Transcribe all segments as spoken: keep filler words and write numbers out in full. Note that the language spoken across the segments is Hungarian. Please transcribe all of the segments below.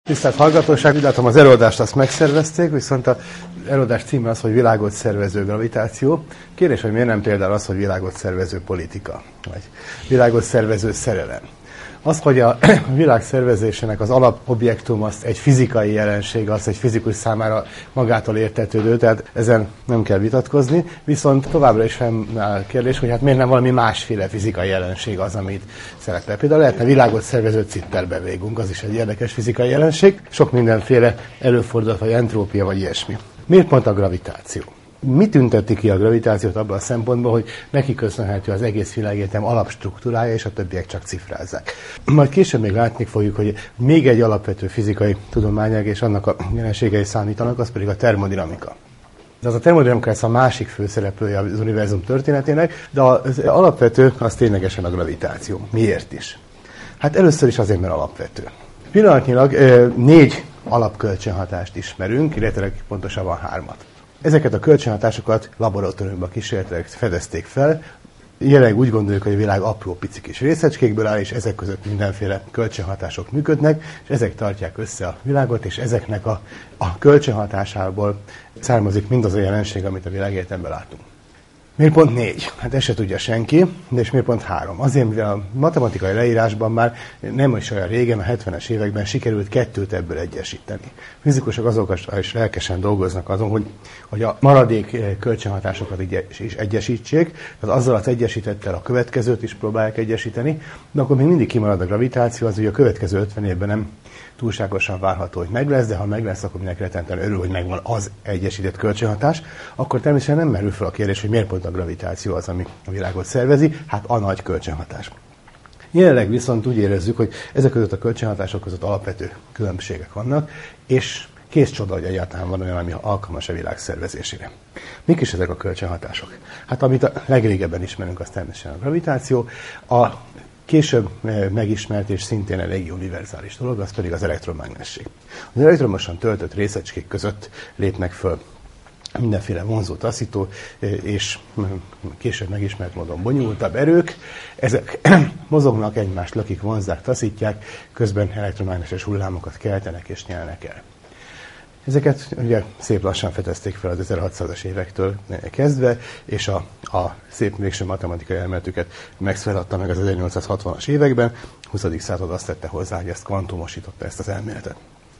Tisztelt hallgatóság, úgy látom az előadást azt megszervezték, viszont az előadás címe az, hogy világot szervező gravitáció. Kérdés, hogy miért nem például az, hogy világot szervező politika, vagy világot szervező szerelem. Az, hogy a világ szervezésének az alapobjektum az egy fizikai jelenség, az egy fizikus számára magától értetődő, tehát ezen nem kell vitatkozni, viszont továbbra is fennáll kérdés, hogy hát miért nem valami másféle fizikai jelenség az, amit szeretne. Például lehetne világot szervező Citterbewegung, az is egy érdekes fizikai jelenség, sok mindenféle előfordulhat, vagy entrópia, vagy ilyesmi. Miért pont a gravitáció? Mi tünteti ki a gravitációt abban a szempontból, hogy neki köszönhető az egész világegyetem alapstruktúrája, és a többiek csak cifrázzák. Majd később még látni fogjuk, hogy még egy alapvető fizikai tudományág, és annak a jelenségei számítanak, az pedig a termodinamika. Ez a termodinamika lesz a másik főszereplője az univerzum történetének, de az alapvető az ténylegesen a gravitáció. Miért is? Hát először is azért, mert alapvető. Pillanatnyilag négy alapkölcsönhatást ismerünk, illetve pontosabban hármat. Ezeket a kölcsönhatásokat laboratóriumban kísérletileg fedezték fel. Jelenleg úgy gondoljuk, hogy a világ apró pici kis részecskékből áll, és ezek között mindenféle kölcsönhatások működnek, és ezek tartják össze a világot, és ezeknek a, a kölcsönhatásából származik mindaz a jelenség, amit a világegyetemben látunk. Miért pont négy? Hát ezt se tudja senki, de és miért pont három? Azért, mivel a matematikai leírásban már nem is olyan régen, a hetvenes években sikerült kettőt ebből egyesíteni. Fizikusok azok is lelkesen dolgoznak azon, hogy, hogy a maradék kölcsönhatásokat is egyesítsék, tehát azzal az egyesítettel a következőt is próbálják egyesíteni, de akkor még mindig kimarad a gravitáció, az, hogy a következő ötven évben nem túlságosan várható, hogy meg lesz, de ha meg lesz, akkor mindenki rettentően örül, hogy megvan az egyesített kölcsönhatás, akkor természetesen nem merül fel a kérdés, hogy miért pont a gravitáció az, ami a világot szervezi, hát a nagy kölcsönhatás. Jelenleg viszont úgy érezzük, hogy ezek között a kölcsönhatások között alapvető különbségek vannak, és kész csoda, hogy egyáltalán van olyan, ami alkalmas a világ szervezésére. Mik is ezek a kölcsönhatások? Hát amit a legrégebben ismerünk, az természetesen a gravitáció. A később megismert és szintén elég univerzális dolog, az pedig az elektromágnesség. Az elektromosan töltött részecskék között lépnek föl mindenféle vonzó, taszító és később megismert módon bonyolultabb erők. Ezek mozognak, egymást lökik, vonzzák, taszítják, közben elektromágneses hullámokat keltenek és nyelnek el. Ezeket ugye szép lassan fedezték fel az ezerhatszázas évektől kezdve, és a, a szép végső matematikai elméletüket megszületette meg az ezernyolcszázhatvanas években. A huszadik század azt tette hozzá, hogy ezt kvantumosította, ezt az elméletet.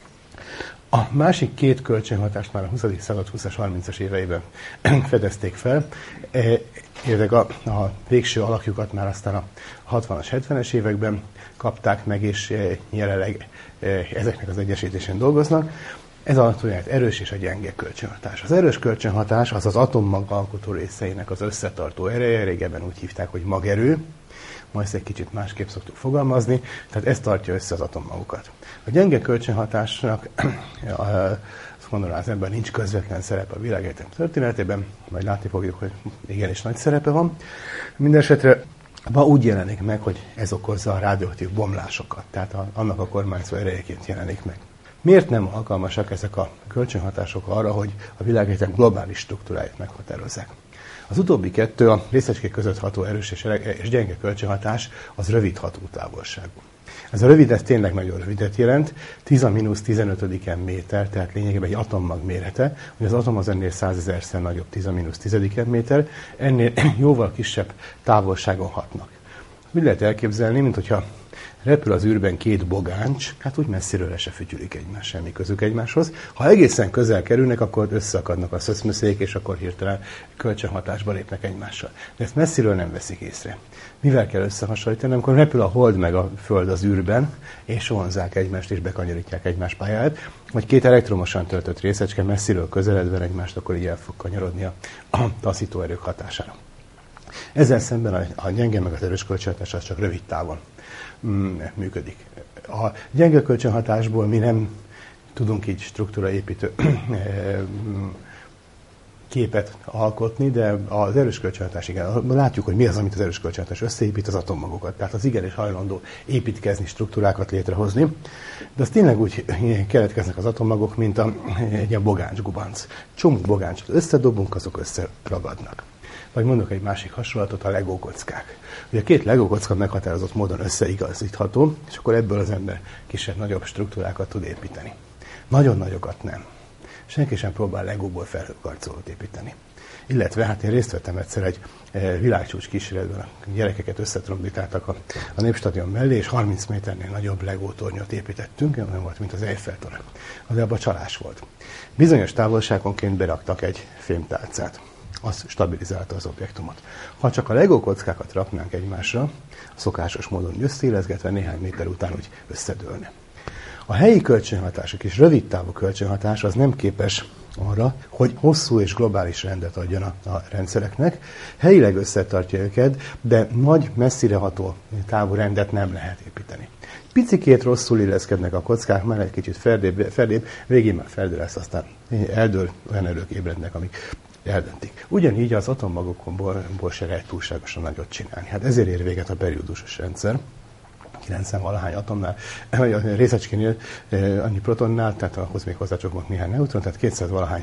A másik két kölcsönhatást már a huszadik század húszas, harmincas éveiben fedezték fel. Érdek a, a végső alakjukat már aztán a hatvanas, hetvenes években kapták meg, és jelenleg ezeknek az egyesítésén dolgoznak. Ez a erős és a gyenge kölcsönhatás. Az erős kölcsönhatás az az atommag alkotó részeinek az összetartó ereje, régebben úgy hívták, hogy magerő, ma ezt egy kicsit másképp szoktuk fogalmazni, tehát ez tartja össze az atommagokat. A gyenge kölcsönhatásnak, azt mondaná az ember, nincs közvetlen szerepe a világegyetem történetében, majd látni fogjuk, hogy igenis nagy szerepe van. Mindenesetre ma úgy jelenik meg, hogy ez okozza a radioaktív bomlásokat, tehát annak a kormányzó erejeként jelenik meg. Miért nem alkalmasak ezek a kölcsönhatások arra, hogy a világegyetem globális struktúráját meghatározzák? Az utóbbi kettő, a részecskék között ható erős és gyenge kölcsönhatás, az rövid hatótávolságú. Ez a rövid, ez tényleg nagyon rövidet jelent, tíz a mínusz tizenötödiken méter, tehát lényegében egy atommag mérete, hogy az atom az ennél százezerszer nagyobb, tíz a mínusz tizediken méter, ennél jóval kisebb távolságon hatnak. Úgy lehet elképzelni, mint hogyha repül az űrben két bogáncs, hát úgy messziről le se fütyülik egymás, semmi közük egymáshoz. Ha egészen közel kerülnek, akkor összeakadnak a szöszmöszék, és akkor hirtelen kölcsönhatásba lépnek egymással. De ezt messziről nem veszik észre. Mivel kell összehasonlítani, amikor repül a hold meg a föld az űrben, és vonzzák egymást, és bekanyarítják egymás pályáját, vagy két elektromosan töltött részecske messziről közeledve egymást, akkor így el fog kanyarodni a, a taszító erők hatására. Ezzel szemben a, a gyenge meg az erős kölcsönhatás az csak rövid távon működik. A gyenge kölcsönhatásból mi nem tudunk így struktúraépítő képet alkotni, de az erős kölcsönhatás, igen, látjuk, hogy mi az, amit az erős kölcsönhatás összeépít, az atommagokat. Tehát az igenis hajlandó építkezni, struktúrákat létrehozni. De az tényleg úgy keletkeznek az atommagok, mint a, egy a bogáncs gubanc. Csomó bogáncsot összedobunk, azok összeragadnak. Vagy mondok egy másik hasonlatot, a Lego kockák. Ugye a két Lego kocka meghatározott módon összeigazítható, és akkor ebből az ember kisebb-nagyobb struktúrákat tud építeni. Nagyon nagyokat nem. Senki sem próbál Legóból felhőkarcolót építeni. Illetve, hát én részt vettem egyszer egy világcsúcs kísérletben, a gyerekeket összetrombitáltak a, a Népstadion mellé, és harminc méternél nagyobb Lego tornyot építettünk, olyan volt, mint az Eiffel-torony. Az abban csalás volt. Bizonyos távolságonként beraktak egy fémtálcát. Az stabilizálta az objektumot. Ha csak a Lego kockákat raknánk egymásra, a szokásos módon összeélezgetve néhány méter után úgy összedőlne. A helyi kölcsönhatások és rövid távú kölcsönhatás az nem képes arra, hogy hosszú és globális rendet adjon a, a rendszereknek. Helyileg összetartja őket, de nagy, messzireható távú rendet nem lehet építeni. Picikét rosszul illeszkednek a kockák, már egy kicsit ferdébb, ferdébb végén már ferdő lesz, aztán eldől, olyan erők ébrednek, amik eldöntik. Ugyanígy az atommagokból se lehet túlságosan nagyot csinálni. Hát ezért ér véget a periódusos rendszer. kilencven-valahány atomnál, vagy a részecskénél annyi protonnál, tehát ahhoz még hozzácsapunk néhány neutron, tehát kétszáz-valahány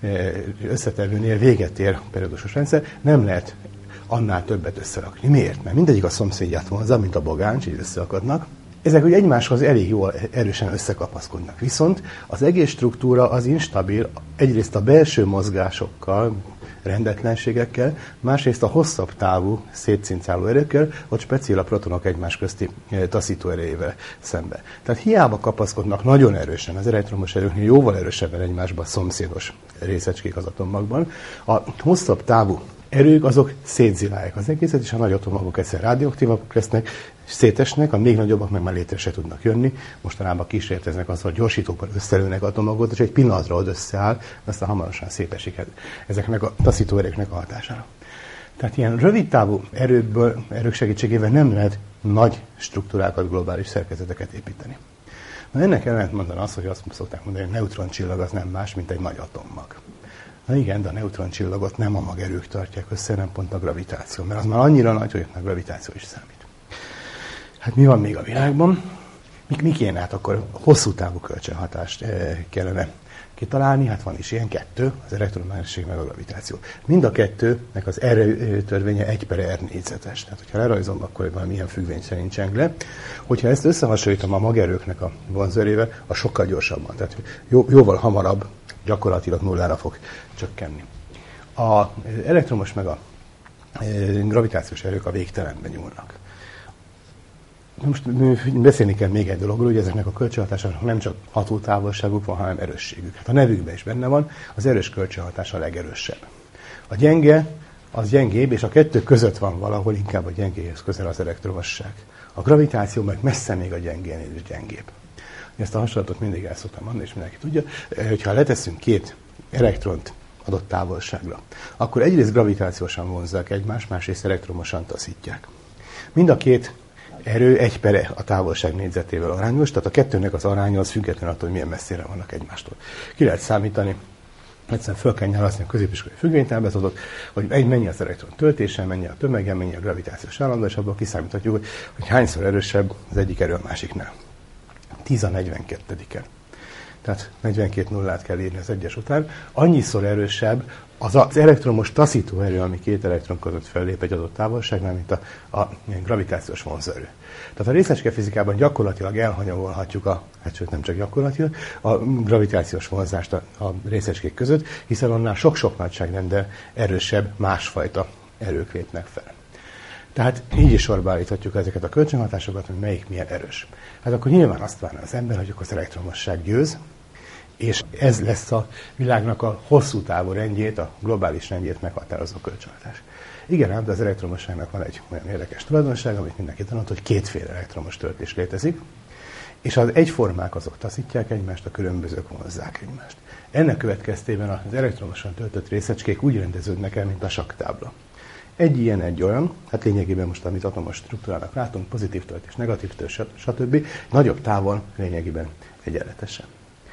összetevőnél véget ér a periódusos rendszer. Nem lehet annál többet összerakni. Miért? Mert mindegyik a szomszédját vonzza, mint a bogáncs, így összeakadnak. Ezek ugye egymáshoz elég jól, erősen összekapaszkodnak. Viszont az egész struktúra az instabil, egyrészt a belső mozgásokkal, rendetlenségekkel, másrészt a hosszabb távú szétcincáló erőkkel, ott speciál a protonok egymás közti taszító erejével szembe. Tehát hiába kapaszkodnak nagyon erősen, az elektromos erőknél jóval erősebben egymásba a szomszédos részecskék az atommagban. A hosszabb távú erők azok szétzilálják az egészet, és a nagy atommagok egyszer radioaktívak lesznek, és szétesnek, a még nagyobbak meg már létre se tudnak jönni. Mostanában kísérleteznek azzal, hogy gyorsítókkal összelőnek atomagot, és egy pillanatra ott összeáll, aztán hamarosan szétesik ezeknek a taszító erőknek a hatására. Tehát ilyen rövid távú erőkből, erők segítségével nem lehet nagy struktúrákat, globális szerkezeteket építeni. Na ennek ellentmondan az, hogy azt szokták mondani, hogy a neutroncsillag az nem más, mint egy nagy atommag. Na igen, de a neutroncsillagot nem a magerők tartják össze, nem pont a gravitáció, mert az már annyira nagy, hogy a gravitáció is számít. Hát mi van még a világban? Mi, mi kéne? Hát akkor hosszú távú kölcsönhatást eh, kellene kitalálni, hát van is ilyen kettő, az elektromágnesség meg a gravitáció. Mind a kettőnek az erő törvénye egy per R négyzetes. Tehát, hogyha lerajzolom, akkor valamilyen függvény szerint cseng le. Hogyha ezt összehasonlítom a magerőknek a vonzóerével, a sokkal gyorsabban, tehát jó, jóval hamarabb gyakorlatilag nullára fog csökkenni. Az elektromos meg a gravitációs erők a végtelenben nyúlnak. Most beszélni kell még egy dologról, hogy ezeknek a kölcsönhatásoknak nem csak hatótávolságuk van, hanem erősségük. Hát a nevükben is benne van, az erős kölcsönhatás a legerősebb. A gyenge az gyengébb, és a kettő között van valahol inkább a gyengéhez közel az elektromosság. A gravitáció meg messze még a gyengénél is gyengébb. Ezt a hasonlatot mindig el szoktam mondani, és mindenki tudja, hogyha leteszünk két elektront adott távolságra, akkor egyrészt gravitációsan vonzzák egymást, másrészt elektromosan taszítják. Mind a két erő egy per a távolság négyzetével arányos, tehát a kettőnek az aránya az független attól, hogy milyen messzire vannak egymástól. Ki lehet számítani, egyszerűen föl kell nyálaszni a középiskolai függvénytáblázatot, hogy egy mennyi az elektron töltése, mennyi a tömege, mennyi a gravitációs állandó, és abból kiszámíthatjuk, hogy, hogy hányszor erősebb az egyik erő a másiknál. tíz a negyvenkettediken. Tehát negyvenkét nullát kell írni az egyes után. Annyiszor erősebb az az elektromos taszító erő, ami két elektron között fellép egy adott távolságnál, mint a, a gravitációs vonzóerő. Tehát a részecskefizikában gyakorlatilag elhanyagolhatjuk, a, hát sőt nem csak gyakorlatilag, a gravitációs vonzást a, a részecskék között, hiszen annál sok-sok nagyságrendel erősebb másfajta erők lépnek fel. Tehát így is sorba állíthatjuk ezeket a kölcsönhatásokat, hogy melyik milyen erős. Hát akkor nyilván azt várna az ember, hogy akkor az elektromosság győz, és ez lesz a világnak a hosszú távú rendjét, a globális rendjét meghatározó kölcsönhatás. Igen, ám, de az elektromosságnak van egy olyan érdekes tulajdonság, amit mindenki tanult, hogy kétféle elektromos töltés létezik, és az egyformák azok taszítják egymást, a különbözők vonzzák egymást. Ennek következtében az elektromosan töltött részecskék úgy rendeződnek el, mint a sakktábla. Egy ilyen, egy olyan, hát lényegében most, amit atomos struktúrának látunk, pozitív töltés, negatív töltés, stb. Nagyobb távon lényegében egyenletesen.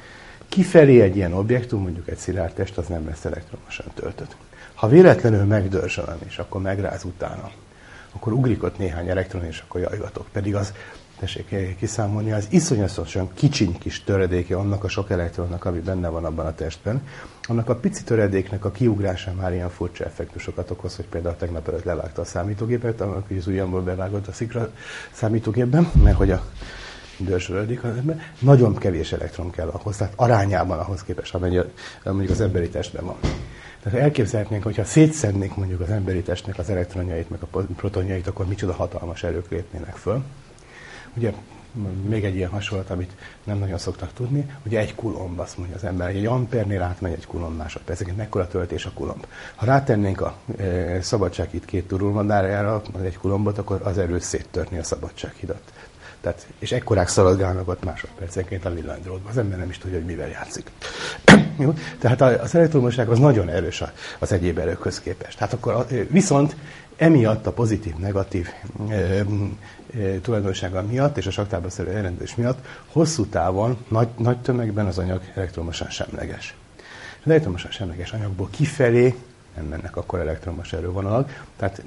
Kifelé egy ilyen objektum, mondjuk egy szilárd test, az nem lesz elektromosan töltött. Ha véletlenül megdörzsölöm, és akkor megráz utána, akkor ugrik ott néhány elektron, és akkor jajgatok. Pedig az tessék kiszámolni, az iszonyatosan kicsiny kis töredéke annak a sok elektronnak, ami benne van abban a testben. Annak a pici töredéknek a kiugrása már ilyen furcsa effektusokat okoz, hogy például tegnap előtt levágta a számítógépet, annak az ujjamból bevágott a szikra számítógépben, mert hogy a dörzsölődik az ember. Nagyon kevés elektron kell ahhoz, tehát arányában ahhoz képest, amennyi mondjuk az emberi testben van. Tehát elképzelhetnénk, hogyha szétszednék mondjuk az emberi testnek az elektronjait, meg a protonjait, akkor micsoda hatalmas erők lépnének föl. Ugye még egy ilyen hasonlat, amit nem nagyon szoktak tudni, ugye egy kulomb, azt mondja az ember, egy ampernél átmegy egy kulomb másodpercenként, mekkora töltés a kulomb. Ha rátennénk a e, szabadsághíd két turulmadárára egy kulombot, akkor az erő széttörni a szabadsághidat. Tehát, és ekkorák szaladgálnak ott másodpercenként a villanydrótban. Az ember nem is tudja, hogy mivel játszik. Jó? Tehát az elektromosság az nagyon erős az egyéb erőkhöz képest. Tehát akkor viszont emiatt a pozitív-negatív e, e, tulajdonsága miatt és a sakktáblaszerű elrendezés miatt hosszú távon, nagy, nagy tömegben az anyag elektromosan semleges. Az elektromosan semleges anyagból kifelé nem mennek akkor elektromos erővonalak, tehát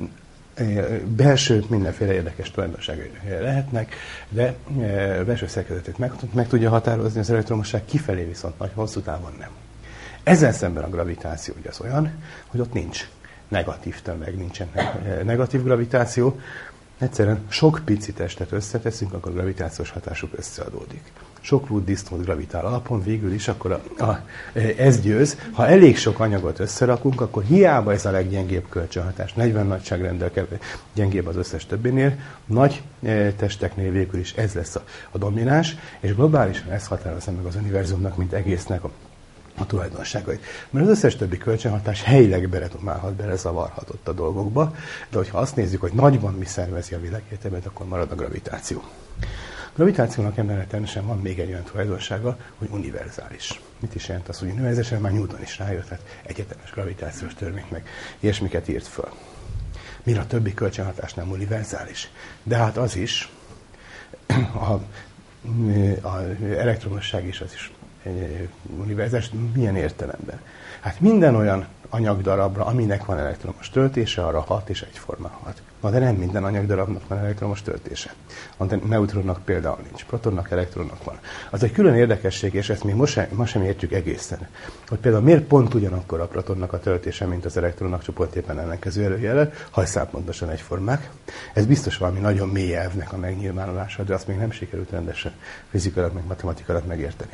belső mindenféle érdekes tulajdonságai lehetnek, de belső szerkezetét meg, meg tudja határozni az elektromosság, kifelé viszont nagy hosszú távon nem. Ezzel szemben a gravitáció ugye az olyan, hogy ott nincs negatív tömeg, nincsen negatív gravitáció. Egyszerűen sok pici testet összeteszünk, akkor a gravitációs hatásuk összeadódik. Sok Wood disznót gravitál alapon, végül is akkor a, a, ez győz. Ha elég sok anyagot összerakunk, akkor hiába ez a leggyengébb kölcsönhatás, negyven nagyságrenddel gyengébb az összes többinél, nagy e, testeknél végül is ez lesz a, a domináns, és globálisan ez határozza meg az univerzumnak, mint egésznek a a tulajdonságait. Mert az összes többi kölcsönhatás helyileg beledomálhat, belezavarhatott a dolgokba, de hogyha azt nézzük, hogy nagyban mi szervezi a világegyetemet, akkor marad a gravitáció. A gravitációnak emellett természetesen van még egy olyan tulajdonsága, hogy univerzális. Mit is jelent az, hogy univerzális? Már Newton is rájött, tehát egyetemes gravitációs törvényt meg ilyesmiket írt föl. Mire a többi kölcsönhatás nem univerzális. De hát az is, a, a elektromosság is, az is univerzális, milyen értelemben? Hát minden olyan anyagdarabra, aminek van elektromos töltése, arra hat és egyformán hat. Na, de nem minden anyagdarabnak van elektromos töltése. A neutronnak például nincs, protonnak, elektronnak van. Az egy külön érdekesség, és ezt még most sem, most sem értjük egészen. Hogy például miért pont ugyanakkor a protonnak a töltése, mint az elektronnak, csak pont éppen ellenkező előjellel, ha számpontosan egyformák. Ez biztos valami nagyon mély elvnek a megnyilvánulása, de azt még nem sikerült rendesen fizikailag, meg matematikailag megérteni.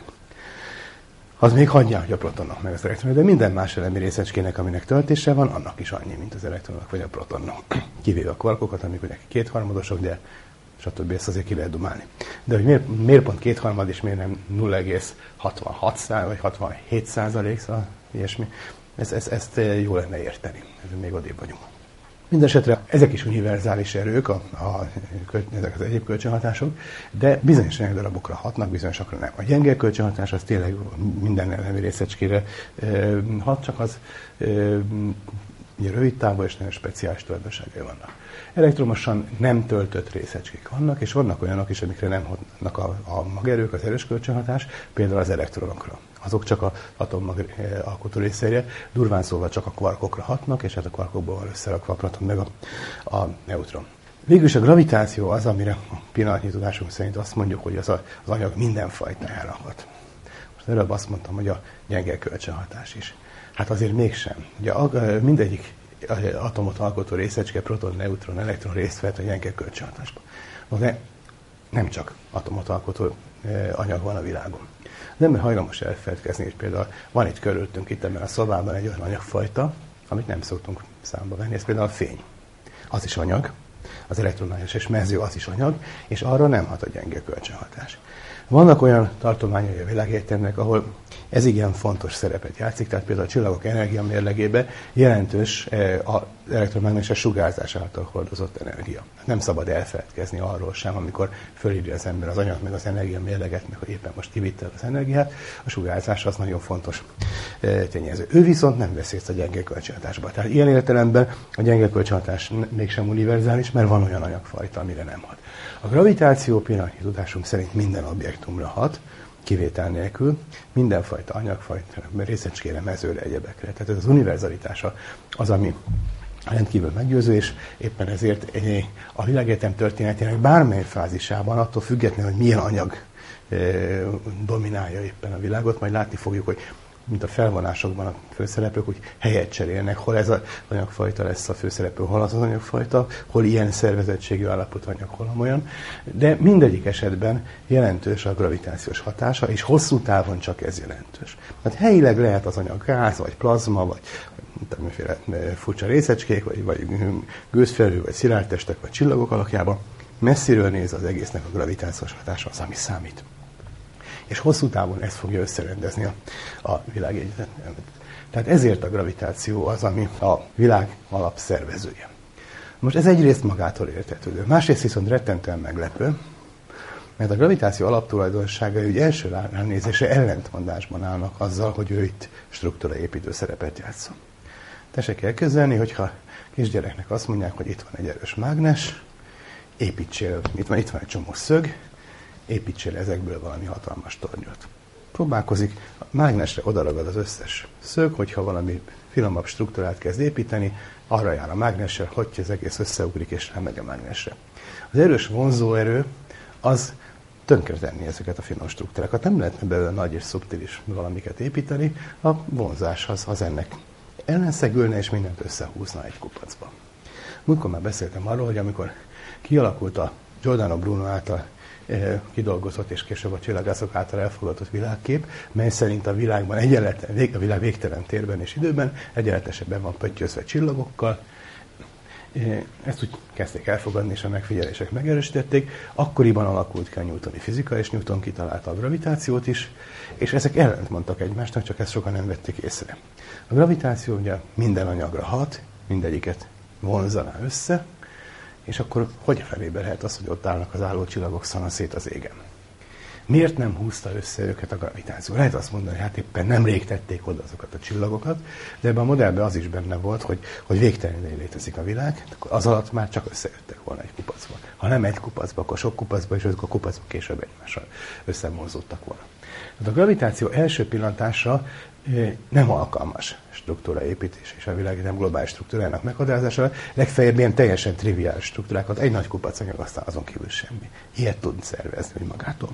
Az még hagyja, hogy a protonnak meg az elektronnak, de minden más elemi részecskének, aminek töltése van, annak is annyi, mint az elektronnak vagy a protonnak. Kivéve a kvarkokat, amik ugye kétharmadosok, de stb. Ezt azért ki lehet dumálni. De hogy miért, miért pont kétharmad és miért nem nulla egész hatvanhat vagy hatvanhét százalék, szóval ilyesmi, ezt, ezt, ezt jó lenne érteni. Ez még odébb vagyunk. Mindenesetre ezek is univerzális erők, a, a, ezek az egyéb kölcsönhatások, de bizonyos anyagdarabokra hatnak, bizonyosakra nem. A gyenge kölcsönhatás az tényleg minden elemi részecskére e, hat, csak az e, rövid távol és nagyon speciális tulajdonságai vannak. Elektromosan nem töltött részecskék vannak, és vannak olyanok is, amikre nem hatnak a, a magerők, az erős kölcsönhatás, például az elektronokra. Azok csak az atommag alkotó részeire, durván szólva csak a kvarkokra hatnak, és hát a kvarkokból van összerakva a proton meg a, a neutron. Végülis a gravitáció az, amire a pillanatnyi tudásunk szerint azt mondjuk, hogy az, a, az anyag minden fajtájára hat. Most előbb azt mondtam, hogy a gyenge kölcsönhatás is. Hát azért mégsem. Ugye mindegyik atomot alkotó részecske, proton, neutron, elektron részt vett a gyenge kölcsönhatásban. De nem csak atomot alkotó anyag van a világon. Nem hajlamos elfeledkezni, hogy például van itt körülöttünk itt ebben a szobában egy olyan anyagfajta, amit nem szoktunk számba venni, ez például a fény. Az is anyag, az elektromágneses mező az is anyag, és arra nem hat a gyenge kölcsönhatás. Vannak olyan tartományai a világegyetemnek, ahol ez igen fontos szerepet játszik, tehát például a csillagok energiamérlegében jelentős az elektromágneses sugárzás által hordozott energia. Nem szabad elfeledkezni arról sem, amikor fölírja az ember az anyag meg az energiamérleget, meg hogy éppen most kivitte az energiát, a sugárzás az nagyon fontos tényező. Ő viszont nem vesz részt a gyenge kölcsönhatásba. Tehát ilyen értelemben a gyenge kölcsönhatás mégsem univerzális, mert van olyan anyagfajta, amire nem hat. A gravitáció pillanatnyi tudásunk szerint minden objektumra hat, kivétel nélkül, mindenfajta anyagfajta részecskére, mezőre, egyebekre. Tehát ez az univerzalitása az, ami rendkívül meggyőző, és éppen ezért a világegyetem történetének bármely fázisában, attól függetlenül, hogy milyen anyag dominálja éppen a világot, majd látni fogjuk, hogy mint a felvonásokban a főszereplők, hogy helyet cserélnek, hol ez az anyagfajta lesz a főszereplő, hol az az anyagfajta, hol ilyen szervezettségű állapot anyag, hol olyan. De mindegyik esetben jelentős a gravitációs hatása, és hosszú távon csak ez jelentős. Hát helyileg lehet az anyag gáz, vagy plazma, vagy mindenféle furcsa részecskék, vagy, vagy gőzfelhő, vagy szilárdtestek, vagy csillagok alakjában. Messziről néz az egésznek a gravitációs hatása az, ami számít. És hosszú távon ez fogja összerendezni a, a világegyetemet. Tehát ezért a gravitáció az, ami a világ alapszervezője. Most ez egyrészt magától értetődő, másrészt viszont rettentően meglepő, mert a gravitáció alaptulajdonságai úgy első ránézésre ellentmondásban állnak azzal, hogy ő itt struktúraépítő szerepet játszon. Tessék elképzelni, hogyha kisgyereknek azt mondják, hogy itt van egy erős mágnes, építsél, itt van, itt van egy csomó szög, építsél ezekből valami hatalmas tornyot. Próbálkozik, a mágnesre odaragad az összes szög, hogyha valami finomabb struktúrát kezd építeni, arra jár a mágnessel, hogy az egész összeugrik és rámegy a mágnesre. Az erős vonzóerő az tönkretenni ezeket a finom struktúrákat. Nem lehetne belőle nagy és szubtilis valamiket építeni, a vonzás az, az ennek ellenszegülne és mindent összehúzna egy kupacba. Múltkor már beszéltem arról, hogy amikor kialakult a Giordano Bruno által kidolgozott és később a csillagászok által elfogadott világkép, mely szerint a világban egyenleten, a világ végtelen térben és időben egyenletesebben van pöttyözve csillagokkal. Ezt úgy kezdték elfogadni, és a megfigyelések megerősítették. Akkoriban alakult ki a newtoni fizika, és Newton kitalálta a gravitációt is, és ezek ellentmondtak egymásnak, csak ezt sokan nem vették észre. A gravitáció ugye minden anyagra hat, mindegyiket vonzaná össze, és akkor hogy felébe lehet az, hogy ott állnak az álló csillagok szanaszét az égen? Miért nem húzta össze őket a gravitáció? Lehet azt mondani, hogy hát éppen nemrég tették oda azokat a csillagokat, de ebben a modellben az is benne volt, hogy, hogy végtelenül létezik a világ, akkor az alatt már csak összejöttek volna egy kupacba. Ha nem egy kupacba, akkor sok kupacba, és azok a kupacok később egymással összemozódtak volna. Tehát a gravitáció első pillantásra nem alkalmas struktúraépítés és a világegyetem globális struktúrájának meghatározására, legfeljebb ilyen teljesen triviális struktúrákat, egy nagy kupacanyag, aztán azon kívül semmi. Ilyet tud szervezni, hogy magától.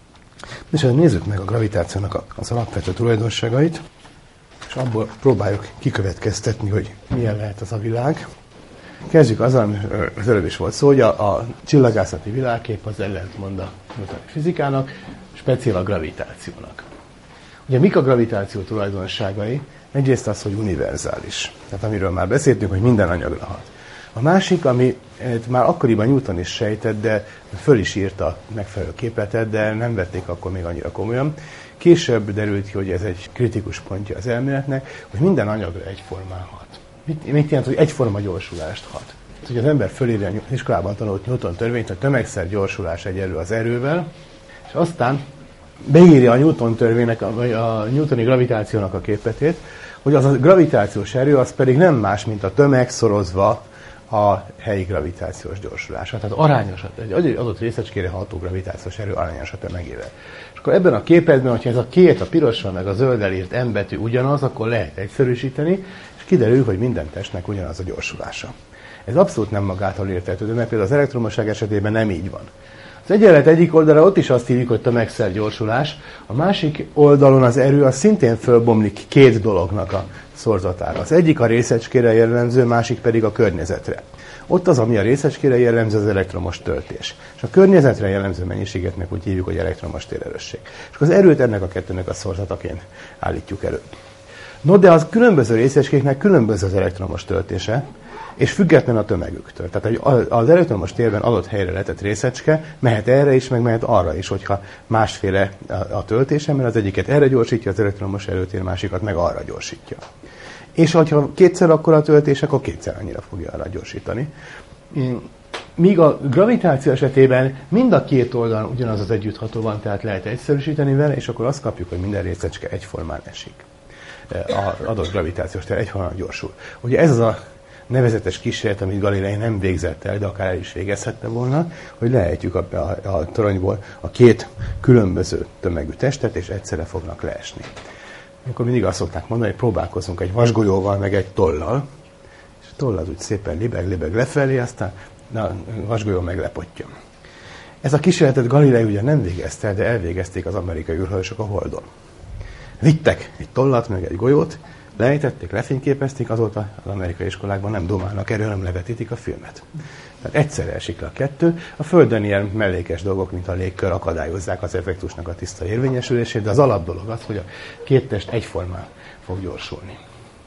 És ha nézzük meg a gravitációnak az alapvető tulajdonságait, és abból próbáljuk kikövetkeztetni, hogy milyen lehet az a világ. Kezdjük azzal, az előbb is volt szó, hogy a, a csillagászati világkép az ellentmond a newtoni fizikának, speciál a gravitációnak. Ugye mik a gravitáció tulajdonságai? Egyrészt az, hogy univerzális. Tehát amiről már beszéltünk, hogy minden anyagra hat. A másik, ami már akkoriban Newton is sejtett, de föl is írta megfelelő képletet, de nem vették akkor még annyira komolyan. Később derült ki, hogy ez egy kritikus pontja az elméletnek, hogy minden anyagra egyformán hat. Mit, mit jelent, hogy egyforma gyorsulást hat? Hogy az ember fölírja, iskolában tanult Newton törvényt, hogy tömegszer gyorsulás egyenlő az erővel, és aztán beírja a Newton törvénynek, vagy a newtoni gravitációnak a képletét, hogy az a gravitációs erő az pedig nem más, mint a tömeg szorozva a helyi gravitációs gyorsulása. Tehát arányos, egy adott részecskére ható gravitációs erő arányos a tömegével. És akkor ebben a képletben, hogyha ez a két, a pirossal meg a zölddel írt M betű ugyanaz, akkor lehet egyszerűsíteni, és kiderül, hogy minden testnek ugyanaz a gyorsulása. Ez abszolút nem magától értetődő, mert például az elektromosság esetében nem így van. Az egyenlet egyik oldalra ott is azt hívjuk, hogy tömegszer gyorsulás, a másik oldalon az erő az szintén fölbomlik két dolognak a szorzatára. Az egyik a részecskére jellemző, másik pedig a környezetre. Ott az, ami a részecskére jellemző, az elektromos töltés. És a környezetre jellemző mennyiséget meg úgy hívjuk, hogy elektromos térerősség. És az erőt ennek a kettőnek a szorzataként állítjuk elő. No, de az különböző részecskéknek különböző az elektromos töltése, és független a tömegüktől. Tehát az elektromos térben adott helyre letett részecske mehet erre is, meg mehet arra is, hogyha másféle a töltése, mert az egyiket erre gyorsítja az elektromos erőtér, másikat meg arra gyorsítja. És ha kétszer akkora a töltés, akkor kétszer annyira fogja arra gyorsítani. Míg a gravitáció esetében mind a két oldalon ugyanaz az együttható van, tehát lehet egyszerűsíteni vele, és akkor azt kapjuk, hogy minden részecske egyformán esik. Az adott gravitációs tér egyformán gyorsul. Ugye ez az a nevezetes kísérlet, amit Galilei nem végzett el, de akár el is végezhette volna, hogy lehetjük a, a, a toronyból a két különböző tömegű testet, és egyszerre fognak leesni. Akkor mindig azt szokták mondani, hogy próbálkozunk egy vasgolyóval, meg egy tollal, és toll az úgy szépen libeg-libeg lefelé, aztán a vasgolyó meglepottyan. Ez a kísérletet Galilei ugye nem végezte, de elvégezték az amerikai űrhajósok a Holdon. Vittek egy tollat, meg egy golyót, lejtették, lefényképezték, azóta az amerikai iskolákban nem domálnak erről, nem levetítik a filmet. Tehát egyszerre esik le a kettő. A Földön ilyen mellékes dolgok, mint a légkör akadályozzák az effektusnak a tiszta érvényesülését, de az alapdolog az, hogy a két test egyformán fog gyorsulni.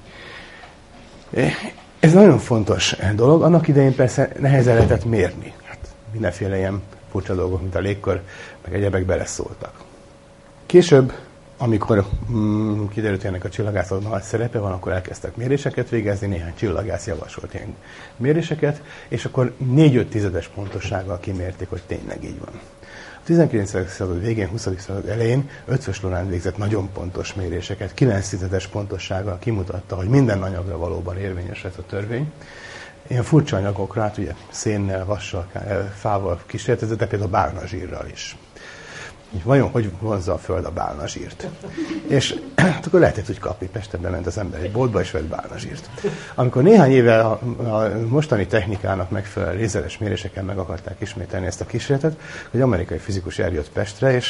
Ez nagyon fontos dolog. Annak idején persze nehezen lehetett mérni. Hát mindenféle ilyen furcsa dolgok, mint a légkör, meg egyebek beleszóltak. Később, amikor mm, kiderült, hogy ennek a csillagászatnak nagy szerepe van, akkor elkezdtek méréseket végezni, néhány csillagász javasolt ilyen méréseket, és akkor négy-öt tizedes pontossággal kimérték, hogy tényleg így van. A tizenkilencedik század végén, huszadik század elején Eötvös Loránd végzett nagyon pontos méréseket, kilenc tizedes pontossággal kimutatta, hogy minden anyagra valóban érvényes ez a törvény. Ilyen furcsa anyagokra, hát ugye szénnel, vassal, fával kísérletezett, de például bálnazsírral is. Vajon hogy vonzza a Föld a bálnazsírt? És hát akkor lehetett úgy kapni, Pesten bement az ember egy boltba, és vett bálnazsírt. Amikor néhány évvel a, a mostani technikának megfelelő lézeres mérésekkel meg akarták ismételni ezt a kísérletet, hogy amerikai fizikus eljött Pestre, és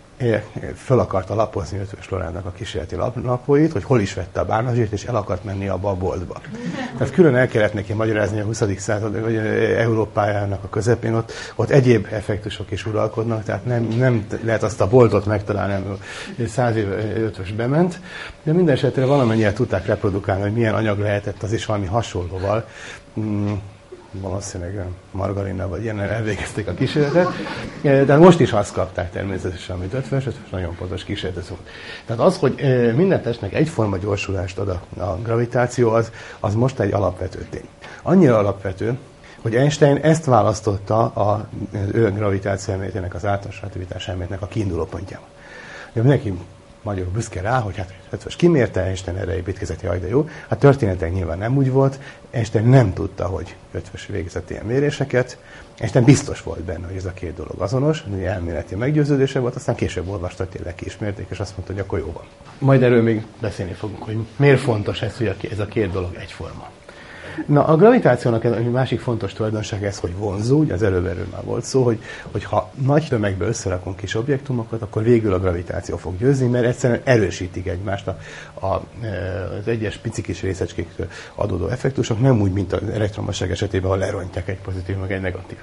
föl akarta lapozni Eötvös Lorándnak a kísérleti lapóit, hogy hol is vette a bálnazsírt, és el akart menni abba a boltba. Tehát külön el kellett neki magyarázni a huszadik század vagy Európájának a közepén, ott, ott egyéb effektusok is uralkodnak, tehát nem, nem lehet azt a boltot megtalálni, amely száz éve Eötvös bement, de minden esetre valamennyire tudták reprodukálni, hogy milyen anyag lehetett, az is valami hasonlóval. Hmm. Valószínűleg margarinnal vagy ilyennel elvégezték a kísérletet, de most is azt kapták természetesen, amit Eötvös, ez nagyon pontos kísérlet volt. Tehát az, hogy minden testnek egyforma gyorsulást ad a, a gravitáció, az, az most egy alapvető tény. Annyira alapvető, hogy Einstein ezt választotta az ő gravitáció elméletének, az általános relativitás elméletének a kiinduló pontjába. Mindenki magyarul büszke rá, hogy hát Eötvös kimérte, Einstein erre építkezett, jaj, de jó. Hát történetileg nyilván nem úgy volt. Einstein nem tudta, hogy Eötvös végzett ilyen méréseket. Einstein biztos volt benne, hogy ez a két dolog azonos, hogy elméleti meggyőződése volt, aztán később olvasta, hogy tényleg kiismerték, és azt mondta, hogy akkor jó van. Majd erről még beszélni fogunk, hogy miért fontos ez, hogy ez a két dolog egyforma. Na, a gravitációnak egy másik fontos tulajdonság ez, hogy vonzó, ugye az előbb erről már volt szó, hogy, hogy ha nagy tömegbe összerakunk kis objektumokat, akkor végül a gravitáció fog győzni, mert egyszerűen erősítik egymást a, a, az egyes pici kis részecskéktől adódó effektusok, nem úgy, mint az elektromosság esetében, ha lerontják egy pozitív, meg egy negatív.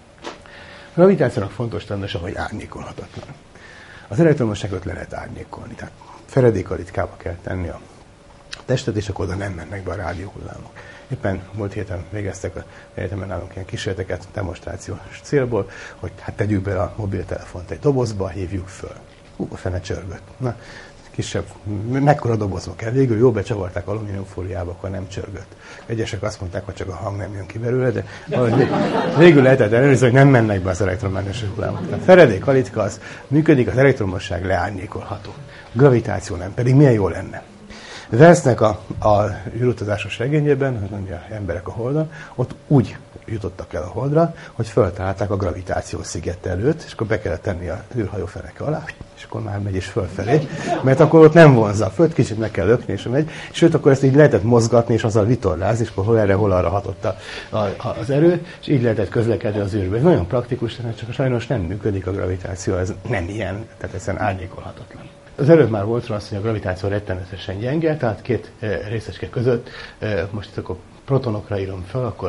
A gravitációnak fontos tulajdonsága, hogy árnyékolhatatlan. Az elektromosságot le lehet árnyékolni, tehát feledékalitkába kell tenni a testet, és akkor oda nem mennek be a rádióhullámok. Éppen múlt héten végeztek a egyetemen nálunk ilyen kísérleteket demonstrációs célból, hogy hát tegyük be a mobiltelefont egy dobozba, hívjuk föl. Hú, a fene csörgött. Na, kisebb, mekkora dobozba kell. Végül jó becsavarták alumíniumfóliába, akkor nem csörgött. Egyesek azt mondták, hogy csak a hang nem jön ki belőle, de végül lehetett ellenőrizni, hogy nem mennek be az elektromágneses hullámok. A feredékalitka az működik, az elektromosság leárnyékolható. A gravitáció nem, pedig milyen jó lenne. Vesznek a, a űrutazásos regényében, hogy az emberek a Holdon, ott úgy jutottak el a Holdra, hogy föltalálták a gravitációs sziget előtt, és akkor be kellett tenni a űrhajó feneke alá, és akkor már megy is fölfelé, mert akkor ott nem vonzza a Föld, kicsit meg kell lökni, és megy. Sőt, akkor ezt így lehetett mozgatni, és azzal vitorlázni, és akkor hol erre, hol arra hatott a, a, az erő, és így lehetett közlekedni az űrbe. Ez nagyon praktikus, csak sajnos nem működik a gravitáció, ez nem ilyen, tehát egyszerűen árnyékolhatatlan. Az előbb már volt rá az, hogy a gravitáció rettenetesen gyenge, tehát két részecske között, most itt akkor protonokra írom fel, akkor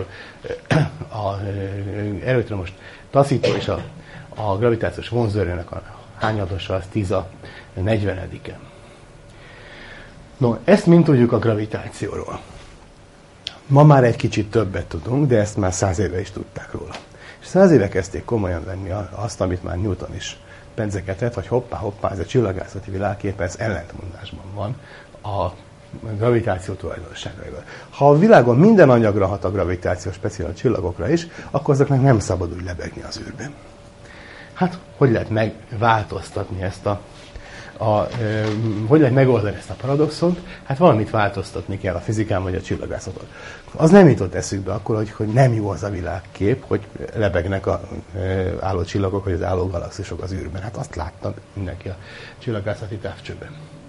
a erőtre most taszító és a, a gravitációs vonzóerőnek a hányadosa az tíz a negyvenediken. No, ezt mind tudjuk a gravitációról. Ma már egy kicsit többet tudunk, de ezt már száz éve is tudták róla. És száz éve kezdték komolyan venni azt, amit már Newton is pedzegetett, hogy hoppá, hoppá, ez a csillagászati világkép, ez ellentmondásban van a gravitáció tulajdonságaival. Ha a világon minden anyagra hat a gravitáció, speciál a csillagokra is, akkor azoknak nem szabad úgy lebegni az űrben. Hát, hogy lehet megváltoztatni ezt a, a e, hogy lehet megoldani ezt a paradoxont? Hát valamit változtatni kell a fizikán vagy a csillagászaton. Az nem jutott eszükbe akkor, hogy, hogy nem jó az a világkép, hogy lebegnek a e, álló csillagok, vagy az álló galaxisok az űrben. Hát azt látta mindenki a csillagászati távcsőben.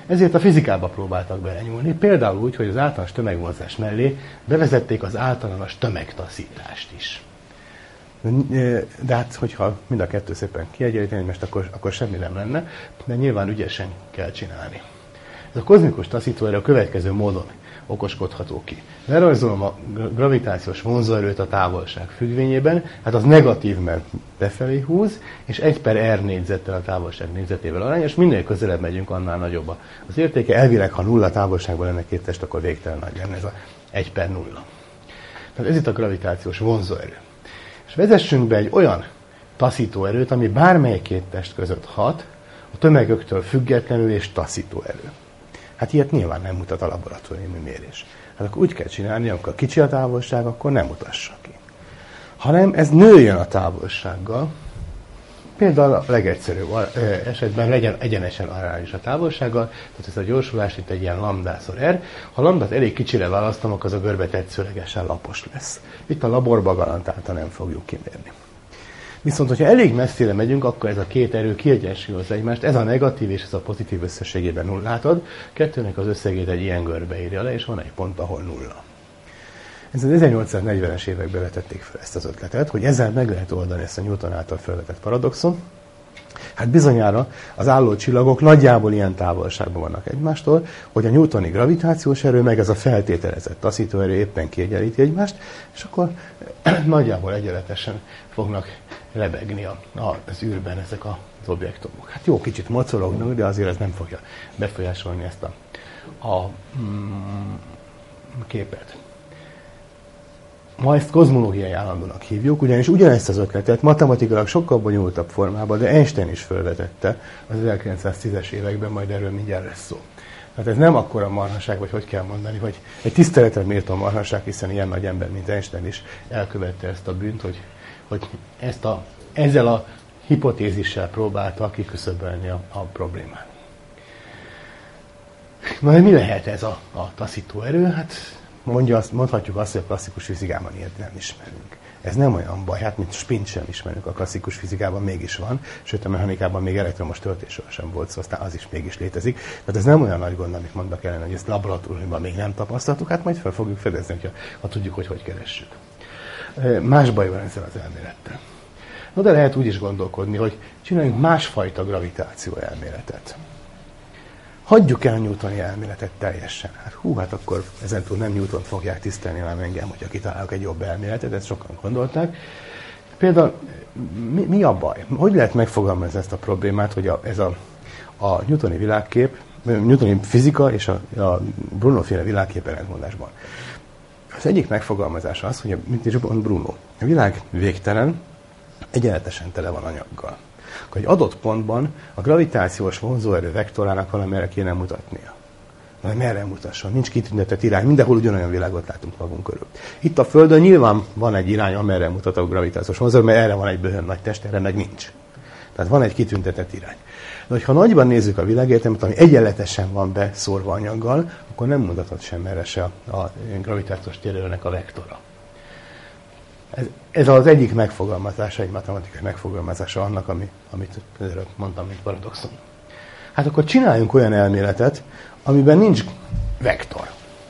Ezért a fizikába próbáltak belenyúlni, például úgy, hogy az általános tömegmozgás mellé bevezették az általános tömegtaszítást is. De hát, hogyha mind a kettő szépen kiegyenlíteni, most akkor, akkor semmi nem lenne, de nyilván ügyesen kell csinálni. Ez a kozmikus taszítóerő a következő módon okoskodható ki. Lerajzolom a gravitációs vonzóerőt a távolság függvényében, hát az negatív, mert befelé húz, és egy per r négyzettel a távolság négyzetével arányos, minél közelebb megyünk, annál nagyobb az értéke. Elvileg, ha nulla távolságban lenne két test, akkor végtelen nagy lenne ez a egy per nulla. Tehát ez itt a gravitációs vonzóerő. És vezessünk be egy olyan taszítóerőt, ami bármely két test között hat, a tömegöktől függetlenül és taszítóerő. Hát ilyet nyilván nem mutat a laboratóriumi mérés. Hát akkor úgy kell csinálni, amikor kicsi a távolság, akkor nem mutassa ki. Hanem ez nőjön a távolsággal. Például a legegyszerűbb esetben legyen egyenesen arányos a távolsággal, tehát ez a gyorsulás itt egy ilyen lambdaszor R. Ha lambdát elég kicsire választom, akkor az a görbe tetszőlegesen lapos lesz. Itt a laborba garantáltan nem fogjuk kimérni. Viszont, hogyha elég messzire megyünk, akkor ez a két erő kiegyensúlyozza egymást, ez a negatív és ez a pozitív összességében nullát ad, kettőnek az összegét egy ilyen görbe írja le, és van egy pont, ahol nulla. Ez az ezernyolcszáznegyvenes években vetették fel ezt az ötletet, hogy ezzel meg lehet oldani ezt a Newton által felvetett paradoxon. Hát bizonyára az álló csillagok nagyjából ilyen távolságban vannak egymástól, hogy a newtoni gravitációs erő, meg ez a feltételezett taszítóerő éppen kiegyenlíti egymást, és akkor nagyjából egyenletesen fognak lebegni a, a, az űrben ezek az objektumok. Hát jó, kicsit mocorognak, de azért ez nem fogja befolyásolni ezt a, a mm, képet. Ma ezt kozmológiai állandónak hívjuk, ugyanis ugyanezt az ötletet matematikailag sokkal bonyolultabb formában, de Einstein is felvetette az ezerkilencszáztízes években, majd erről mindjárt lesz szó. Tehát ez nem akkora marhaság, vagy hogy kell mondani, hogy egy tiszteletre méltó marhaság, hiszen ilyen nagy ember, mint Einstein is elkövette ezt a bűnt, hogy, hogy ezt a, ezzel a hipotézissel próbálta kiküszöbölni a, a problémát. Na, de mi lehet ez a, a taszító erő? Hát mondja azt, mondhatjuk azt, hogy a klasszikus fizikában ilyet nem ismerünk. Ez nem olyan baj, hát mint spint sem ismerünk a klasszikus fizikában, mégis van, sőt a mechanikában még elektromos töltésről sem volt szó, aztán az is mégis létezik. Tehát ez nem olyan nagy gond, amit mondnak ellen, hogy ezt laboratóriumban még nem tapasztaltuk, hát majd fel fogjuk fedezni, ha, ha tudjuk, hogy hogy keressük. Más baj van ezzel az elmélettel. No, de lehet úgy is gondolkodni, hogy csináljunk másfajta gravitáció elméletet. Hagyjuk el a newtoni elméletet teljesen. Hát hú, hát akkor ezentúl nem Newtont fogják tisztelni, hanem engem, hogyha kitalálok egy jobb elméletet, ezt sokan gondolták. Például mi, mi a baj? Hogy lehet megfogalmazni ezt a problémát, hogy a, ez a, a newtoni világkép, newtoni fizika és a, a Bruno-féle világkép ellentmondásban? Az egyik megfogalmazása az, hogy mint is mond Bruno, a világ végtelen, egyenletesen tele van anyaggal. Akkor egy adott pontban a gravitációs vonzóerő vektorának valamire kéne mutatnia. Na, merre mutasson? Nincs kitüntetett irány, mindenhol ugyanolyan világot látunk magunk körül. Itt a Földön nyilván van egy irány, amerre mutat a gravitációs vonzóerő, mert erre van egy bőhön nagy test, erre meg nincs. Tehát van egy kitüntetett irány. De ha nagyban nézzük a világegyetemet, ami egyenletesen van beszórva anyaggal, akkor nem mutathat sem erre se a, a gravitációs térerőnek a vektora. Ez, ez az egyik megfogalmazása, egy matematikai megfogalmazása annak, ami, amit előbb mondtam, mint paradoxon. Hát akkor csináljunk olyan elméletet, amiben nincs vektor.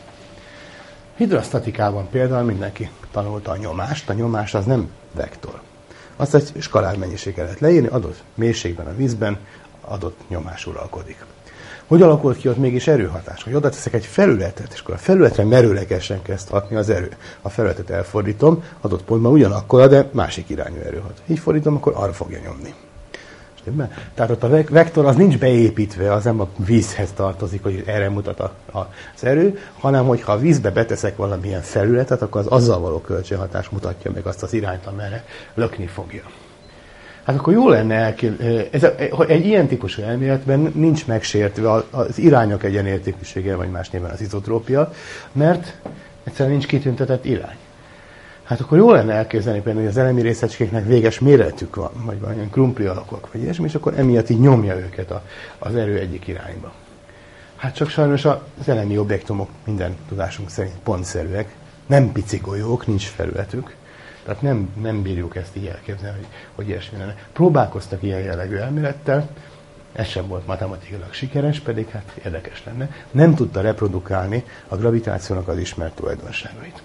Hidrosztatikában például mindenki tanulta a nyomást, a nyomás az nem vektor. Azt egy skalár mennyiséggel lehet leírni, adott mélységben a vízben adott nyomás uralkodik. Hogy alakult ki ott mégis erőhatás? Hogy oda teszek egy felületet, és akkor a felületre merőlegesen kezd hatni az erő. A felületet elfordítom, adott pontban ugyanakkora, de másik irányú erő hat. Így fordítom, akkor arra fogja nyomni. Tehát ott a vektor az nincs beépítve, az nem a vízhez tartozik, hogy erre mutat a, a, az erő, hanem hogyha a vízbe beteszek valamilyen felületet, akkor az azzal való kölcsönhatás mutatja meg azt az irányt, amerre lökni fogja. Hát akkor jó lenne elképzelni, egy ilyen típusú elméletben nincs megsértve az irányok egyenértékűsége, vagy más néven az izotrópia, mert egyszerűen nincs kitüntetett irány. Hát akkor jó lenne elképzelni például, hogy az elemi részecskéknek véges méretük van, vagy valamilyen krumpli alakok, vagy ilyesmi, és akkor emiatt így nyomja őket a, az erő egyik irányba. Hát csak sajnos az elemi objektumok minden tudásunk szerint pontszerűek, nem pici golyók, nincs felületük, tehát nem, nem bírjuk ezt így elképzelni, hogy, hogy ilyesmi lenne. Próbálkoztak ilyen jellegű elmélettel, ez sem volt matematikailag sikeres, pedig hát érdekes lenne, nem tudta reprodukálni a gravitációnak az ismert tulajdonságait.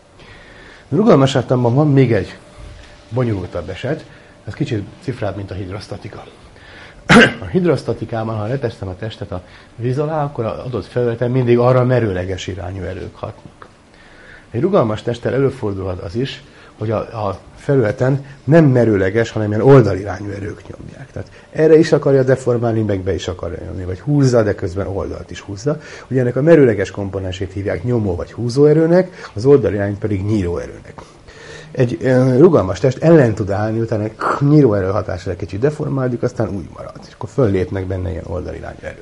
A rugalmas átamban van még egy bonyolultabb eset, ez kicsit cifrább, mint a hidrosztatika. A hidrosztatikában, ha leteszem a testet a víz alá, akkor az adott felületen mindig arra merőleges irányú erők hatnak. Egy rugalmas testtel előfordulhat az is, hogy a, a felületen nem merőleges, hanem ilyen oldalirányú erők nyomják. Tehát erre is akarja deformálni, meg be is akarja nyomni, vagy húzza, de közben oldalt is húzza. Ugye ennek a merőleges komponensét hívják nyomó vagy húzóerőnek, az oldalirányt pedig nyíróerőnek. Egy rugalmas test ellen tud állni, utána egy nyíróerő hatásra kicsit deformáljuk, aztán úgy marad. És akkor föllépnek benne ilyen oldalirányú erők.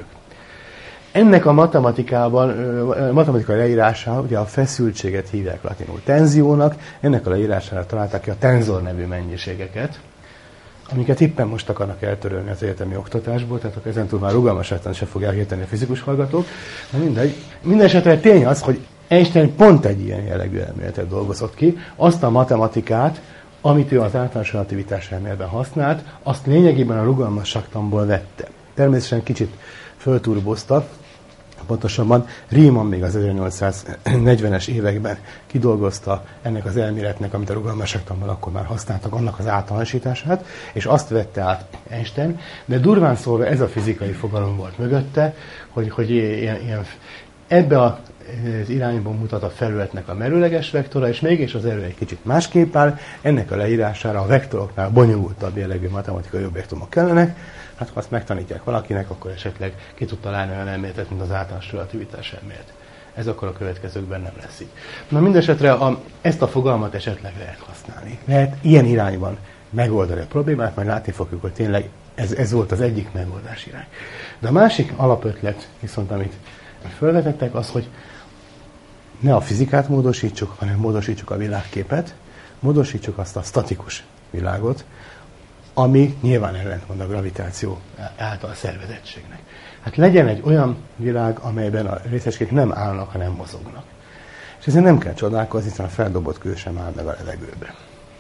Ennek a matematikában, matematikai leírása, ugye a feszültséget hívják latinul tenziónak, ennek a leírására találták ki a tenzor nevű mennyiségeket, amiket éppen most akarnak eltörölni az egyetemi oktatásból, tehát akkor ezentúl már rugalmasátlan se fogják érteni a fizikus hallgatók. Na mindegy. Mindenesetre tény az, hogy Einstein pont egy ilyen jellegű elméletet dolgozott ki, azt a matematikát, amit ő az általános relativitás elméletben használt, azt lényegében a rugalmasságtanból vette. Természetesen kicsit fölturbozta, pontosabban Riemann még az ezernyolcszáznegyvenes években kidolgozta ennek az elméletnek, amit a rugalmasságtanban akkor már használtak, annak az általánosítását, és azt vette át Einstein, de durván szólva ez a fizikai fogalom volt mögötte, hogy, hogy ilyen, ilyen, ebbe a az irányban mutat a felületnek a merőleges vektora, és mégis az erő egy kicsit másképp áll. Ennek a leírására a vektoroknál bonyolultabb jellegű matematikai objektumok kellenek. Hát ha azt megtanítják valakinek, akkor esetleg ki tud találni olyan elméletet, mint az általános relativitás elmélet. Ez akkor a következőkben nem lesz így. Na mindesetre a, ezt a fogalmat esetleg lehet használni. Lehet ilyen irányban megoldani a problémát, majd látni fogjuk, hogy tényleg ez, ez volt az egyik megoldás irány. De a másik alapötlet, viszont amit felvetettek, az, hogy ne a fizikát módosítsuk, hanem módosítsuk a világképet, módosítsuk azt a statikus világot, ami nyilván ellentmond a gravitáció által szervezettségnek. Hát legyen egy olyan világ, amelyben a részecskék nem állnak, hanem mozognak. És ezért nem kell csodálkozni, hiszen a feldobott kő sem áll meg a levegőbe.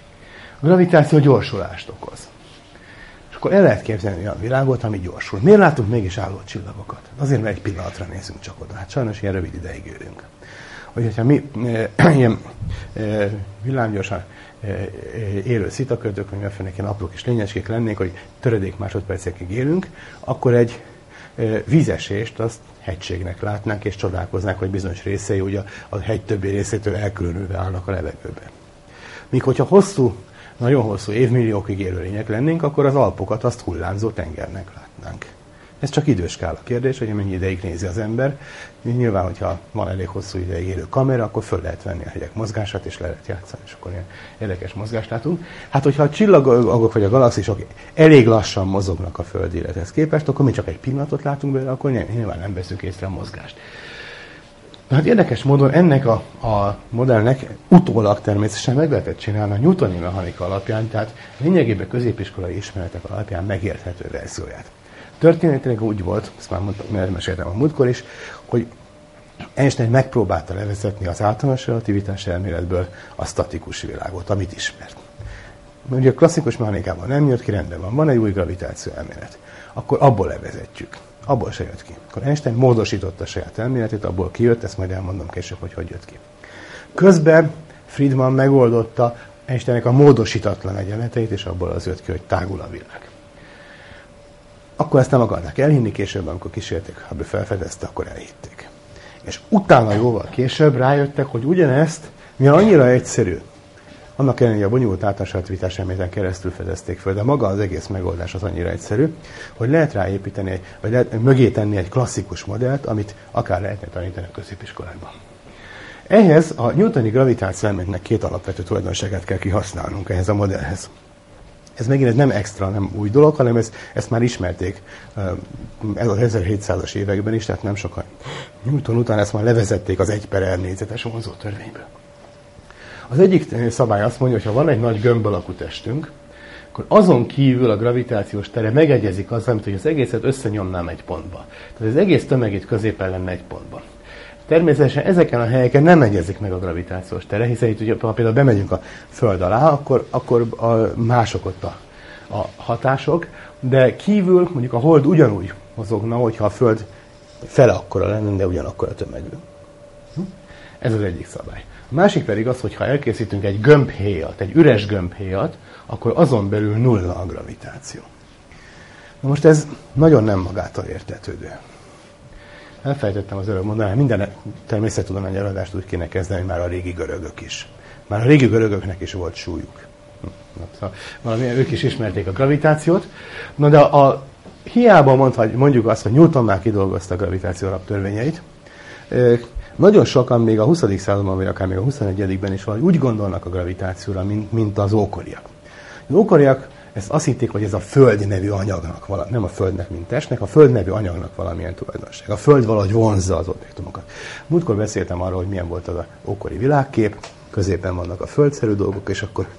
A gravitáció gyorsulást okoz. És akkor el lehet képzelni olyan világot, ami gyorsul. Miért látunk mégis álló csillagokat? Azért, mert egy pillanatra nézünk csak oda. Hát sajnos ilyen rövid ideig élünk. Hogyha mi e, ilyen e, villámgyorsan e, e, élő szitakötők, vagy mindenféle ilyen apró kis lényecskék lennénk, hogy töredék másodpercekig élünk, akkor egy e, vízesést azt hegységnek látnánk, és csodálkoznánk, hogy bizonyos részei ugye a hegy többi részétől elkülönülve állnak a levegőben. Míg hogyha hosszú, nagyon hosszú évmilliókig élő lények lennénk, akkor az Alpokat azt hullámzó tengernek látnánk. Ez csak időskála kérdés, hogy mennyi ideig nézi az ember. Nyilván, hogyha van elég hosszú ideig élő kamera, akkor föl lehet venni a hegyek mozgását, és le lehet játszani, és akkor ilyen érdekes mozgást látunk. Hát, hogyha a csillagok vagy a galaxisok elég lassan mozognak a földi élethez képest, akkor mi csak egy pillanatot látunk belőle, akkor nyilván nem veszünk észre a mozgást. De hát érdekes módon ennek a, a modellnek utólag természetesen meg lehetett csinálni a newtoni mechanika alapján, tehát lényegében középiskolai ismeretek alapján megérthető verzióját. Történetileg úgy volt, ezt már mondtam, mert meséltem a múltkor is, hogy Einstein megpróbálta levezetni az általános relativitás elméletből a statikus világot, amit ismert. Ugye a klasszikus mechanikában nem jött ki, rendben van, van egy új gravitáció elmélet. Akkor abból levezetjük. Abból se jött ki. Akkor Einstein módosította a saját elméletét, abból kijött, ezt majd elmondom később, hogy hogy jött ki. Közben Friedman megoldotta Einsteinnek a módosítatlan egyenleteit, és abból az jött ki, hogy tágul a világ. Akkor ezt nem akarták elhinni, később, amikor kísérték, ha felfedezte, akkor elhitték. És utána jóval később rájöttek, hogy ugyanezt, mivel annyira egyszerű, annak ellenére, hogy a bonyolult általános relativitás elméleten keresztül fedezték föl, de maga az egész megoldás az annyira egyszerű, hogy lehet ráépíteni, vagy lehet mögé tenni egy klasszikus modellt, amit akár lehetne tanítani a középiskolákban. Ehhez a newtoni gravitáció elméletnek két alapvető tulajdonságát kell kihasználnunk ehhez a modellhez. Ez megint nem extra, nem új dolog, hanem ezt, ezt már ismerték ez az ezerhétszázas években is, tehát nem sokan. Newton után ezt már levezették az egy per R négyzetes vonzó törvényből. Az egyik szabály azt mondja, hogy ha van egy nagy gömb alakú testünk, akkor azon kívül a gravitációs tere megegyezik azzal, mint hogy az egészet összenyomnám egy pontba. Tehát az egész tömegét középen lenne egy pontban. Természetesen ezeken a helyeken nem egyezik meg a gravitációs tere, hiszen itt ugye, ha például bemegyünk a Föld alá, akkor, akkor a mások ott a, a hatások, de kívül mondjuk a hold ugyanúgy mozogna, hogyha a Föld fele akkora lenne, de ugyanakkor a tömegű. Ez az egyik szabály. A másik pedig az, hogy ha elkészítünk egy gömbhéjat, egy üres gömbhéjat, akkor azon belül nulla a gravitáció. Na most ez nagyon nem magától értetődő. Elfelejtettem az előbb mondani, hogy minden természettudományi előadást úgy kéne kezdeni, hogy már a régi görögök is. Már a régi görögöknek is volt súlyuk. Na, szóval valami, ők is ismerték a gravitációt. Na de a, a hiába mondhat, mondjuk azt, hogy Newton már kidolgozta a gravitáció alaptörvényeit, nagyon sokan még a huszadik században, vagy akár még a huszonegyedikben is valahogy úgy gondolnak a gravitációra, mint, mint az ókoriak. Az ókoriak ezt azt hitték, hogy ez a Föld nevű anyagnak, valami, nem a Földnek, mint testnek, a Föld nevű anyagnak valamilyen tulajdonság. A Föld valahogy vonzza az objektumokat. Múltkor beszéltem arról, hogy milyen volt az a ókori világkép, középen vannak a földszerű dolgok, és akkor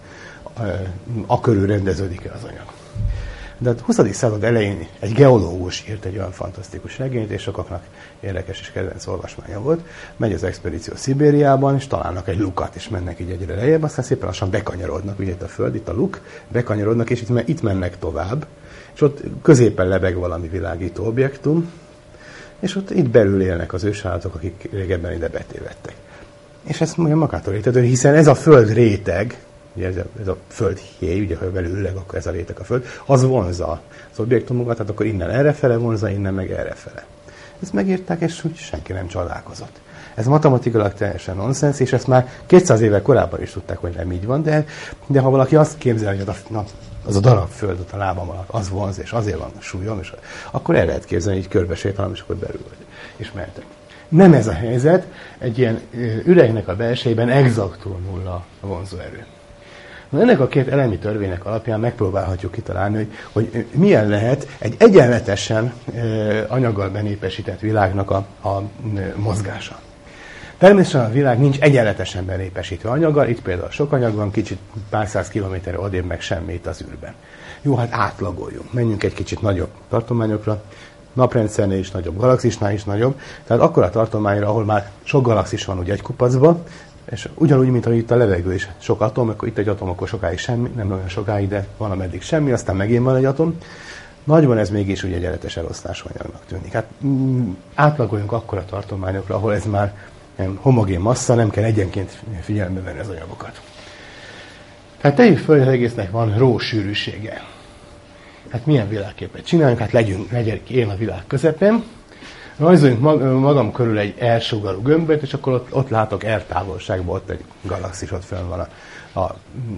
a körül rendeződik el az anyag. De a huszadik század elején egy geológus írt egy olyan fantasztikus regényt, és sokaknak érdekes és kedvenc olvasmánya volt. Megy az expedíció Szibériában, és találnak egy lukat, és mennek így egyre lejjebb, aztán szépen lassan bekanyarodnak, ugye itt a Föld, itt a luk, bekanyarodnak, és itt, itt mennek tovább, és ott középen lebeg valami világító objektum, és ott itt belül élnek az ősállatok, akik régebben ide betévedtek. És ezt mondja magától értetődő, hiszen ez a Föld réteg, ugye ez a, ez a földhéj, ugye ha belül ülleg, akkor ez a réteg a Föld, az vonzza az objektumokat, tehát akkor innen errefele vonzza, innen meg errefele. Ezt megírták, és úgy senki nem csodálkozott. Ez matematikailag teljesen nonsens, és ezt már kétszáz évvel korábban is tudták, hogy nem így van, de, de ha valaki azt képzel, hogy az a, na, az a darab Föld ott a lábam alatt, az vonz, és azért van a súlyom, és akkor el lehet képzelni, hogy körbe sétálom, és akkor belül vagy. És mehetek. Nem ez a helyzet, egy ilyen üregnek a belsejében exaktul nulla a vonzóerő. Na, ennek a két elemi törvénynek alapján megpróbálhatjuk kitalálni, hogy, hogy milyen lehet egy egyenletesen e, anyaggal benépesített világnak a, a e, mozgása. Természetesen a világ nincs egyenletesen benépesítve anyaggal, itt például sok anyag van, kicsit pár száz kilométerre odébb meg semmit az űrben. Jó, hát átlagoljunk, menjünk egy kicsit nagyobb tartományokra, naprendszernél is nagyobb, galaxisnál is nagyobb, tehát akkor a tartományra, ahol már sok galaxis van úgy egy kupacban, és ugyanúgy, mint ahogy itt a levegő is sok atom, akkor itt egy atom, akkor sokáig semmi, nem olyan sokáig, de van ameddig semmi, aztán megint van egy atom. Nagyban ez mégis úgy egyenletes elosztású anyagnak tűnik. Hát mm, átlagoljunk akkora tartományokra, ahol ez már nem homogén massza, nem kell egyenként figyelembe venni az anyagokat. Tehát tegyük föl, hogy az egésznek van rho sűrűsége. Hát milyen világképet csináljunk? Hát legyünk, legyek én a világ közepén. Rajzoljunk magam körül egy R-sugarú gömböt, és akkor ott, ott látok R távolságban, ott egy galaxis, ott fönn van a, a...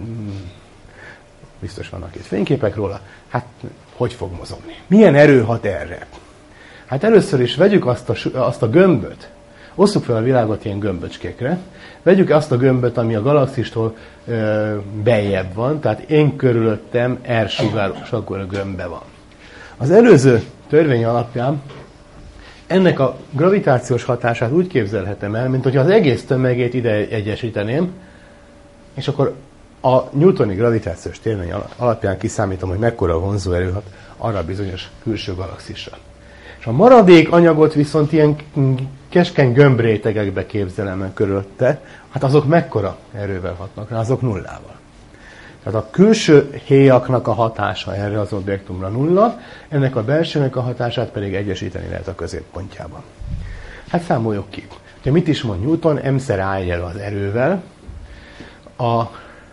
Biztos vannak itt fényképek róla. Hát, hogy fog mozogni? Milyen erő hat erre? Hát először is vegyük azt a, azt a gömböt, osszuk fel a világot ilyen gömböcskékre, vegyük azt a gömböt, ami a galaxistól ö, beljebb van, tehát én körülöttem R-sugarú gömbbe van. Az előző törvény alapján ennek a gravitációs hatását úgy képzelhetem el, mint hogyha az egész tömegét ide egyesíteném, és akkor a newtoni gravitációs törvény alapján kiszámítom, hogy mekkora vonzóerő hat arra a bizonyos külső galaxisra. És a maradék anyagot viszont ilyen keskeny gömbrétegekbe képzelem el körülötte, hát azok mekkora erővel hatnak rá, azok nullával. Tehát a külső héjaknak a hatása erre az objektumra nulla, ennek a belsőnek a hatását pedig egyesíteni lehet a középpontjában. Hát számoljuk ki. Ugye mit is mond Newton? M-szer A egyenlő az erővel. A,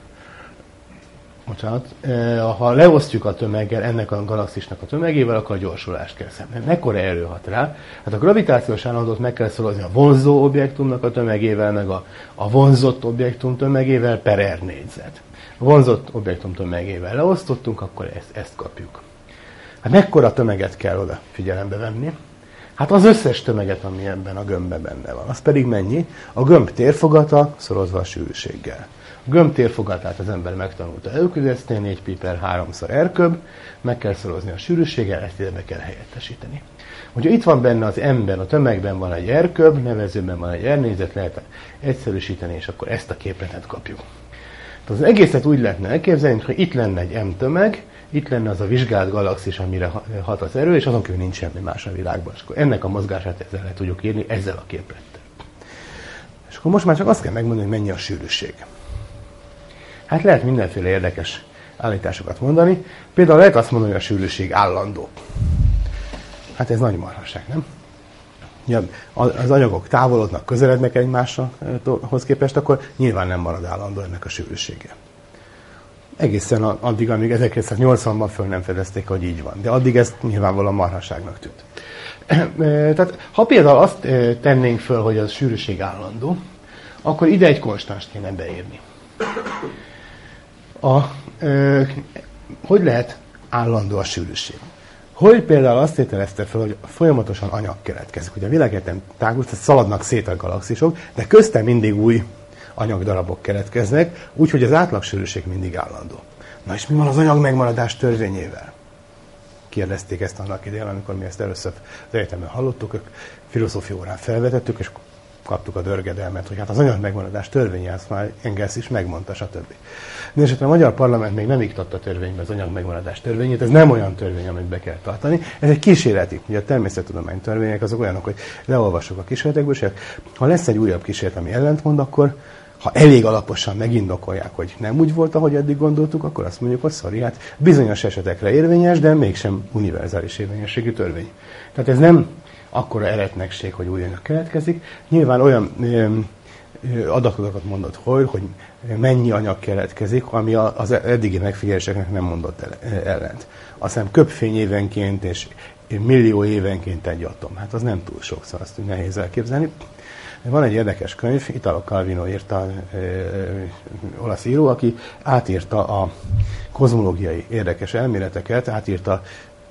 bocsánat, ha leosztjuk a tömeggel, ennek a galaxisnak a tömegével, akkor a gyorsulást kell szemlélni. Mekkora erő hat rá? Hát a gravitációs állandót meg kell szorozni a vonzó objektumnak a tömegével, meg a, a vonzott objektum tömegével per R négyzet. A vonzott objektum tömegével leosztottunk, akkor ezt, ezt kapjuk. Hát mekkora tömeget kell oda figyelembe venni? Hát az összes tömeget, ami ebben a gömbben benne van. Az pedig mennyi? A gömb térfogata szorozva a sűrűséggel. A gömb térfogatát az ember megtanulta Eukidesznél, négy pi per háromszor R köb, meg kell szorozni a sűrűséggel, ezt ide be kell helyettesíteni. Hogyha itt van benne az M-ben, a tömegben van egy R köb, nevezőben van egy R négyzet, lehet egyszerűsíteni, és akkor ezt a képletet kapjuk. Az egészet úgy lehetne elképzelni, hogy itt lenne egy M tömeg, itt lenne az a vizsgált galaxis, amire hat az erő, és azon kívül nincs semmi más a világban. És akkor ennek a mozgását ezzel le tudjuk írni, ezzel a képlettel. És akkor most már csak azt kell megmondani, hogy mennyi a sűrűség. Hát lehet mindenféle érdekes állításokat mondani. Például lehet azt mondani, hogy a sűrűség állandó. Hát ez nagy marhaság, nem? Ja, az anyagok távolodnak, közelednek egymáshoz képest, akkor nyilván nem marad állandó ennek a sűrűsége. Egészen addig, amíg ezerkilencszáznyolcvanban föl nem fedezték, hogy így van. De addig ez nyilvánvalóan marhaságnak tűnt. Tehát, ha például azt tennénk föl, hogy az sűrűség állandó, akkor ide egy konstanst kéne beírni. A, ö, hogy lehet állandó a sűrűség? Hogy például azt tételezte fel, hogy folyamatosan anyag keletkezik. Ugye a világegyetem tágul, tehát szaladnak szét a galaxisok, de köztem mindig új anyagdarabok keletkeznek, úgyhogy az átlagsűrűség mindig állandó. Na és mi van az anyag megmaradás törvényével? Kérdezték ezt annak idején, amikor mi ezt először az egyetemen hallottuk, ők filozófia órán felvetettük, és kaptuk a dörgedelmet, hogy hát az anyag megmaradás törvénye, azt már Engels is megmondta, stb. De esetben a magyar parlament még nem iktatta törvénybe az anyag megmaradás törvényét, ez nem olyan törvény, amit be kell tartani, ez egy kísérleti. Ugye a természettudomány törvények azok olyanok, hogy leolvasok a kísérletekből, és ha lesz egy újabb kísérlet, ami ellentmond, akkor ha elég alaposan megindokolják, hogy nem úgy volt, ahogy eddig gondoltuk, akkor azt mondjuk, hogy sorry, hát bizonyos esetekre érvényes, de mégsem univerzális érvényességű törvény. Tehát ez nem akkora eretnekség, hogy új anyag keletkezik. Nyilván olyan ö, ö, adatokat mondott Hoyle, hogy mennyi anyag keletkezik, ami az eddigi megfigyeléseknek nem mondott ellent. Azt hiszem köbfény évenként és millió évenként egy atom. Hát az nem túl sok, szóval azt nehéz elképzelni. Van egy érdekes könyv, Italo Calvino írta, ö, ö, olasz író, aki átírta a kozmológiai érdekes elméleteket, átírta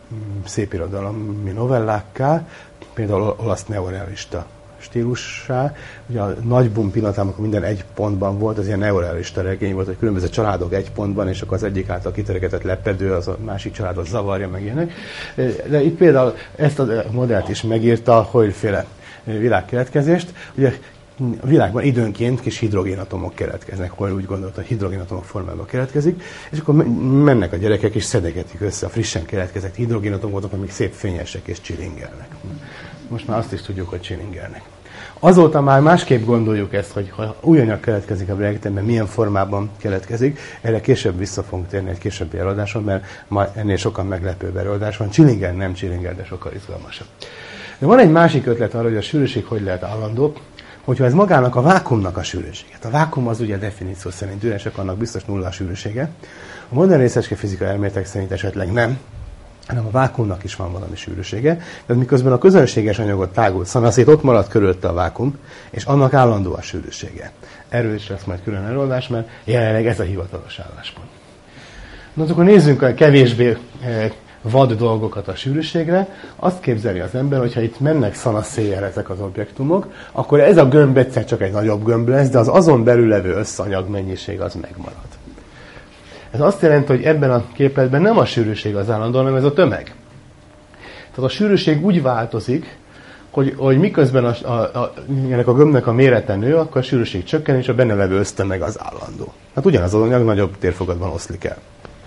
szépirodalmi novellákká, például olasz neorealista stílussá. Ugye a nagy boom pillanatában, amikor minden egy pontban volt, az ilyen neorealista regény volt, hogy különböző családok egy pontban, és akkor az egyik által kiteregetett lepedő, az a másik családot zavarja, meg ilyenek. De itt például ezt a modellt is megírta, Hoyle-féle világkeletkezést. Ugye a világban időnként kis hidrogénatomok keletkeznek, Hoyle úgy gondolta, hogy hidrogénatomok formában keletkezik, és akkor mennek a gyerekek és szedegetik össze a frissen keletkezett hidrogénatomokat, amik szép fényesek és csilingelnek. Most már azt is tudjuk, hogy csilingelnek. Azóta már másképp gondoljuk ezt, hogy ha új anyag keletkezik a világegyetemben, milyen formában keletkezik. Erre később vissza fogunk térni egy későbbi előadáson, mert ma ennél sokkal meglepőbb előadás van. Csilingel, nem csilingel, de sokkal izgalmasabb. De van egy másik ötlet arra, hogy a sűrűség hogy lehet állandó, hogyha ez magának a vákuumnak a sűrűséget. A vákuum az ugye a definíció szerint üresek, annak biztos nulla a sűrűsége. A modern részecskefizika elméletek szerint esetleg nem, hanem a vákuumnak is van valami sűrűsége. Tehát miközben a közönséges anyagot tágult szanaszét, ott maradt körülötte a vákuum, és annak állandó a sűrűsége. Erről is lesz majd külön előadás, mert jelenleg ez a hivatalos álláspont. Na, akkor nézzünk a kevésbé vad dolgokat a sűrűségre. Azt képzeli az ember, hogyha itt mennek szanaszéjjel ezek az objektumok, akkor ez a gömb egyszer csak egy nagyobb gömb lesz, de az azon belül levő összanyag mennyiség az megmarad. Ez azt jelenti, hogy ebben a képletben nem a sűrűség az állandó, hanem ez a tömeg. Tehát a sűrűség úgy változik, hogy, hogy miközben a, a, a, ennek a gömbnek a mérete nő, akkor a sűrűség csökken, és a benne levő össztömeg az állandó. Hát ugyanaz az anyag nagyobb térfogatban oszlik el.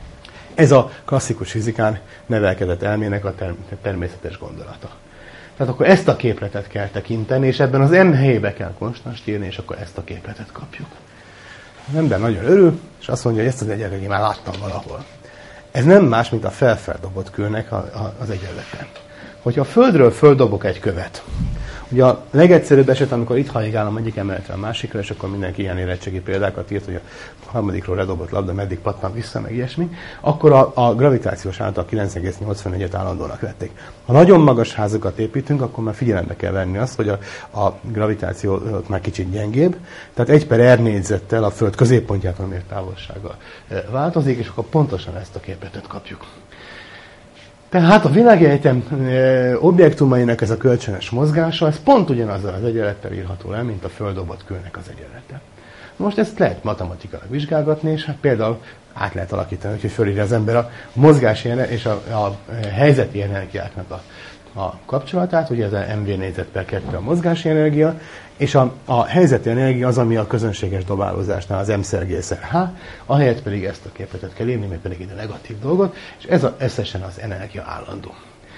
Ez a klasszikus fizikán nevelkedett elmének a term- természetes gondolata. Tehát akkor ezt a képletet kell tekinteni, és ebben az M helyébe kell konstanst írni, és akkor ezt a képletet kapjuk. Az ember nagyon örül, és azt mondja, hogy ezt az egyenleget már láttam valahol. Ez nem más, mint a felfeldobott kőnek a, a, az egyenlete. Hogyha a földről földobok egy követ, ugye a legegyszerűbb eset, amikor itt hajigálom egyik emeletre a másikra, és akkor mindenki ilyen érettségi példákat írt, hogy a harmadikról ledobott labda meddig pattan vissza, meg ilyesmi, akkor a, a gravitációs által kilenc egész nyolcvanegyet állandónak vették. Ha nagyon magas házakat építünk, akkor már figyelembe kell venni azt, hogy a, a gravitáció már kicsit gyengébb, tehát egy per R négyzettel a Föld középpontjától mért távolsággal változik, és akkor pontosan ezt a képletet kapjuk. Tehát a világegyetem e, objektumainak ez a kölcsönös mozgása, ez pont ugyanazzal az egyenlettel írható el, mint a földobott kőnek az egyenlete. Most ezt lehet matematikailag vizsgálgatni, és hát például át lehet alakítani, hogy fölírja az ember a mozgási és a, a helyzeti energiáknak a, a kapcsolatát, ugye ez a em vé négyzet per kettő a mozgási energia, és a, a helyzeti energia az, ami a közönséges dobálózásnál az M szergészer H, ahelyett pedig ezt a képletet kell írni, mert pedig ide negatív dolgot, és ez a, összesen az energia állandó.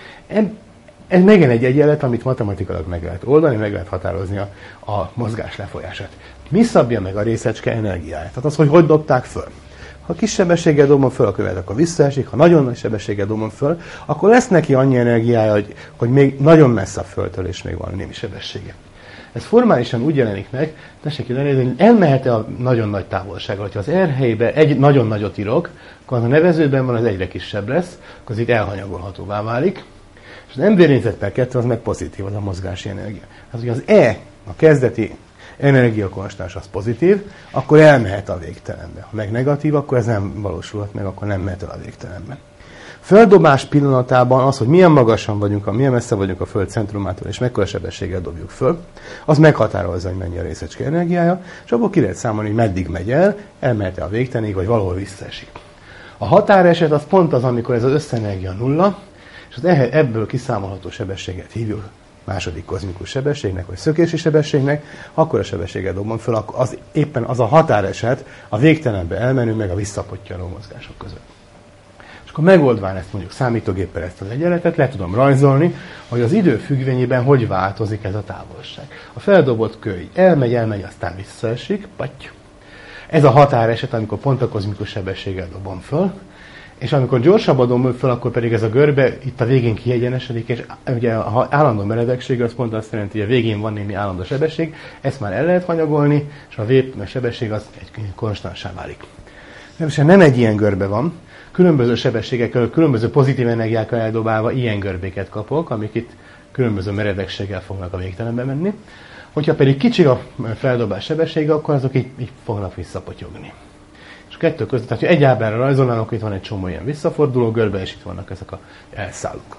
Ez megint egy egyenlet, amit matematikailag meg lehet oldani, meg lehet határozni a, a mozgás lefolyását. Mi szabja meg a részecske energiáját? Tehát az, hogy hogy dobták föl. Ha kis sebességgel dobom föl a követ, akkor visszaesik, ha nagyon nagy sebességgel dobom föl, akkor lesz neki annyi energiája, hogy, hogy még nagyon messze a Földtől, és még van némi sebessége. Ez formálisan úgy jelenik meg, tessék ide nézni, hogy elmehet-e a nagyon nagy távolságra. Ha az R helyébe egy nagyon nagyot írok, akkor ha a nevezőben van, az egyre kisebb lesz, akkor az itt elhanyagolhatóvá válik. És az mv per kettő az meg pozitív, az a mozgási energia. Hát, hogy az E, a kezdeti energiakonstans az pozitív, akkor elmehet a végtelenbe. Ha meg negatív, akkor ez nem valósulhat meg, akkor nem mehet el a végtelenbe. Földobás pillanatában az, hogy milyen magasan vagyunk, milyen messze vagyunk a Föld centrumától, és mekkora sebességgel dobjuk föl, az meghatározza, hogy mennyi a részecske energiája, és abból ki lehet számolni, hogy meddig megy el, elmehet-e a végtelenig, vagy valahol visszaesik. A határeset az pont az, amikor ez az összenergia nulla, és az ebből kiszámolható sebességet hívjuk második kozmikus sebességnek, vagy szökési sebességnek, akkor a sebességet dobom föl, akkor az éppen az a határeset a végtelenbe elmenő, meg a visszapottyanó mozgások között. És akkor megoldván ezt mondjuk számítógéppel ezt az egyenletet, le tudom rajzolni, hogy az idő függvényében hogy változik ez a távolság. A feldobott kő így elmegy, elmegy, aztán visszaesik, patty. Ez a határeset, amikor pont a kozmikus sebességgel dobom föl, és amikor gyorsabban dobom föl, akkor pedig ez a görbe itt a végén kiegyenesedik, és ugye ha állandó meredekség, az pont azt jelenti, hogy a végén van némi állandó sebesség, ezt már el lehet hanyagolni, és a vép sebesség az egy konstansá válik. Nem egy ilyen görbe van, különböző sebességekkel, különböző pozitív energiákkal eldobálva ilyen görbéket kapok, amik itt különböző meredekséggel fognak a végtelenbe menni. Hogyha pedig kicsi a feldobás sebessége, akkor azok így, így fognak visszapotyogni. És a kettő között, tehát ha egy ábrára rajzolnának, itt van egy csomó ilyen visszaforduló görbe, és itt vannak ezek a elszállók.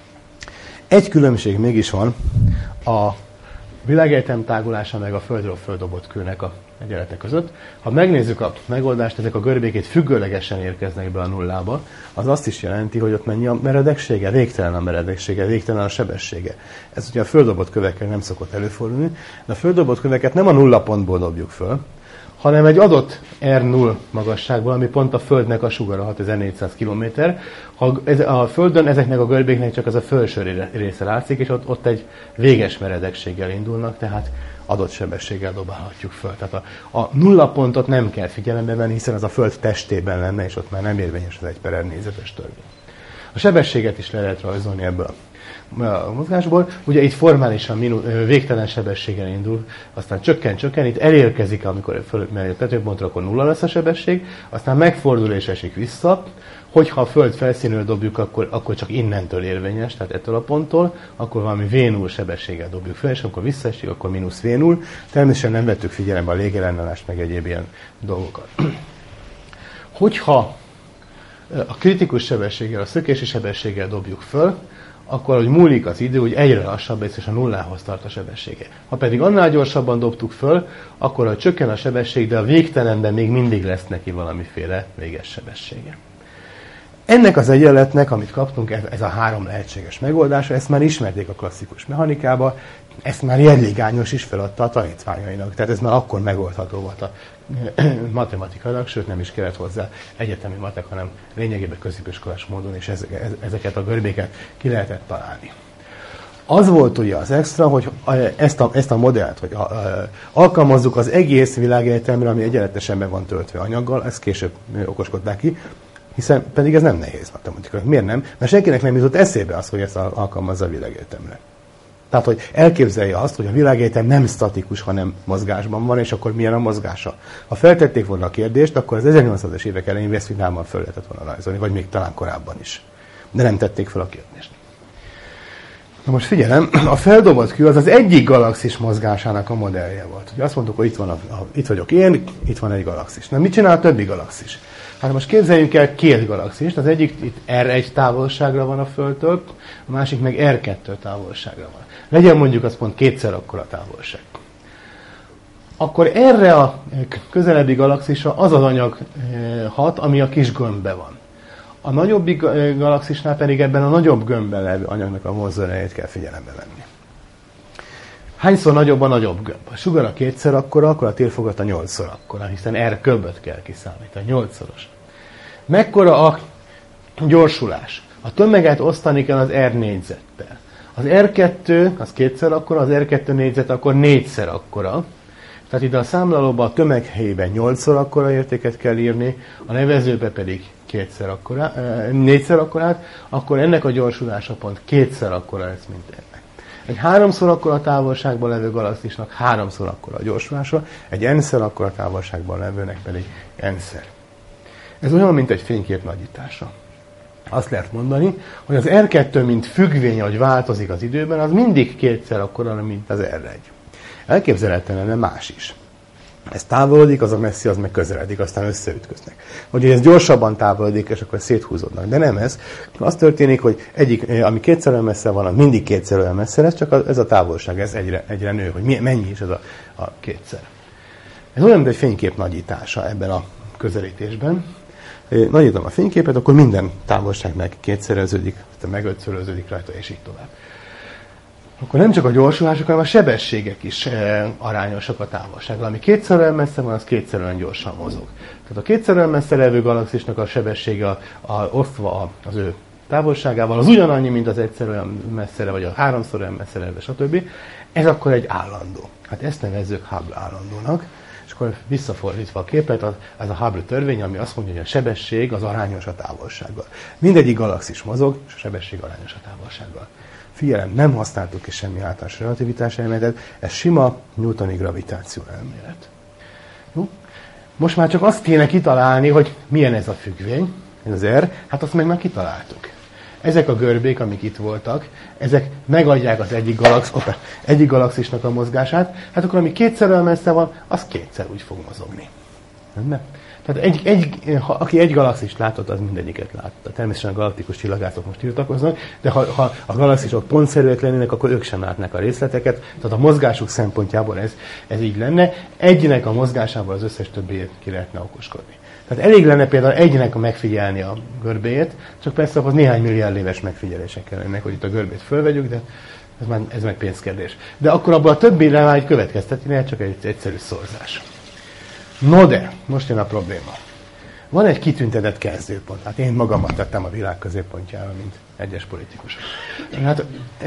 Egy különbség mégis van a világegyetem tágulása meg a Földről földobott kőnek a egyenletek között. Ha megnézzük a megoldást, ezek a görbék itt függőlegesen érkeznek be a nullába, az azt is jelenti, hogy ott mennyi a meredeksége, végtelen a meredeksége, végtelen a sebessége. Ez ugye a földobott kövekkel nem szokott előfordulni, de a földobott köveket nem a nulla pontból dobjuk föl, hanem egy adott R null magasságból, ami pont a Földnek a sugara, hatezer-négyszáz kilométer. Ha ez, a Földön ezeknek a görbéknek csak az a felső része látszik, és ott, ott egy véges meredekséggel indulnak, tehát adott sebességgel dobálhatjuk föl. Tehát a, a nulla pontot nem kell figyelembe venni, hiszen az a Föld testében lenne, és ott már nem érvényes az egy per er négyzetes törvény. A sebességet is le lehet rajzolni ebből a mozgásból. Ugye itt formálisan minu, végtelen sebességgel indul, aztán csökken, csökken, itt elérkezik, amikor fölmegy a tetőpontra, akkor nulla lesz a sebesség, aztán megfordul és esik vissza. Hogyha a Föld felszínről dobjuk, akkor, akkor csak innentől érvényes, tehát ettől a ponttól, akkor valami vé null sebességgel dobjuk fel, és akkor visszaesik, akkor mínusz vé null. Természetesen nem vettük figyelembe a légellenállást, meg egyéb ilyen dolgokat. Hogyha a kritikus sebességgel, a szökési sebességgel dobjuk föl, akkor, hogy múlik az idő, hogy egyre lassabb és a nullához tart a sebessége. Ha pedig annál gyorsabban dobtuk föl, akkor, hogy csökken a sebesség, de a végtelenben még mindig lesz neki valamiféle véges sebessége. Ennek az egyenletnek, amit kaptunk, ez a három lehetséges megoldása, ezt már ismerték a klasszikus mechanikában, ezt már Jedligányos is feladta a tanítványainak, tehát ez már akkor megoldható volt a matematikailag, sőt nem is kellett hozzá egyetemi matek, hanem lényegében középiskolás módon, és ezeket a görbéket ki lehetett találni. Az volt ugye az extra, hogy ezt a, ezt a modellt, hogy a, a, alkalmazzuk az egész világegyetemre, ami egyenletesen be van töltve anyaggal, ezt később okoskodták ki, hiszen pedig ez nem nehéz matematika. Miért nem? Mert senkinek nem jutott eszébe az, hogy ezt alkalmazza a világegyetemre. Tehát, hogy elképzelje azt, hogy a világegyetem nem statikus, hanem mozgásban van, és akkor milyen a mozgása. Ha feltették volna a kérdést, akkor az ezernyolcszázas évek elején Westfinálban föl lehetett volna rajzolni, vagy még talán korábban is. De nem tették fel a kérdést. Na most figyelem, a feldobott kő az az egyik galaxis mozgásának a modellje volt. Ugye azt mondtuk, hogy itt, van a, a, itt vagyok én, itt van egy galaxis. Na mit csinál a többi galaxis? Hát most képzeljünk el két galaxist, az egyik itt er egy távolságra van a Földtől, a másik meg er kettő távolságra van. Legyen mondjuk az pont kétszer akkora távolság. Akkor erre a közelebbi galaxisra az az anyag hat, ami a kis gömbbe van. A nagyobbik galaxisnál pedig ebben a nagyobb gömbben levő anyagnak a vonzóerejét kell figyelembe venni. Hányszor nagyobb a nagyobb gömb? A sugara kétszer akkora, akkor a térfogata nyolcszor akkora, hiszen R köbbet kell kiszámítani, nyolcszoros. Mekkora a gyorsulás? A tömeget osztani kell az R négyzettel. Az er kettő az kétszer akkora, az er kettő négyzet akkor négyszer akkora. Tehát ide a számlálóban a tömeg helyében nyolcszor akkora értéket kell írni, a nevezőbe pedig kétszer akkora, négyszer akkorát, akkor ennek a gyorsulása pont kétszer akkora lesz, mint ennek. Egy háromszor akkora távolságban levő galaxisnak háromszor akkora a gyorsulása, egy n-szer akkora távolságban levőnek pedig n-szer. Ez olyan, mint egy fénykép nagyítása. Azt lehet mondani, hogy az er kettő, mint függvény, hogy változik az időben, az mindig kétszer akkora, mint az er egy. Elképzelhetően lenne más is. Ez távolodik, az a messzi, az meg közeledik, aztán összeütköznek. Hogy ez gyorsabban távolodik, és akkor széthúzódnak. De nem ez. Az történik, hogy egyik, ami kétszer olyan messze van, az mindig kétszer olyan messze lesz, csak ez a távolság, ez egyre, egyre nő, hogy mennyi is ez a, a kétszer. Ez olyan, mint egy fénykép nagyítása ebben a közelítésben. Nagyítom a fényképet, akkor minden távolság meg kétszereződik, aztán meg ötszöröződik rajta, és így tovább. Akkor nem csak a gyorsulások, hanem a sebességek is arányosak a távolsággal. Ami kétszer olyan messze van, az kétszer olyan gyorsan mozog. Tehát a kétszer olyan messze levő galaxisnak a sebessége a, a, osztva az ő távolságával, az ugyanannyi, mint az egyszer olyan messzere, vagy a háromszor olyan messzere levő, stb. Ez akkor egy állandó. Hát ezt nevezzük Hubble állandónak. És akkor visszafordítva a képlet, az, az a Hubble törvény, ami azt mondja, hogy a sebesség az arányos a távolsággal. Mindegyik galaxis mozog, és a sebesség arányos a távolsággal. Figyelem, nem használtuk ki semmi általános relativitás elméletet, ez sima newtoni gravitáció elmélet. Jó? Most már csak azt kéne kitalálni, hogy milyen ez a függvény, ez az R, hát azt meg már kitaláltuk. Ezek a görbék, amik itt voltak, ezek megadják az egyik, galax, opa, egyik galaxisnak a mozgását, hát akkor ami kétszer olyan messze van, az kétszer úgy fog mozogni. Nem? Tehát egy, egy, ha, aki egy galaxist látott, az mindegyiket látta. Természetesen a galaktikus csillagászok most tiltakoznak, de ha, ha a galaxisok pontszerűek lennének, akkor ők sem látnák a részleteket. Tehát a mozgásuk szempontjából ez, ez így lenne. Egynek a mozgásával az összes többiét ki lehetne okoskodni. Tehát elég lenne például egynek megfigyelni a görbéjét, csak persze ahhoz néhány milliárd éves megfigyelések kellenek, hogy itt a görbét fölvegyük, de ez, már, ez meg pénzkérdés. De akkor abban a többire már egy következtetni lehet, csak egy egyszerű szorzás. No de, most jön a probléma. Van egy kitüntetett kezdőpont. Hát én magamat tettem a világ középpontjára, mint egyes politikusok. Hát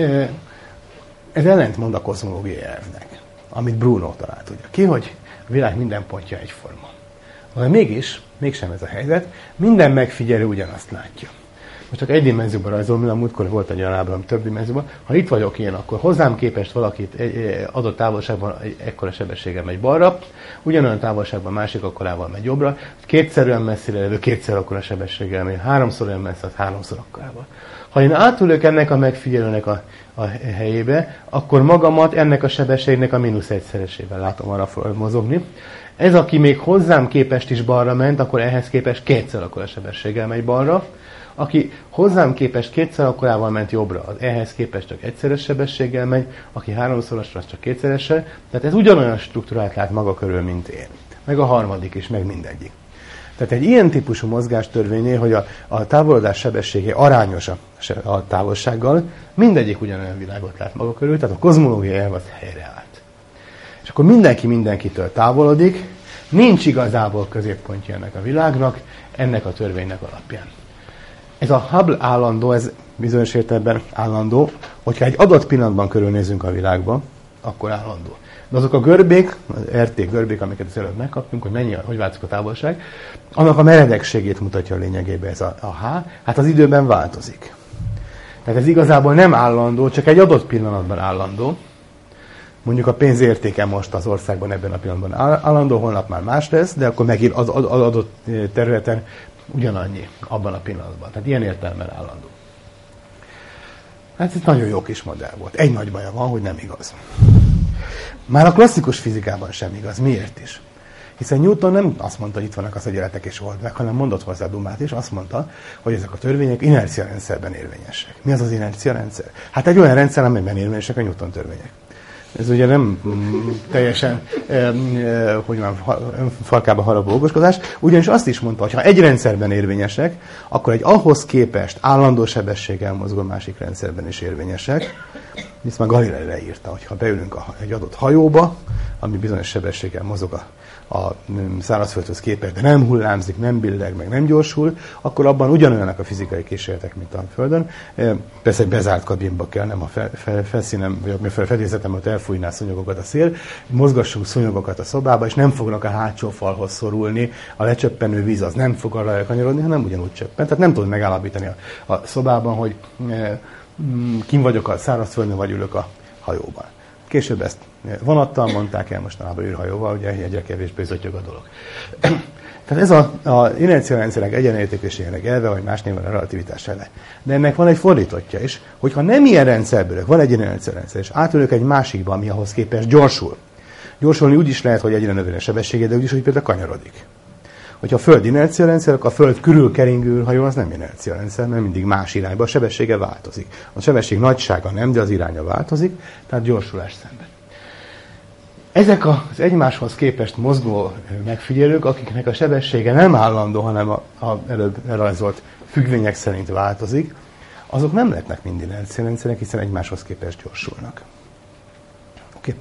ez ellentmond a kozmológiai elvnek, amit Bruno talált ugye ki, hogy a világ minden pontja egyforma. De mégis, mégsem ez a helyzet, minden megfigyelő ugyanazt látja. Most csak egy dimenzióban rajzolom, mert a múltkor volt egy olyan ábra, ami több dimenzióban. Ha itt vagyok én, akkor hozzám képest valakit egy adott távolságban ekkora sebességgel megy balra, ugyanolyan távolságban másik akkorával megy jobbra, kétszer olyan messzire levő, kétszer akkora sebességgel megy, háromszor olyan messze, az háromszor akkorával. Ha én átülök ennek a megfigyelőnek a, a helyébe, akkor magamat ennek a sebességnek a mínusz egyszeresével látom arra mozogni. Ez, aki még hozzám képest is balra ment, akkor ehhez képest kétszer akkora sebességgel megy balra. Aki hozzám képest kétszer akkorával ment jobbra, az ehhez képest csak egyszeres sebességgel megy, aki háromszorosra, az csak kétszeressel. Tehát ez ugyanolyan struktúrát lát maga körül, mint én. Meg a harmadik is, meg mindegyik. Tehát egy ilyen típusú mozgástörvénynél, hogy a, a távolodás sebessége arányos a, a távolsággal, mindegyik ugyanolyan világot lát maga körül, tehát a kozmológiai elv az helyreállt. És akkor mindenki mindenkitől távolodik, nincs igazából középpontja ennek a világnak, ennek a törvénynek alapján. Ez a Hubble állandó, ez bizonyos értelemben állandó, hogyha egy adott pillanatban körülnézünk a világba, akkor állandó. De azok a görbék, az er té görbék, amiket az előbb megkaptunk, hogy mennyi, hogy változik a távolság, annak a meredekségét mutatja a lényegében ez a, a H, hát az időben változik. Tehát ez igazából nem állandó, csak egy adott pillanatban állandó. Mondjuk a pénz értéke most az országban ebben a pillanatban állandó, holnap már más lesz, de akkor megint az adott területen ugyanannyi abban a pillanatban. Tehát ilyen értelemben állandó. Hát ez nagyon jó kis modell volt. Egy nagy baja van, hogy nem igaz. Már a klasszikus fizikában sem igaz. Miért is? Hiszen Newton nem azt mondta, hogy itt vannak az egyenletek és old meg, hanem mondott hozzá dumát, és azt mondta, hogy ezek a törvények inercia rendszerben érvényesek. Mi az az inercia rendszer? Hát egy olyan rendszer, amelyben érvényesek a Newton törvények. Ez ugye nem teljesen, eh, eh, hogy már falkába harapó okoskodás, ugyanis azt is mondta, hogy ha egy rendszerben érvényesek, akkor egy ahhoz képest állandó sebességgel mozgó másik rendszerben is érvényesek. Ezt már Galilei leírta, hogy ha beülünk egy adott hajóba, ami bizonyos sebességgel mozog a, a szárazföldhöz képest, de nem hullámzik, nem billeg, meg nem gyorsul, akkor abban ugyanolyanak a fizikai kísérletek, mint a Földön. Persze egy bezárt kabinba kell, nem a fel, fel, felszínen, vagy a fedélzetem, ott elfújná a szúnyogokat a szél, mozgassunk szúnyogokat a szobába, és nem fognak a hátsó falhoz szorulni, a lecsöppenő víz az nem fog arra elkanyarodni, hanem ugyanúgy csöppen. Tehát nem tudod megállapítani a, a szobában, hogy e, kim vagyok a szárazföldön, vagy ülök a hajóban. Később ezt vonattal mondták el, mostanában űrhajóval, ugye egyre kevésbé zötyög a dolog. Tehát ez a, a inerciarendszerek egyenértékűségének elve, vagy más néven a relativitás elve. De ennek van egy fordítottja is, hogyha nem ilyen rendszerből, van egy inerciarendszer, és átülök egy másikba, ami ahhoz képest gyorsul. Gyorsulni úgy is lehet, hogy egyre növeli a sebessége, de úgy is, hogy például kanyarodik. Hogyha a Föld inerciarendszer, akkor a Föld körül keringő hajó az nem inerciarendszer, mert mindig más irányba, a sebessége változik. A sebesség nagysága nem, de az iránya változik, tehát gyorsulás szemben. Ezek az egymáshoz képest mozgó megfigyelők, akiknek a sebessége nem állandó, hanem a, a előbb elrajzolt függvények szerint változik, azok nem lehetnek mind inerciarendszerek, hiszen egymáshoz képest gyorsulnak. Okay.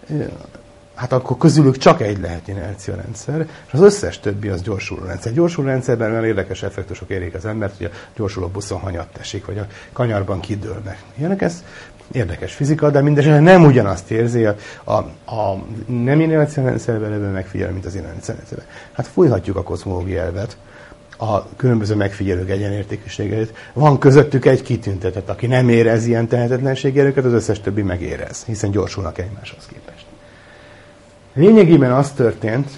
Hát akkor közülük csak egy lehet inerciarendszer, és az összes többi az gyorsuló rendszer. Gyorsuló rendszerben olyan érdekes effektusok érik az embert, hogy a gyorsuló buszon hanyatt esik, vagy a kanyarban kidől meg. Ilyenek, ez érdekes fizika, de mindesetre nem ugyanazt érzi a, a, a nem inerciarendszerben levő megfigyelő, mint az inerciarendszerben. Hát fújhatjuk a kozmológiai elvet, a különböző megfigyelők egyenértékűségeit. Van közöttük egy kitüntetett, aki nem érez ilyen tehetetlenségjelöket, az összes többi megérez, hiszen gyorsulnak egymáshoz képest. Lényegében az történt,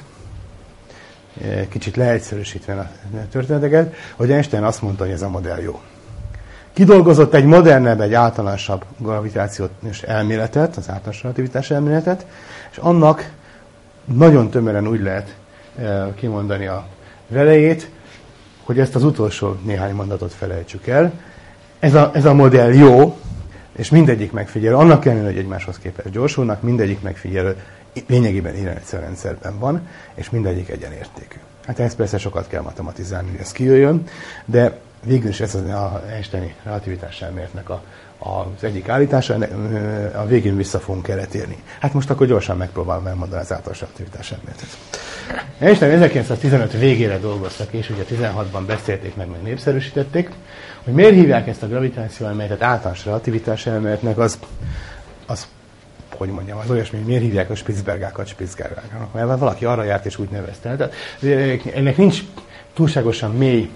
kicsit leegyszerűsítve a történeteket, hogy Einstein azt mondta, hogy ez a modell jó. Kidolgozott egy modernebb, egy általánosabb gravitációs elméletet, az általános relativitás elméletet, és annak nagyon tömören úgy lehet kimondani a velejét, hogy ezt az utolsó néhány mondatot felejtsük el. Ez a, ez a modell jó, és mindegyik megfigyelő, annak ellenére, hogy egymáshoz képest gyorsulnak, mindegyik megfigyelő lényegében inerciarendszerben van, és mindegyik egyenértékű. Hát ehhez persze sokat kell matematizálni, hogy ez kijöjjön, de végül is ez az a Einsteini relativitás elméletnek a, az egyik állítása, a végén vissza fogunk erre térni. Hát most akkor gyorsan megpróbálom elmondani az általános relativitás elméletet. Einstein ezerkilencszáztizenöt végére dolgoztak, és ugye tizenhatban beszélték meg, meg népszerűsítették, hogy miért hívják ezt a gravitáció elméletet általános relativitás elméletnek, az, az hogy mondjam, az olyasmi, hogy miért hívják a Spitzbergákat Spitzbergákat. Mert valaki arra járt, és úgy nevezte. Tehát ennek nincs túlságosan mély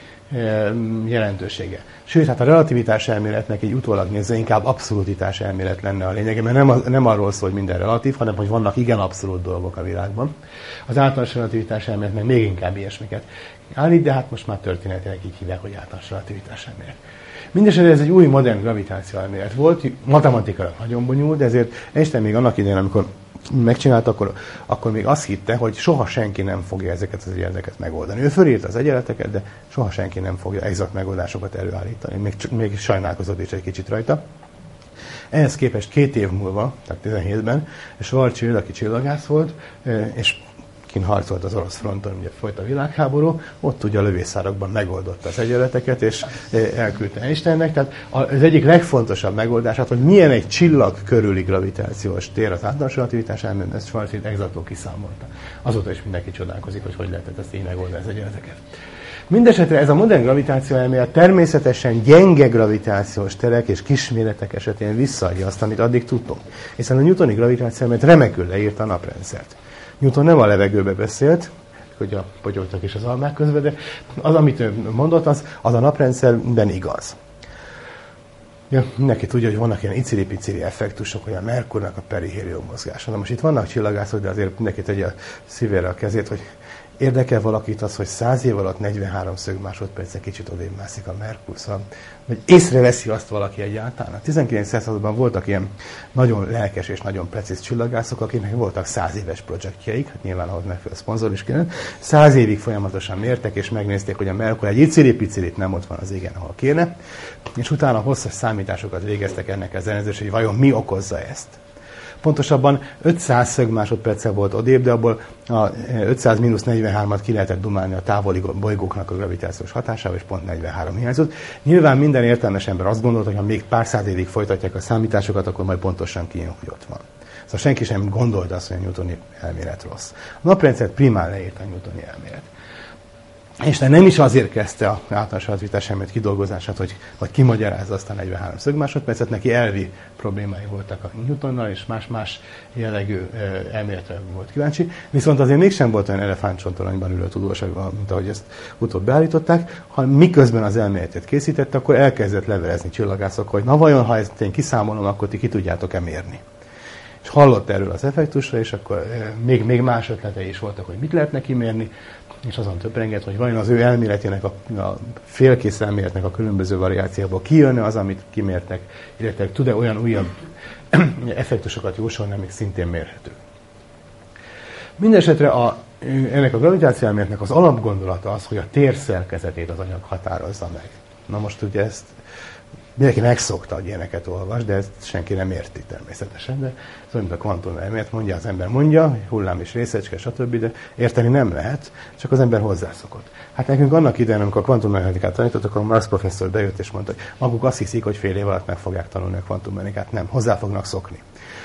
jelentősége. Sőt, hát a relativitás elméletnek egy utólag nézve inkább abszolutitás elmélet lenne a lényege, mert nem, nem arról szól, hogy minden relatív, hanem hogy vannak igen abszolút dolgok a világban. Az általános relativitás elmélet meg még inkább ilyesmiket állít, de hát most már történetileg így hívják, hogy általános relativitás elmélet. Mindenesetre ez egy új modern gravitáció elmélet volt, matematikailag nagyon bonyolult, de ezért Einstein még annak idején, amikor megcsinálta, akkor, akkor még azt hitte, hogy soha senki nem fogja ezeket az egyenleteket megoldani. Ő fölírta az egyenleteket, de soha senki nem fogja exakt megoldásokat előállítani. Még, még sajnálkozott is egy kicsit rajta. Ehhez képest két év múlva, tehát tizenhétben, Schwarzschild, aki csillagász volt, és kint harcolt az orosz fronton, ugye folyt a világháború, ott ugye a lövészárakban megoldotta az egyenleteket, és elküldte Einsteinnek. Tehát az egyik legfontosabb megoldás, hogy milyen egy csillag körüli gravitációs tér az általános relativitás elméletben, ezt Schwarzschild exaktól kiszámolta. Azóta is mindenki csodálkozik, hogy hogy lehetett ezt így megoldani az egyenleteket. Mindenesetre ez a modern gravitáció elmélet természetesen gyenge gravitációs terek és kisméretek esetén visszaadja azt, amit addig tudtunk. Hiszen a newtoni gravitáció elmélet remekül leírta a naprendszert. Newton nem a levegőbe beszélt, hogy a potyogtak is az almák közben, de az, amit ő mondott, az, az a naprendszerben igaz. Ja, mindenki tudja, hogy vannak ilyen iciri-piciri effektusok, hogy a Merkurnak a perihelium mozgása. Na most itt vannak csillagászok, de azért mindenki tegye a szívére a kezét, hogy érdekel valakit az, hogy száz év alatt negyvenhárom szög másodperce kicsit odébb mászik a Merkur, szóval, vagy észreveszi azt valaki egyáltalán. A tizenkilencedik században voltak ilyen nagyon lelkes és nagyon precíz csillagászok, akiknek voltak száz éves projektjeik, hát nyilván ahhoz megfelelő szponzor is kellene. Száz évig folyamatosan mértek, és megnézték, hogy a Merkur egy iciri-picirit nem ott van az égen, ahol kéne, és utána hosszas számításokat végeztek ennek az ellenőrzésre, hogy vajon mi okozza ezt. Pontosabban ötszáz szögmásodperccel volt odébb, de abból a ötszáz mínusz negyvenhármat ki lehetett dumálni a távoli bolygóknak a gravitációs hatásával, és pont negyvenhárom hiányzott. Nyilván minden értelmes ember azt gondolta, hogy ha még pár száz évig folytatják a számításokat, akkor majd pontosan kijön, hogy ott van. Szóval senki sem gondolta azt, hogy a newtoni elmélet rossz. A naprendszert primán leírta a newtoni elmélet. És nem is azért kezdte az általános relativitás elmélet kidolgozását, hogy, hogy kimagyarázza aztán negyvenhárom szögmásodpercet, neki elvi problémái voltak a Newtonnal, és más-más jellegű elméletre volt kíváncsi. Viszont azért mégsem volt olyan elefántcsontoronyban ülő tudós, mint ahogy ezt utóbb beállították, hanem miközben az elméletet készítette, akkor elkezdett leverezni csillagászok, hogy na vajon, ha ezt én kiszámolom, akkor ti ki tudjátok-e mérni. És hallott erről az effektusra, és akkor még, még más ötletei is voltak, hogy mit lehetne kimérni, és azon töprengett, hogy vajon az ő elméletének, a, a félkész elméletnek a különböző variációból kijönne az, amit kimértek, illetve tud-e olyan újabb effektusokat jósolni, amik szintén mérhető. Mindenesetre a, ennek a gravitáció elméletnek az alapgondolata az, hogy a tér szerkezetét az anyag határozza meg. Na most ugye ezt mindenki megszokta, hogy ilyeneket olvas, de ezt senki nem érti természetesen. De szóval, mint a kvantum elmélet mondja, az ember mondja, hullám és részecske, stb., de érteni nem lehet, csak az ember hozzászokott. Hát nekünk annak idején, amikor a kvantummechanikát tanítottak, akkor Marx professzor bejött és mondta, hogy maguk azt hiszik, hogy fél év alatt meg fogják tanulni a kvantummechanikát. Nem, hozzá fognak szokni.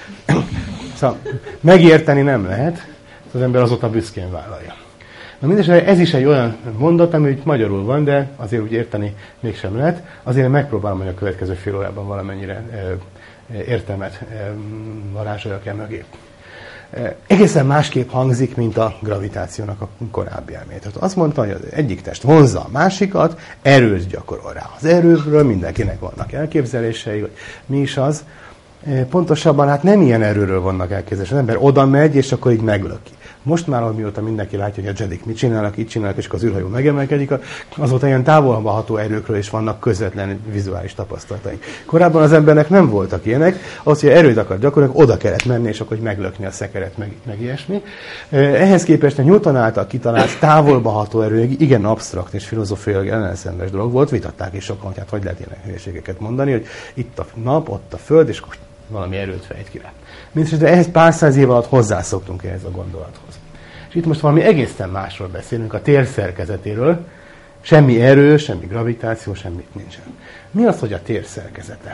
Szóval megérteni nem lehet, az ember azóta büszkén vállalja. Na mindesetre ez is egy olyan mondat, ami úgy magyarul van, de azért úgy érteni mégsem lehet. Azért megpróbálom, hogy a következő fél órában valamennyire e, értelmet e, varázsoljak el mögé. E, egészen másképp hangzik, mint a gravitációnak a korábbi elmélet. Azt mondta, hogy az egyik test vonzza a másikat, erőt gyakorol rá. Az erőről mindenkinek vannak elképzelései, hogy mi is az. E, pontosabban hát nem ilyen erőről vannak elképzelései. Az ember oda megy, és akkor így meglöki. Most már, amióta mindenki látja, hogy a jedik mit csinálnak, itt csinálnak, és az űrhajó megemelkedik, azóta ilyen távolba ható erőkről is vannak közvetlen vizuális tapasztalataink. Korábban az embernek nem voltak ilyenek, az, hogy erőt akar gyakorolni, oda kellett menni, és akkor meglökni a szekeret, meg, meg ilyesmi. Ehhez képest a Newton által kitalált távolba ható erő igen absztrakt és filozófiailag ellenszenves dolog volt, vitatták is sokan, hogy hát hogy lehet ilyen hülyeségeket mondani, hogy itt a nap, ott a föld, és akkor valami erőt fejt ki rá. Mindenesetre ehhez pár száz év alatt hozzászoktunk ehhez a gondolathoz. És itt most valami egészen másról beszélünk, a tér szerkezetéről. Semmi erő, semmi gravitáció, semmit nincsen. Mi az, hogy a tér szerkezete?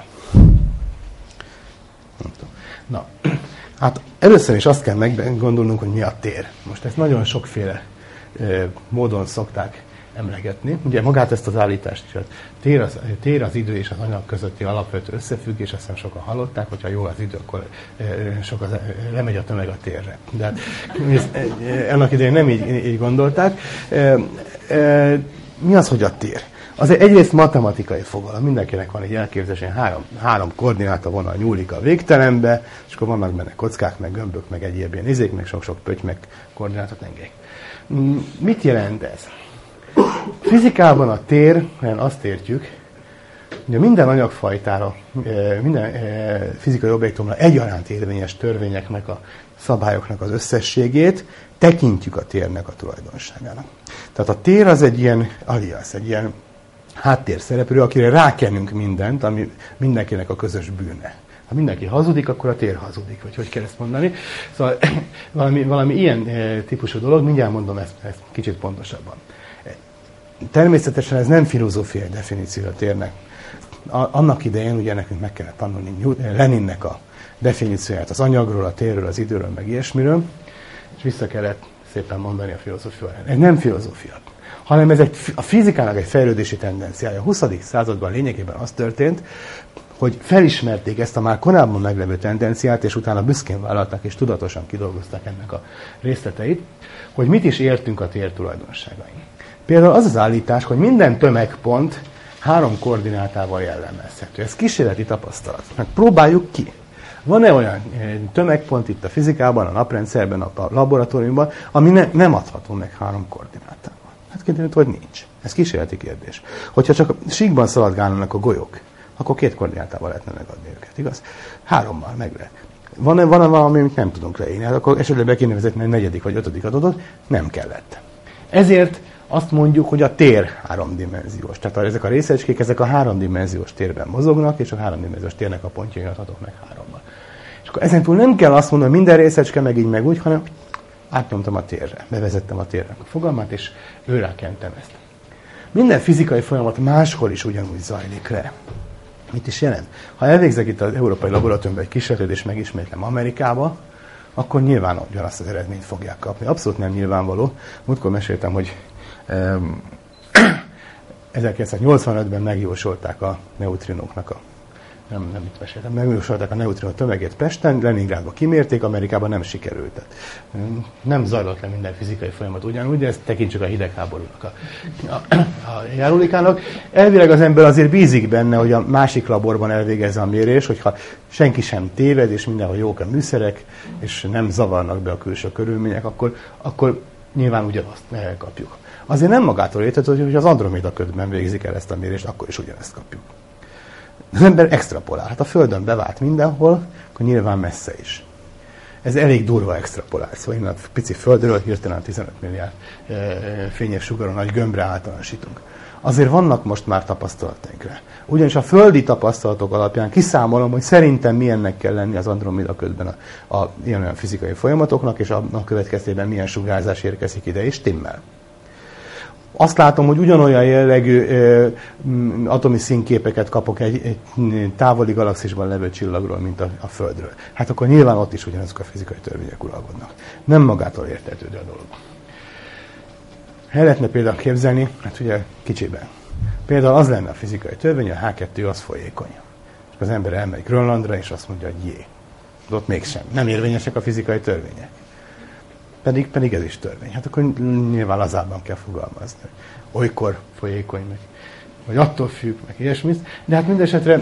Na, hát először is azt kell meggondolnunk, hogy mi a tér. Most ezt nagyon sokféle e, módon szokták emlegetni. Ugye magát ezt az állítást is, tér az, tér az idő és az anyag közötti alapvető összefüggés, azt hiszem sokan hallották, hogyha jó az idő, akkor sok az, lemegy a tömeg a térre. De hát, ez, ennek idején nem így, így gondolták. Mi az, hogy a tér? Az egyrészt matematikai fogalom. Mindenkinek van egy elképzelés, hogy három, három koordináta vonal nyúlik a végtelenbe, és akkor vannak benne kockák, meg gömbök, meg egyéb ilyen izék, meg sok-sok pötty, meg koordinátok engedjék. Mit jelent ez? Fizikában a tér, azt értjük, hogy minden anyagfajtára, minden fizikai objektumra egyaránt érvényes törvényeknek, a szabályoknak az összességét tekintjük a térnek a tulajdonságának. Tehát a tér az egy ilyen alias, egy ilyen háttérszereplő, akire rákenünk mindent, ami mindenkinek a közös bűne. Ha mindenki hazudik, akkor a tér hazudik, vagy hogy kell ezt mondani. Szóval valami, valami ilyen típusú dolog, mindjárt mondom ezt, ezt kicsit pontosabban. Természetesen ez nem filozófiai definíció a térnek. Annak idején ugye nekünk meg kellett tanulni Leninnek a definícióját az anyagról, a térről, az időről, meg ilyesmiről, és vissza kellett szépen mondani a filozófiára. Ez nem filozófia, hanem ez egy, a fizikának egy fejlődési tendenciája. A huszadik században lényegében az történt, hogy felismerték ezt a már korábban meglevő tendenciát, és utána büszkén vállalták, és tudatosan kidolgozták ennek a részleteit, hogy mit is értünk a tér tulajdonságain. Például az az állítás, hogy minden tömegpont három koordinátával jellemezhető. Ez kísérleti tapasztalat. Meg próbáljuk ki. Van-e olyan tömegpont itt a fizikában, a naprendszerben, a laboratóriumban, ami ne, nem adható meg három koordinátával? Hát kiderült, hogy nincs. Ez kísérleti kérdés. Hogyha csak síkban szaladgálnak a golyók, akkor két koordinátával lehetne megadni őket, igaz? Hárommal meg lehet. Van-e, van-e valami, amit nem tudunk leírni? Hát akkor esetleg be kéne vezetni egy negyedik vagy ötödik adatot? Nem kellett. Ezért azt mondjuk, hogy a tér háromdimenziós. Tehát ezek a részecskék, ezek a háromdimenziós térben mozognak, és a háromdimenziós térnek a pontjai adhatók meg hárommal. És akkor ezentúl nem kell azt mondani, hogy minden részecske meg így meg úgy, hanem átnyomtam a térre, bevezettem a térre a fogalmát, és őrá kentem ezt. Minden fizikai folyamat máshol is ugyanúgy zajlik le. Mit is jelent? Ha elvégzek itt az európai laboratóriumban egy kísérletet és megismétlem Amerikába, akkor nyilván ugyanazt az eredményt fogják kapni. Abszolút nem nyilvánvaló. Múltkor meséltem, hogy um, ezerkilencszáznyolcvanötben megjósolták a neutrinóknak a nem, nem itt meséltem, megjósolták a neutrinó tömegét Pesten, Leningrádba kimérték, Amerikában nem sikerült. Tehát nem zajlott le minden fizikai folyamat ugyanúgy, de ezt tekintsük a hidegháborúnak a, a, a járulékának. Elvileg az ember azért bízik benne, hogy a másik laborban elvégezze a mérés, hogyha senki sem téved, és mindenhol jók a műszerek, és nem zavarnak be a külső körülmények, akkor, akkor nyilván ugyanazt kapjuk. Azért nem magától értető, hogy az Andromeda ködben végzik el ezt a mérést, akkor is ugyanezt kapjuk. Az ember extrapolál. Hát a Földön bevált mindenhol, akkor nyilván messze is. Ez elég durva extrapoláció. Innen a pici Földről hirtelen tizenöt milliárd fényes sugaron nagy gömbre általánosítunk. Azért vannak most már tapasztalataink. Ugyanis a földi tapasztalatok alapján kiszámolom, hogy szerintem milyennek kell lenni az Andromeda ködben a, a ilyen olyan fizikai folyamatoknak, és a, a következtében milyen sugárzás érkezik ide, és timmel. Azt látom, hogy ugyanolyan jellegű ö, atomi színképeket kapok egy, egy távoli galaxisban levő csillagról, mint a, a Földről. Hát akkor nyilván ott is ugyanazok a fizikai törvények uralkodnak. Nem magától értetődő a dolog. El lehetne például képzelni, hát ugye kicsiben. Például az lenne a fizikai törvény, a há kettő az folyékony. És az ember elmegy Grönlandra, és azt mondja, hogy jé. De ott mégsem. Nem érvényesek a fizikai törvények. Pedig, pedig ez is törvény. Hát akkor nyilván lazában kell fogalmazni. Olykor folyékony, meg, vagy attól függ, meg ilyesmit. De hát mindesetre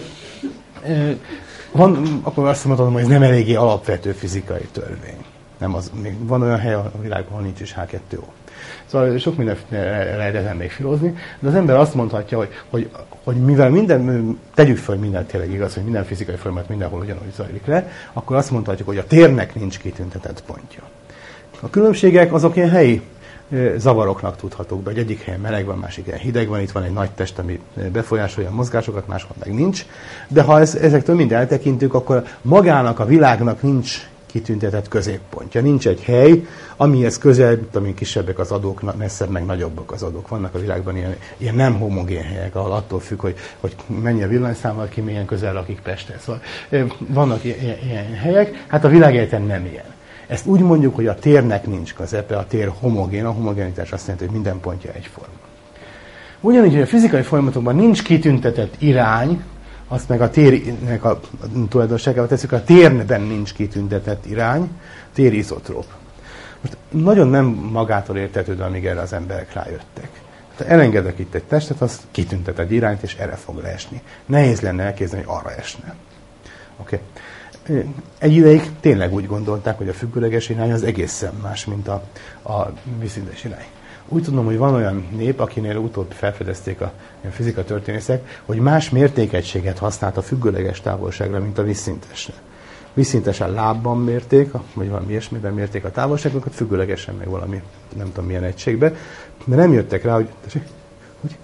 van, akkor azt mondhatom, hogy ez nem eléggé alapvető fizikai törvény. Nem az, még van olyan hely a világban, ahol nincs is há kettő ó. Szóval sok minden lehet ezen még filózni, de az ember azt mondhatja, hogy, hogy, hogy mivel minden, tegyük föl, minden tényleg igaz, hogy minden fizikai folyamat mindenhol ugyanúgy zajlik le, akkor azt mondhatjuk, hogy a térnek nincs kitüntetett pontja. A különbségek azok ilyen helyi zavaroknak tudhatók be, hogy egyik helyen meleg van, másik helyen hideg van, itt van egy nagy test, ami befolyásolja a mozgásokat, máshol meg nincs. De ha ez, ezektől mind eltekintünk, akkor magának a világnak nincs kitüntetett középpontja. Nincs egy hely, amihez közel, amin kisebbek az adók, messzebb meg nagyobbak az adók. Vannak a világban ilyen, ilyen nem homogén helyek, ahol attól függ, hogy, hogy mennyi a villanyszámmal, ki milyen közel lakik Pestre. Szóval vannak ilyen, ilyen helyek, hát a világegyetem nem ilyen. Ezt úgy mondjuk, hogy a térnek nincs közepe, a tér homogén, a homogenitás azt jelenti, hogy minden pontja egyforma. Ugyanígy, hogy a fizikai folyamatokban nincs kitüntetett irány, azt meg a térnek a tulajdonságával tesszük, a térben nincs kitüntetett irány, térizotróp. Most nagyon nem magától értetődő, amíg erre az emberek rájöttek. Ha elengedek itt egy testet, az kitüntetett irányt, és erre fog leesni. Nehéz lenne elképzelni, hogy arra esne. Oké. Okay. Egy ideig tényleg úgy gondolták, hogy a függőleges irány az egészen más, mint a, a vízszintes irány. Úgy tudom, hogy van olyan nép, akinél utóbb felfedezték a, a fizikatörténészek, hogy más mértékegységet használt a függőleges távolságra, mint a vízszintesre. Vízszintesen lábban mérték, vagy valami ilyesmiben mérték a távolságokat, függőlegesen meg valami, nem tudom milyen egységben, de nem jöttek rá, hogy... hogy?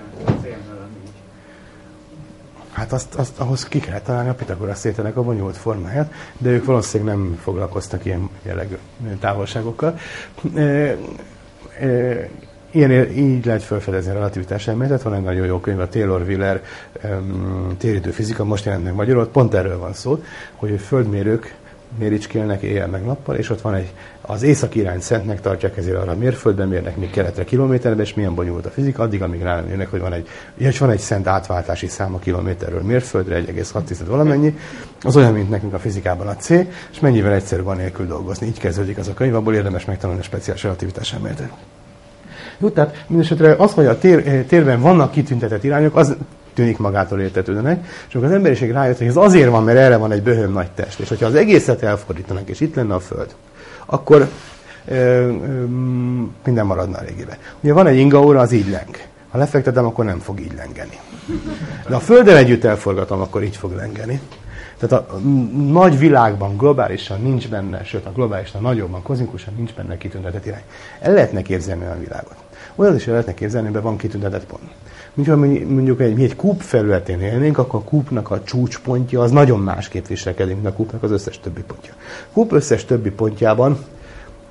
Hát azt, azt, ahhoz ki kell találni a Pitagorasz tételnek a bonyolult formáját, de ők valószínűleg nem foglalkoztak ilyen jellegű távolságokkal. E, e, ilyen, így lehet felfedezni a relativitás elméletet. Van egy nagyon jó könyv, a Taylor-Wheeler um, téridő fizika, most jelent meg magyarul, pont erről van szó, hogy földmérők méricskélnek éjjel meg nappal, és ott van egy, az északi irányt szentnek tartják, ezért arra mérföldben mérnek, még keletre kilométerben, és milyen bonyolult a fizika, addig, amíg rá nem jönnek, hogy van egy, hogy van egy szent átváltási szám a kilométerről mérföldre, egy egész hat valamennyi, az olyan, mint nekünk a fizikában a C, és mennyivel egyszerűbb van nélkül dolgozni. Így kezdődik az a könyv, abból érdemes megtanulni a speciális relativitás elméletet. Jó, tehát mindesetre az, hogy a tér, térben vannak kitüntetett irányok, az tűnik magától értetődőnek, és akkor az emberiség rájött, hogy ez azért van, mert erre van egy böhöm nagy test, és hogyha az egészet elfordítanak, és itt lenne a Föld, akkor ö, ö, minden maradna a régibe. Ugye van egy ingaóra, az így leng. Ha lefektetem, akkor nem fog így lengeni. De ha Földdel együtt elforgatom, akkor így fog lengeni. Tehát a nagy világban globálisan nincs benne, sőt a globálisan nagyobban, kozmikusan nincs benne kitüntetett irány. El lehetne képzelni olyan világot. Olyan is el lehetne képzelni, hogy van kitüntetett pont. Mondjuk egy, mi egy kúp felületén élnénk, akkor a kúpnak a csúcspontja az nagyon másképp viselkedik, mint a kúpnak az összes többi pontja. A kúp összes többi pontjában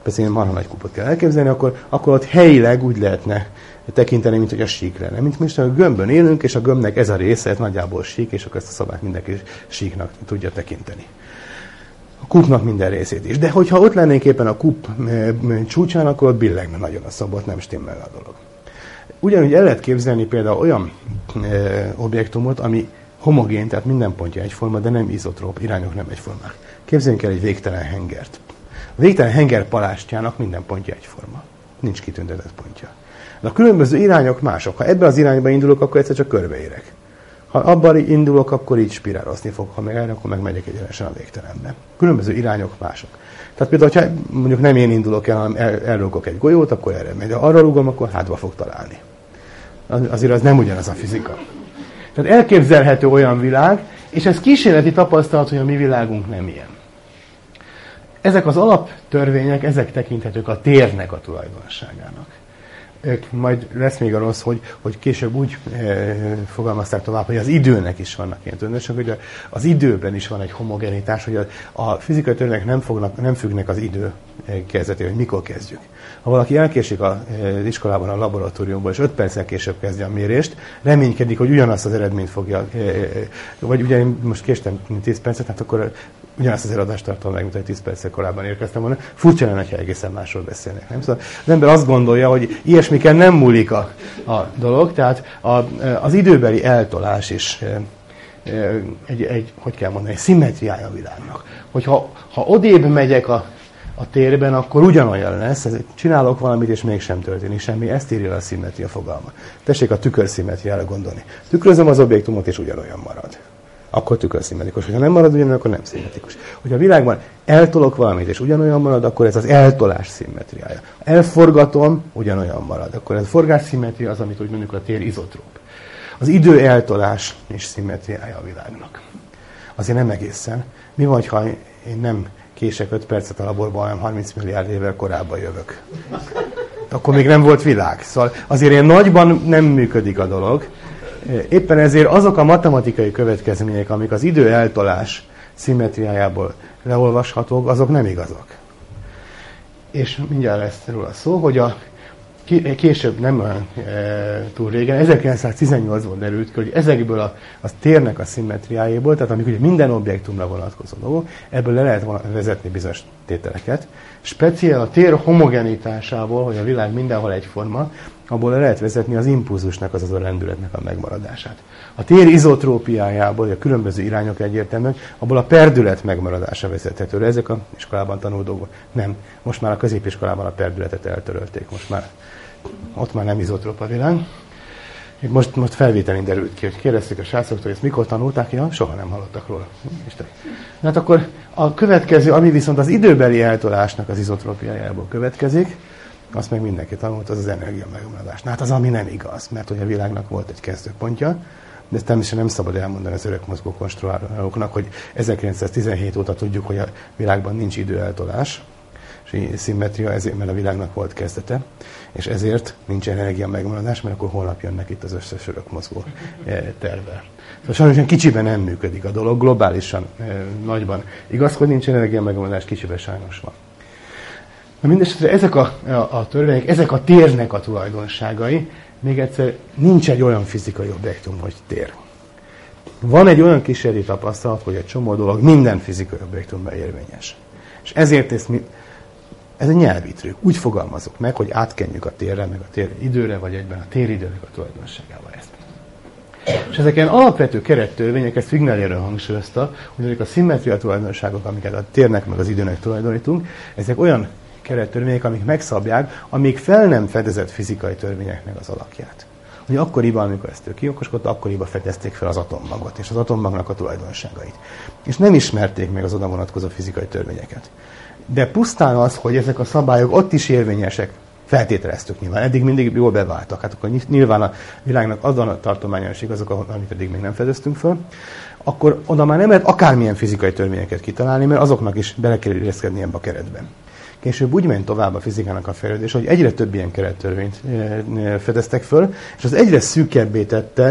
persze én marha nagy kupot kell elképzelni, akkor, akkor ott helyileg úgy lehetne tekinteni, mint hogy a sík lenne. Mint most a gömbön élünk, és a gömbnek ez a része, ez nagyjából sík, és akkor ezt a szabályt mindenki síknak tudja tekinteni. A kupnak minden részét is. De hogyha ott lennénk éppen a kup csúcsán, akkor ott billegne nagyon a szabot, nem stimmel a dolog. Ugyanúgy el lehet képzelni például olyan e, objektumot, ami homogén, tehát minden pontja egyforma, de nem izotróp, irányok nem egyformák. Képzeljünk el egy végtelen hengert. A végtelen henger palástjának minden pontja egyforma. Nincs kitüntetett pontja. De a különböző irányok mások. Ha ebben az irányba indulok, akkor egyszer csak körbeérek. Ha abban indulok, akkor így spirálozni fog. Ha meg erre, akkor meg megyek egyenesen a végtelenbe. Különböző irányok mások. Tehát például, ha mondjuk nem én indulok el, hanem el, elrúgok egy golyót, akkor erre megy. Ha arra rúgom, akkor hátba fog találni. Azért az nem ugyanaz a fizika. Tehát elképzelhető olyan világ, és ez kísérleti tapasztalat, hogy a mi világunk nem ilyen. Ezek az alaptörvények, ezek tekinthetők a térnek a tulajdonságának. Majd lesz még a rossz, hogy, hogy később úgy e, fogalmazták tovább, hogy az időnek is vannak ilyen tulajdonságok, hogy a, az időben is van egy homogenitás, hogy a, a fizikai törvények nem, fognak, nem függnek az idő kezdetében, hogy mikor kezdjük. Ha valaki elkésik az iskolában, a laboratóriumból, és öt perccel később kezdje a mérést, reménykedik, hogy ugyanazt az eredményt fogja, vagy ugye én most késtem tíz percet, hát akkor ugyanazt az eladást tartom meg, mint hogy tíz perccel korábban érkeztem volna. Furcsa lenne, ha egészen másról beszélnek. Nem? Szóval az ember azt gondolja, hogy ilyesmiken nem múlik a, a dolog, tehát a, az időbeli eltolás is egy, egy, hogy kell mondani, egy szimmetriája a világnak. Hogyha ha odébb megyek a a térben, akkor ugyanolyan lesz, csinálok valamit, és mégsem történik semmi, ezt írja a szimmetria fogalma. Tessék a tükörszimmetriára gondolni. Tükrözöm az objektumot, és ugyanolyan marad. Akkor tükörszimmetrikus. Ha nem marad ugyanolyan, akkor nem szimmetrikus. Hogyha a világban eltolok valamit, és ugyanolyan marad, akkor ez az eltolás szimmetriája. Elforgatom, ugyanolyan marad. Akkor ez a forgás szimmetria az, amit úgy mondjuk a tér izotróp. Az idő eltolás és szimmetriája a világnak. Azért nem egészen. Mi van, ha én nem kések öt percet a laborban, hanem harminc milliárd évvel korábban jövök. Akkor még nem volt világ. Szóval azért ilyen nagyban nem működik a dolog. Éppen ezért azok a matematikai következmények, amik az idő eltolás szimmetriájából leolvashatók, azok nem igazak. És mindjárt lesz róla szó, hogy a később, nem e, túl régen, ezerkilencszáztizennyolcban derült ki, hogy ezekből a, a térnek a szimmetriájából, tehát amik ugye minden objektumra vonatkozó dolgok, ebből le lehet vezetni bizonyos tételeket. Speciál a tér homogenitásából, hogy a világ mindenhol egyforma, abból le lehet vezetni az impulzusnak, azaz a lendületnek a megmaradását. A tér izotrópiájából, hogy a különböző irányok egyértelműek, abból a perdület megmaradása vezethető. Ezek a iskolában tanult dolgok. Nem. Most már a középiskolában a perdületet eltörölték. Most már ott már nem izotróp a világ. Most, most felvételén derült ki, hogy kérdezték a srácoktól, hogy ezt mikor tanulták, ja, soha nem hallottak róla. Isten. Hát akkor a következő, ami viszont az időbeli eltolásnak az izotrópiájából következik, azt meg mindenki tanult, az az energia megmaradás. Hát az, ami nem igaz, mert hogy a világnak volt egy kezdőpontja, de ezt természetesen nem szabad elmondani az örök mozgó konstruálóknak, hogy ezerkilencszáztizenhét óta tudjuk, hogy a világban nincs időeltolás, és szimmetria, ezért, mert a világnak volt kezdete, és ezért nincs energia megmaradás, mert akkor holnap jönnek itt az összes örök mozgó tervvel. Szóval sajnos kicsiben nem működik a dolog, globálisan, nagyban. Igaz, hogy nincs energia megmaradás, kicsiben sajnos van. Na mindesetre ezek a, a, a törvények, ezek a térnek a tulajdonságai, még egyszer nincs egy olyan fizikai objektum, hogy tér. Van egy olyan kísérleti tapasztalat, hogy egy csomó dolog minden fizikai objektumban érvényes. És ezért ezt mi, ez egy nyelvi trükk. Úgy fogalmazok meg, hogy átkenjük a térre, meg a tér időre, vagy egyben a téridőnek a tulajdonságával ezt. És ezek ilyen alapvető kerettörvények, ezt Figner hangsúlyozta, hogy ezek a szimmetria tulajdonságok, amiket a térnek meg az időnek tulajdonítunk, ezek olyan kerettörvények, amik megszabják, amíg fel nem fedezett fizikai törvényeknek az alakját. Ugye akkoriban, amikor ezt ő kiokoskodott, akkoriban fedezték fel az atommagot, és az atommagnak a tulajdonságait. És nem ismerték meg az oda vonatkozó fizikai törvényeket. De pusztán az, hogy ezek a szabályok ott is érvényesek, feltételeztük nyilván. Eddig mindig jól beváltak. Hát akkor nyilván a világnak azon a tartományos igazok, amit eddig még nem fedeztünk föl, akkor oda már nem lehet akármilyen fizikai törvényeket kitalálni, mert azoknak is bele kell illeszkedni ebbe a keretben. Később úgy ment tovább a fizikának a fejlődés, hogy egyre több ilyen kerettörvényt fedeztek föl, és az egyre szűkebbé tette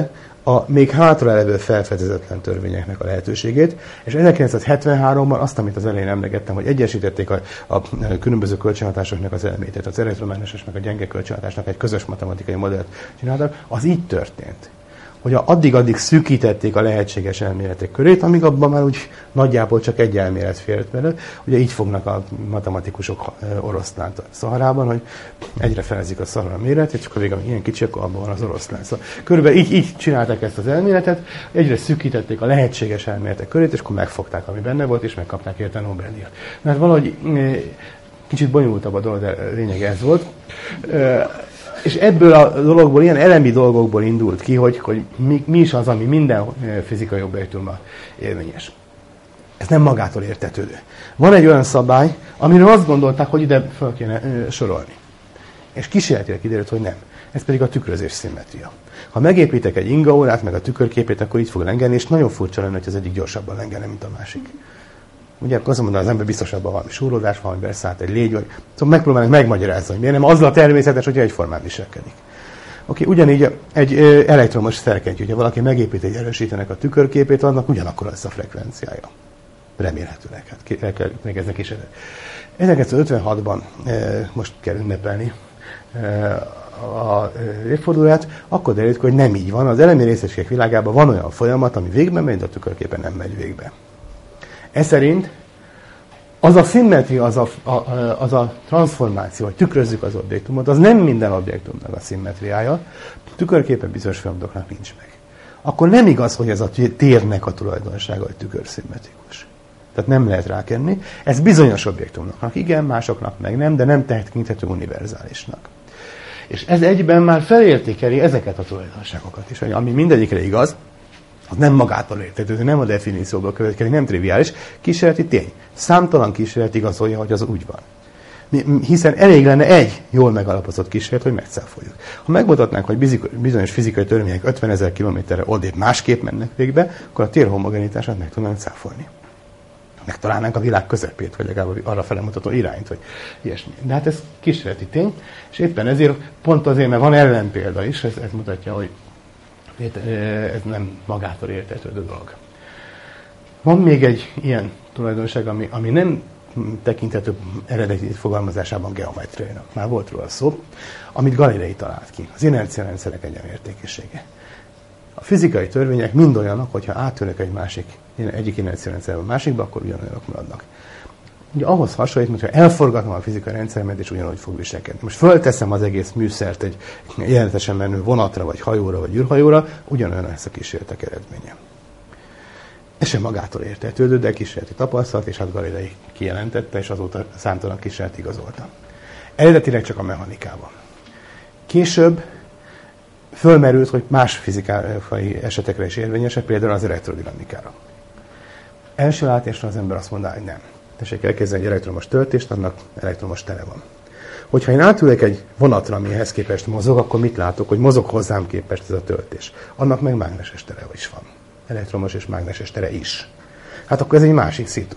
a még hátralevő felfedezetlen törvényeknek a lehetőségét, és ezerkilencszázhetvenháromban azt, amit az elején emlegettem, hogy egyesítették a, a különböző kölcsönhatásoknak az elméletét, az elektromágneses meg a gyenge kölcsönhatásnak egy közös matematikai modellt csináltak, az így történt. Hogy addig-addig szűkítették a lehetséges elméletek körét, amíg abban már úgy nagyjából csak egy elmélet fért bele. Ugye így fognak a matematikusok oroszlánt a Szaharában, hogy egyre felezik a Szahara méret, és csak a végén ilyen kicsi, akkor abban van az oroszlán. Szóval körülbelül így, így csinálták ezt az elméletet, egyre szűkítették a lehetséges elméletek körét, és akkor megfogták, ami benne volt, és megkapták érte Nobel-díjat. Mert valahogy kicsit bonyolultabb a dolog, de lényeg ez volt. És ebből a dologból, ilyen elemi dolgokból indult ki, hogy, hogy mi, mi is az, ami minden fizikai objektumban érvényes. Ez nem magától értetődő. Van egy olyan szabály, amiről azt gondolták, hogy ide fel kéne ö, sorolni. És kísérletileg kiderült, hogy nem. Ez pedig a tükrözés szimmetria. Ha megépítek egy ingaórát, meg a tükörképét, akkor így fog lengelni, és nagyon furcsa lenne, hogy az egyik gyorsabban lengene, mint a másik. Ugye azt mondom, az ember biztosabban valami súrlódás, valami beszállt egy légy, vagy... Szóval megpróbálnak megmagyarázni, hogy miért nem az a természetes, hogy egyformán viselkedik. Oké, ugyanígy egy elektromos szerkentyű, hogyha valaki megépít egy erősítenek a tükörképét, annak ugyanakkor lesz a frekvenciája. Remélhetőleg, hát el kell megeznek kísérlet. ezerkilencszázötvenhatban most kell ünnepelni a évfordulóját, akkor derült, hogy nem így van. Az elemi részecskek világában van olyan folyamat, ami végbe megy, de a tükörképen nem megy végbe. Ez szerint az a szimmetria, az a, a, az a transformáció, hogy tükrözzük az objektumot, az nem minden objektumnak a szimmetriája, tükörképen bizonyos folyamatoknak nincs meg. Akkor nem igaz, hogy ez a térnek a tulajdonsága, hogy tükörszimmetrikus. Tehát nem lehet rákenni. Ez bizonyos objektumoknak igen, másoknak meg nem, de nem tekinthető univerzálisnak. És ez egyben már felértékeli ezeket a tulajdonságokat is, ami mindegyikre igaz, az nem magától értetődő, nem a definícióból következik, nem triviális, kísérleti tény. Számtalan kísérlet igazolja, hogy az úgy van. Hiszen elég lenne egy jól megalapozott kísérlet, hogy megcáfoljuk. Ha megmutatnánk, hogy bizonyos fizikai törvények ötvenezer kilométerre odébb másképp mennek végbe, akkor a tér homogenitását meg tudnánk cáfolni. Megtalálnánk a világ közepét, vagy legalább arra felemutató irányt, vagy ilyesmi. De hát ez kísérleti tény, és éppen ezért pont azért, mert van ellenpélda is, ez, ez mutatja, hogy ez nem magától értetődő dolog. Van még egy ilyen tulajdonság, ami, ami nem tekinthető eredeti fogalmazásában geometriainak. Már volt róla szó, amit Galilei talált ki. Az inerciarendszerek egyenértékűsége. A fizikai törvények mind olyanok, hogyha átülnek egy másik, egyik inerciarendszerből a másikba, akkor ugyanolyanok maradnak. Ugye ahhoz hasonlít, mintha elforgatom a fizikai rendszeremet, és ugyanúgy fog viselkedni. Most fölteszem az egész műszert egy jelentesen menő vonatra, vagy hajóra, vagy űrhajóra, ugyanolyan lesz a kísérletek eredménye. Ez sem magától értetődő, de kísérleti tapasztalat, és hát Galilei kijelentette, és azóta számtalan kísérlet igazolta. Eredetileg csak a mechanikában. Később fölmerült, hogy más fizikai esetekre is érvényesek, például az elektrodinamikára. Első látásra az ember azt mondja, hogy nem. Tessék elkezdeni egy elektromos töltést, annak elektromos tere van. Hogyha én átülök egy vonatra, ami ehhez képest mozog, akkor mit látok, hogy mozog hozzám képest ez a töltés. Annak meg mágneses tere is van. Elektromos és mágneses tere is. Hát akkor ez egy másik szitu.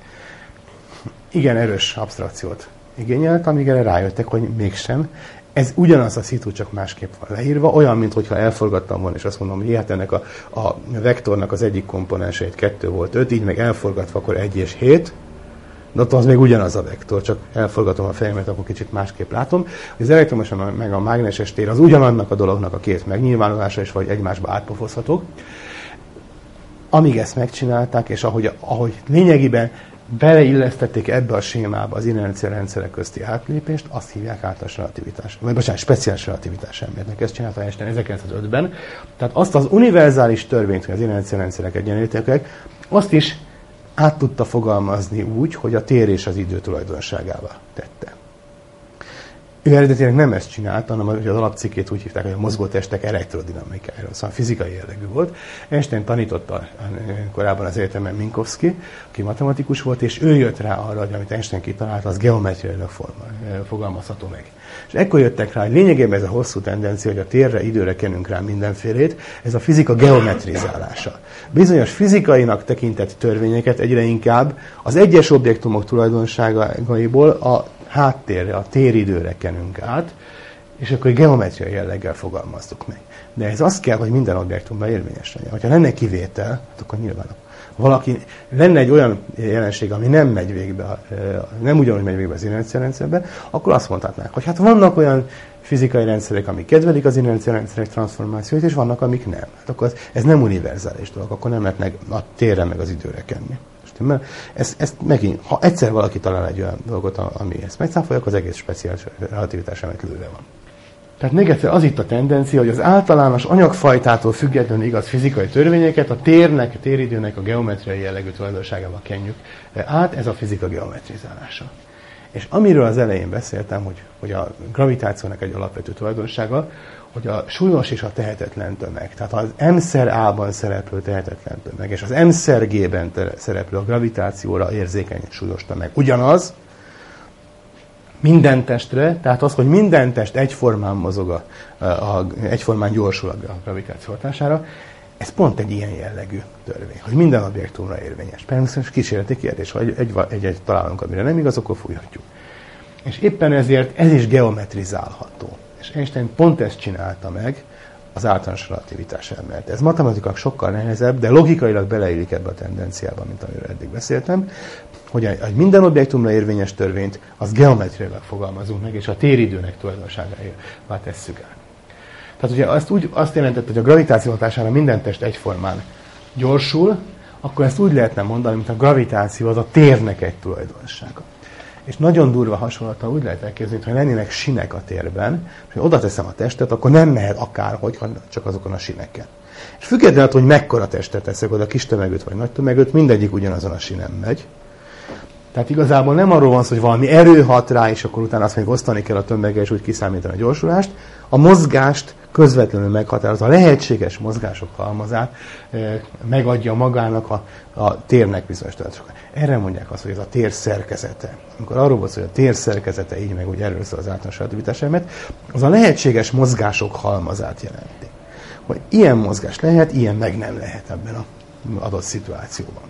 Igen erős absztrakciót igényelt, amíg erre rájöttek, hogy mégsem. Ez ugyanaz a szitu, csak másképp van leírva, olyan, mintha elforgattam volna, és azt mondom, hogy hát ennek a, a vektornak az egyik komponense egy kettő volt öt, így meg elforgatva akkor egy és hét, de ott az még ugyanaz a vektor, csak elforgatom a fejemet, akkor kicsit másképp látom. Az elektromos meg a mágneses tér az ugyanannak a dolognak a két megnyilvánulása, és vagy egymásba átpofozhatók. Amíg ezt megcsinálták, és ahogy, ahogy lényegében beleillesztették ebbe a sémába az inerciarendszerek közti átlépést, azt hívják általános relativitás, vagy bocsánat, speciális relativitás elméletnek. Ezt csinálta Einstein ezerkilencszázötben. Tehát azt az univerzális törvényt, hogy az inerciarendszerek egyenértékűek, azt is át tudta fogalmazni úgy, hogy a tér és az idő tulajdonságává tette. Ő eredetileg nem ezt csinálta, hanem az alapcikkét úgy hívták, hogy a mozgótestek elektrodinamikájáról, szóval fizikai jellegű volt. Einstein tanította korábban az egyetemen Minkowski, aki matematikus volt, és ő jött rá arra, hogy amit Einstein kitalált, az geometriailag fogalmazható meg. És ekkor jöttek rá, hogy lényegében ez a hosszú tendencia, hogy a térre, időre kenünk rá mindenfélét, ez a fizika geometrizálása. Bizonyos fizikainak tekintett törvényeket egyre inkább az egyes objektumok tulajdonságaiból a háttérre, a téridőre kenünk át, és akkor geometriai jelleggel fogalmazzuk meg. De ez azt kell, hogy minden objektumban érvényes legyen. Ha lenne kivétel, akkor nyilván valaki, lenne egy olyan jelenség, ami nem megy végbe, nem ugyanúgy megy végbe az inerciarendszerben, akkor azt mondhatnák, hogy hát vannak olyan fizikai rendszerek, amik kedvelik az inerciarendszerek transformációit, és vannak, amik nem. Hát akkor ez nem univerzális dolog, akkor nem lehetnek a térre meg az időre kenni. Mert ezt, ezt megint, ha egyszer valaki talál egy olyan dolgot, ami ezt megcáfolja, akkor az egész speciális relativitás elmélet lőve van. Tehát még egyszer az itt a tendencia, hogy az általános anyagfajtától függetlenül igaz fizikai törvényeket a térnek, a téridőnek a geometriai jellegű tulajdonságával kenjük át, ez a fizika geometrizálása. És amiről az elején beszéltem, hogy, hogy a gravitációnak egy alapvető tulajdonsága, hogy a súlyos és a tehetetlen tömeg, tehát az M-szer A-ban szereplő tehetetlen tömeg, és az M-szer G-ben szereplő a gravitációra érzékeny súlyos tömeg ugyanaz, minden testre, tehát az, hogy minden test egyformán mozog, a, a, egyformán gyorsul a gravitáció hatására, ez pont egy ilyen jellegű törvény, hogy minden objektumra érvényes. Persze kísérleti kérdés, ha egy-egy egy, egy találunk, amire nem igaz, akkor fújhatjuk. És éppen ezért ez is geometrizálható. És Einstein pont ezt csinálta meg az általános relativitás elmélet. Ez matematikailag sokkal nehezebb, de logikailag beleillik ebbe a tendenciába, mint amiről eddig beszéltem, hogy egy minden objektumra érvényes törvényt az geometriailag fogalmazunk meg, és a téridőnek tulajdonságává tesszük el. Tehát ugye azt, úgy, azt jelentett, hogy a gravitáció hatására minden test egyformán gyorsul, akkor ezt úgy lehetne mondani, mint a gravitáció az a térnek egy tulajdonsága. És nagyon durva hasonlata úgy lehet elképzelni, hogy lennének sinek a térben, és ha oda teszem a testet, akkor nem mehet akárhogy, hanem csak azokon a sineken. És függetlenül, hogy mekkora testet teszek oda, kis tömegűt vagy nagy tömegűt, mindegyik ugyanazon a sinen megy. Tehát igazából nem arról van szó, hogy valami erő hat rá, és akkor utána azt még osztani kell a tömeggel, és úgy kiszámítani a gyorsulást. A mozgást közvetlenül meghatározza, a lehetséges mozgások halmazát megadja magának a, a térnek bizonyos tudásokat. Erre mondják azt, hogy ez a tér szerkezete. Amikor arról volt szó, hogy a tér szerkezete, így meg úgy erről szól az általános relativitás elmélet, az a lehetséges mozgások halmazát jelenti. Hogy ilyen mozgás lehet, ilyen meg nem lehet ebben az adott szituációban.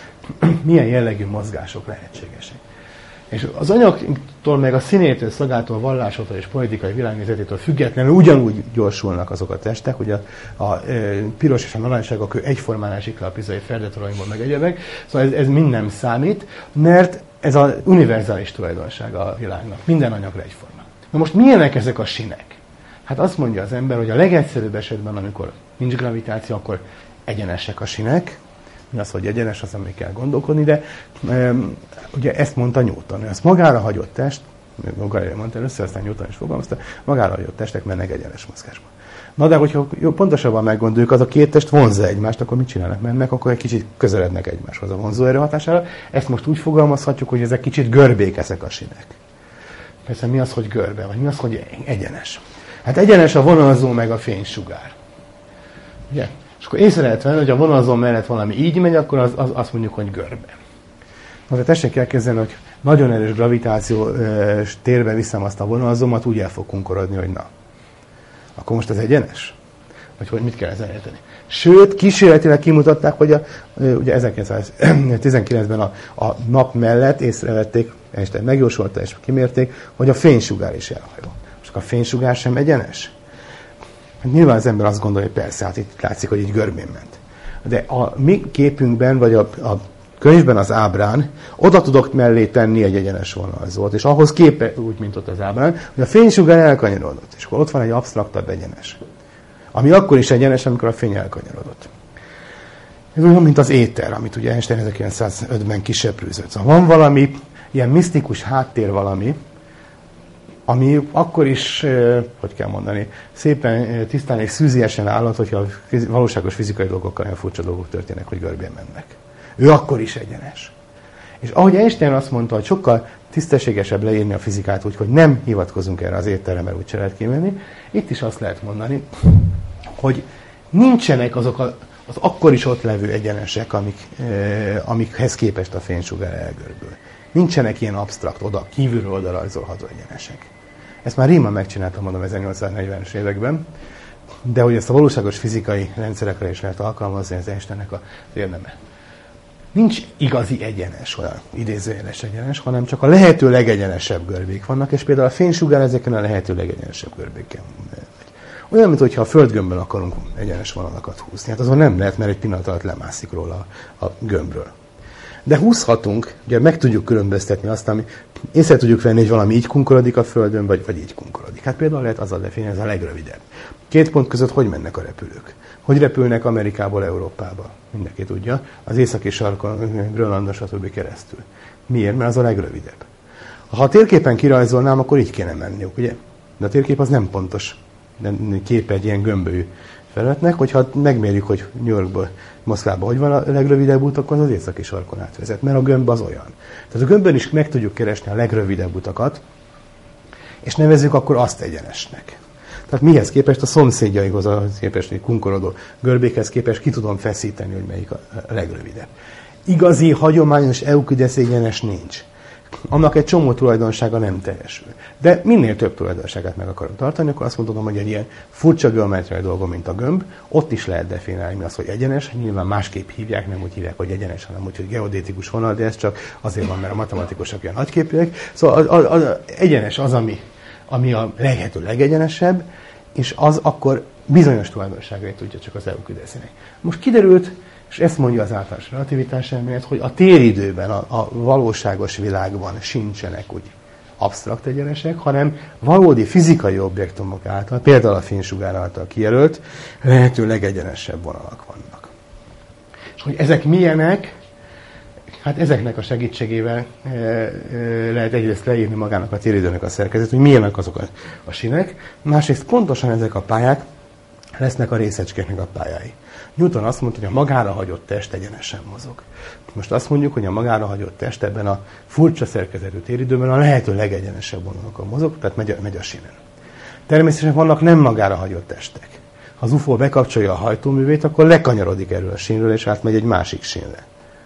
Milyen jellegű mozgások lehetségesek. És az anyagtól, meg a színétől, szagától, vallásától és politikai világnézetétől függetlenül ugyanúgy gyorsulnak azok a testek, hogy a, a, a piros és a narancssárga kő egyformán esik le a pizai ferdetoronyból, meg egyebek. Szóval ez, ez mind nem számít, mert ez az univerzális tulajdonsága a világnak. Minden anyagra egyformán. Na most milyenek ezek a sinek? Hát azt mondja az ember, hogy a legegyszerűbb esetben, amikor nincs gravitáció, akkor egyenesek a sinek. Mi az, hogy egyenes, azon még kell gondolkodni, de um, ugye ezt mondta Newton, hogy ezt magára hagyott test, magára mondta először, aztán Newton is fogalmazta, magára hagyott testek mennek egyenes mozgásba. Na de hogyha jó, pontosabban meggondoljuk, az a két test vonzza egymást, akkor mit csinálnak? Mennek, akkor egy kicsit közelednek egymáshoz a vonzóerő hatására. Ezt most úgy fogalmazhatjuk, hogy ezek kicsit görbék ezek a sinek. Persze mi az, hogy görbe, vagy mi az, hogy egyenes? Hát egyenes a vonalzó meg a fénysugár. Ugye? És akkor észre lehet venni, hogy a vonalzó mellett valami így megy, akkor az, az, azt mondjuk, hogy görbe. Na, de tessék elképzelni, hogy nagyon erős gravitáció e, térbe viszem azt a vonalzómat, úgy el fog kunkorodni, hogy na. Akkor most ez egyenes? Vagy hogy mit kell ezen érteni? Sőt, kísérletileg kimutatták, hogy a, ugye ezerkilencszáztizenkilencben a, a nap mellett észrevették, és megjósolta és kimérték, hogy a fénysugár is elhajol. Most a fénysugár sem egyenes? Hát nyilván az ember azt gondolja, hogy persze, hát itt látszik, hogy így görbén ment. De a mi képünkben, vagy a, a könyvben az ábrán, oda tudok mellé tenni egy egyenes vonalzót, és ahhoz képe, úgy, mint ott az ábrán, hogy a fénysugár elkanyarodott, és akkor ott van egy absztraktabb egyenes. Ami akkor is egyenes, amikor a fény elkanyarodott. Ez olyan, mint az éter, amit ugye Einstein ezerkilencszázötben kiseprőzött. Szóval van valami, ilyen misztikus háttér valami, ami akkor is, hogy kell mondani, szépen, tisztán és szűziesen állhat, hogyha a valóságos fizikai dolgokkal olyan furcsa dolgok történnek, hogy görbén mennek. Ő akkor is egyenes. És ahogy Einstein azt mondta, hogy sokkal tisztességesebb leírni a fizikát úgy, hogy nem hivatkozunk erre az étterre, mert úgyse lehet kimenni, itt is azt lehet mondani, hogy nincsenek azok a, az akkor is ott levő egyenesek, amik, eh, amikhez képest a fénysugár elgörbül. Nincsenek ilyen absztrakt, oda, kívülről oda rajzolható egyenesek. Ezt már Riemann megcsinálta, mondom, ezernyolcszáznegyvenes években, de hogy ezt a valóságos fizikai rendszerekre is lehet alkalmazni, ez Einsteinnek az érdeme. nincs igazi egyenes, olyan idézőjeles egyenes, hanem csak a lehető legegyenesebb görbék vannak, és például a fénysugár ezeken a lehető legegyenesebb görbéken. Olyan, mintha a földgömbben akarunk egyenes vonalakat húzni. Hát azon nem lehet, mert egy pillanat alatt lemászik róla a, a gömbről. De húzhatunk, ugye meg tudjuk különböztetni azt, ami észre tudjuk venni, hogy valami így kunkorodik a Földön, vagy, vagy így kunkorodik. Hát például lehet azzal definiálni, ez a legrövidebb. Két pont között hogy mennek a repülők? Hogy repülnek Amerikából Európába? Mindenki tudja. Az északi sarkon, Grönlandon, stb. Keresztül. Miért? Mert az a legrövidebb. Ha a térképen kirajzolnám, akkor így kéne menniük, ugye? De a térkép az nem pontos. De kép egy ilyen gömbölyű felületnek, hogyha megmérjük, hogy New Yorkból Moszkvába hogy van a legrövidebb út, akkor az északi sarkon átvezet, mert a gömb az olyan. Tehát a gömbben is meg tudjuk keresni a legrövidebb utakat, és nevezzük akkor azt egyenesnek. Tehát mihez képest a szomszédjaikhoz, a képest, hogy kunkorodó görbékhez képest ki tudom feszíteni, hogy melyik a legrövidebb. Igazi, hagyományos Euklides egyenes nincs. Annak egy csomó tulajdonsága nem teljesül. De minél több tulajdonságát meg akarom tartani, akkor azt mondom, hogy egy ilyen furcsa geometriai dolgon, mint a gömb, ott is lehet definiálni, mi az, hogy egyenes. Nyilván másképp hívják, nem úgy hívják, hogy egyenes, hanem úgy, hogy geodétikus vonal, de ez csak azért van, mert a matematikusok ilyen nagyképűek. Szóval az, az, az egyenes az, ami, ami a lehető legegyenesebb, és az akkor bizonyos tulajdonságait tudja csak az Euklideszinek. Most kiderült, és ezt mondja az általános relativitás elmélet, hogy a téridőben, a, a valóságos világban sincsenek úgy absztrakt egyenesek, hanem valódi fizikai objektumok által, például a fénysugár által kijelölt, lehető legegyenesebb vonalak vannak. És hogy ezek milyenek, hát ezeknek a segítségével e, e, lehet egyrészt leírni magának a téridőnek a szerkezet, hogy milyenek azok a, a sinek, másrészt pontosan ezek a pályák lesznek a részecskéknek a pályái. Newton azt mondta, hogy a magára hagyott test egyenesen mozog. Most azt mondjuk, hogy a magára hagyott test ebben a furcsa szerkezetű téridőben a lehető legegyenesebb vonalakon mozog, tehát megy a, megy a sínen. Természetesen vannak nem magára hagyott testek. Ha az u f o bekapcsolja a hajtóművét, akkor lekanyarodik erről a sínről, és átmegy egy másik sínre.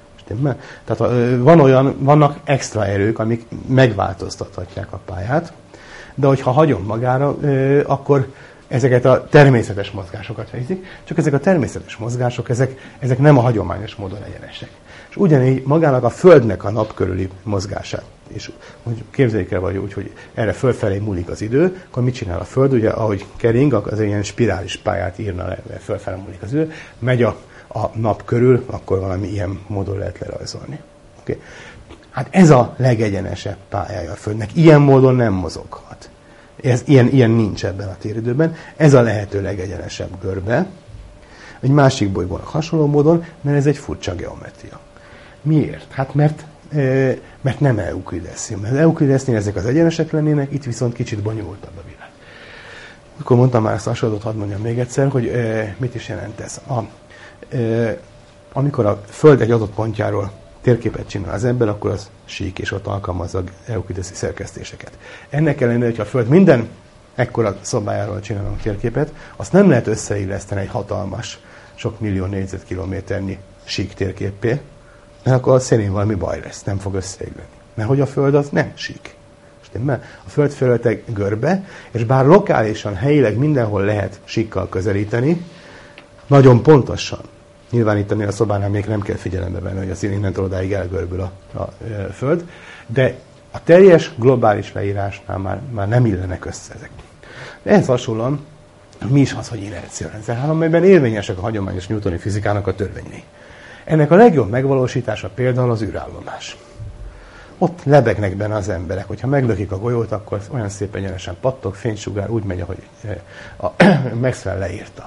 Tehát van olyan, vannak extra erők, amik megváltoztathatják a pályát, de hogyha hagyom magára, akkor ezeket a természetes mozgásokat helyzik, csak ezek a természetes mozgások, ezek, ezek nem a hagyományos módon egyenesek. És ugyanígy magának a Földnek a nap körüli mozgását, és képzeljük el vagy úgy, hogy erre fölfelé múlik az idő, akkor mit csinál a Föld? Ugye, ahogy kering, az ilyen spirális pályát írna le, mert fölfelé múlik az idő, megy a, a nap körül, akkor valami ilyen módon lehet lerajzolni. Okay. Hát ez a legegyenesebb pályája a Földnek. Ilyen módon nem mozoghat. Ez, ilyen, ilyen nincs ebben a téridőben. Ez a lehető legegyenesebb görbe. Egy másik bolygónak hasonló módon, mert ez egy furcsa geometria. Miért? Hát mert, e, mert nem Euklideszi. Mert Euklidesznél ezek az egyenesek lennének, itt viszont kicsit bonyolultabb a világ. Akkor mondtam már ezt hasonlót, hadd mondjam még egyszer, hogy e, mit is jelent ez. A, e, amikor a Föld egy adott pontjáról térképet csinál az ember, akkor az sík, és ott alkalmazza az euklideszi szerkesztéseket. Ennek ellenére, hogyha a Föld minden ekkora szobájáról csinálunk térképet, azt nem lehet összeilleszteni egy hatalmas, sok millió négyzetkilométernyi sík térképpé, mert akkor az szerint valami baj lesz, nem fog összeilleni. Mert hogy a Föld az nem sík. A Föld felülete görbe, és bár lokálisan, helyileg mindenhol lehet síkkal közelíteni, nagyon pontosan. Nyilván itt ennél a szobánál még nem kell figyelembe venni, hogy az innentől odáig elgörbül a, a, a Föld, de a teljes globális leírásnál már, már nem illenek össze ezek. De ehhez hasonlóan mi is az, hogy inerciarendszer, hanem amelyben érvényesek a hagyományos newtoni fizikának a törvényei. Ennek a legjobb megvalósítása például az űrállomás. Ott lebegnek benne az emberek, hogyha meglökik a golyót, akkor olyan szépen egyenesen pattog, fénysugár úgy megy, ahogy a Maxwell leírta.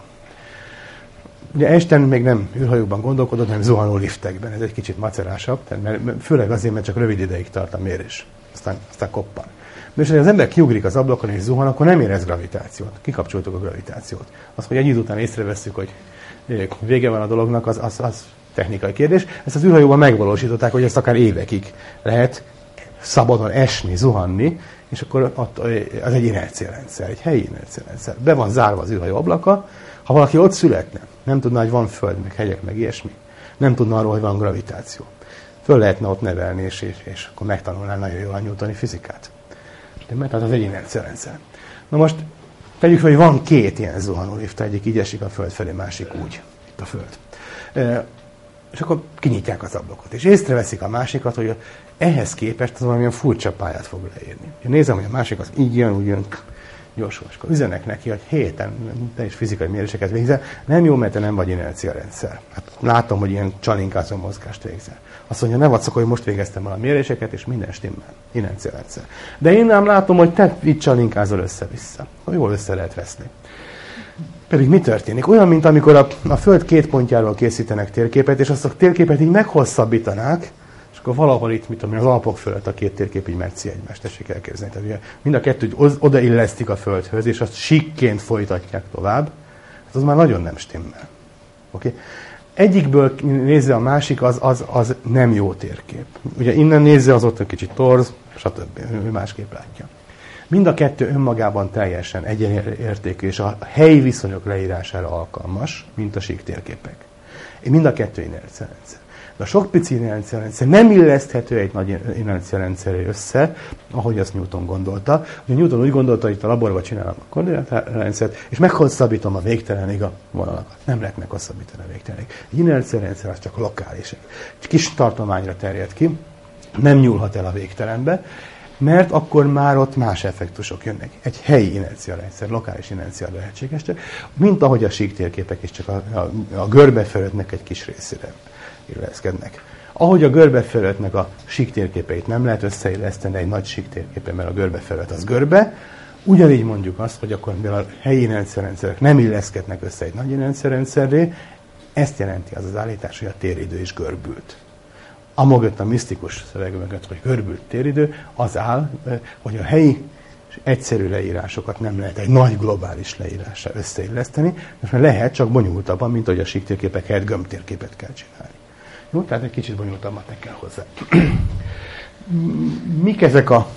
Ugye Einstein még nem űrhajókban gondolkodott, hanem zuhanó liftekben. Ez egy kicsit macerásabb, mert főleg azért, mert csak rövid ideig tart a mérés. Aztán, aztán koppan. És ha az ember kiugrik az ablakon és zuhan, akkor nem érez gravitációt. Kikapcsoltuk a gravitációt. Az, hogy egy idő után észrevesszük, hogy vége van a dolognak, az, az, az technikai kérdés. Ezt az űrhajóban megvalósították, hogy ezt akár évekig lehet szabadon esni, zuhanni, és akkor az egy inerciarendszer, egy helyi inerciarendszer. Be van zárva az űrhajó ablaka. Ha valaki ott születne, nem tudná, hogy van föld, meg hegyek, meg ilyesmi, nem tudna arról, hogy van gravitáció. Föl lehetne ott nevelni, és, és, és akkor megtanulná nagyon jól a newtoni fizikát. Tehát az egy inerciarendszer. Na most tegyük fel, hogy van két ilyen zuhanólifta, egyik így esik a föld felé, másik úgy, itt a föld. És akkor kinyitják az ablakot. És észreveszik a másikat, hogy ehhez képest az valamilyen furcsa pályát fog leírni. Én nézem, hogy a másik az így jön, úgy jön, gyorsul. És akkor üzenek neki, hogy héten, te is fizikai méréseket végzel, nem jó, mert te nem vagy inerciarendszer. Hát látom, hogy ilyen csalinkázó mozgást végzel. Azt mondja, ne vadszak, hogy most végeztem el a méréseket, és minden stimmel. Inerciarendszer. De én nem látom, hogy te itt csalinkázol össze-vissza. Jól össze lehet veszni. Pedig mi történik? Olyan, mint amikor a, a Föld két pontjáról készítenek térképet, és azt a térképet így meghosszabbítanák, és akkor valahol itt, mit tudom, az Alpok fölött a két térkép így metszi egymást, tessék elképzelni. Tehát mind a kettő odaillesztik a Földhöz, és azt síkként folytatják tovább. Hát az már nagyon nem stimmel. Okay? Egyikből nézve a másik, az, az, az nem jó térkép. Ugye innen nézve az ott egy kicsit torz, stb. Ő másképp látja. Mind a kettő önmagában teljesen egyenértékű, és a helyi viszonyok leírására alkalmas, mint a sík térképek. Mind a kettő inerciarendszer. De a sok pici inerciarendszer nem illeszthető egy nagy inerciarendszerre össze, ahogy azt Newton gondolta. Ugye Newton úgy gondolta, hogy itt a laborban csinálom a koordinátorrendszert, és meghosszabbítom a végtelenig a vonalakat. Nem lehet meghosszabbítani a végtelenig. Egy inerciarendszer az csak lokális. Egy kis tartományra terjed ki, nem nyúlhat el a végtelenbe, mert akkor már ott más effektusok jönnek. Egy helyi inerciarendszer, lokális inercia lehetséges, mint ahogy a sík térképek is csak a, a, a görbefelületnek egy kis részére illeszkednek. Ahogy a görbefelületnek a sík térképeit nem lehet összeilleszteni egy nagy sík térképe, mert a görbefelület az görbe, ugyanígy mondjuk azt, hogy akkor mivel a helyi inerciarendszerek nem illeszkednek össze egy nagy inerciarendszerré, ezt jelenti az az állítás, hogy a téridő is görbült. Amögött a misztikus szöveg mögött, hogy görbült téridő, az áll, hogy a helyi és egyszerű leírásokat nem lehet egy nagy globális leírásra összeilleszteni, mert lehet, csak bonyolultabban, mint hogy a sík térképek helyett gömbtérképet kell csinálni. Jó, tehát egy kicsit bonyolultabbat meg kell hozzá. Mik ezek a,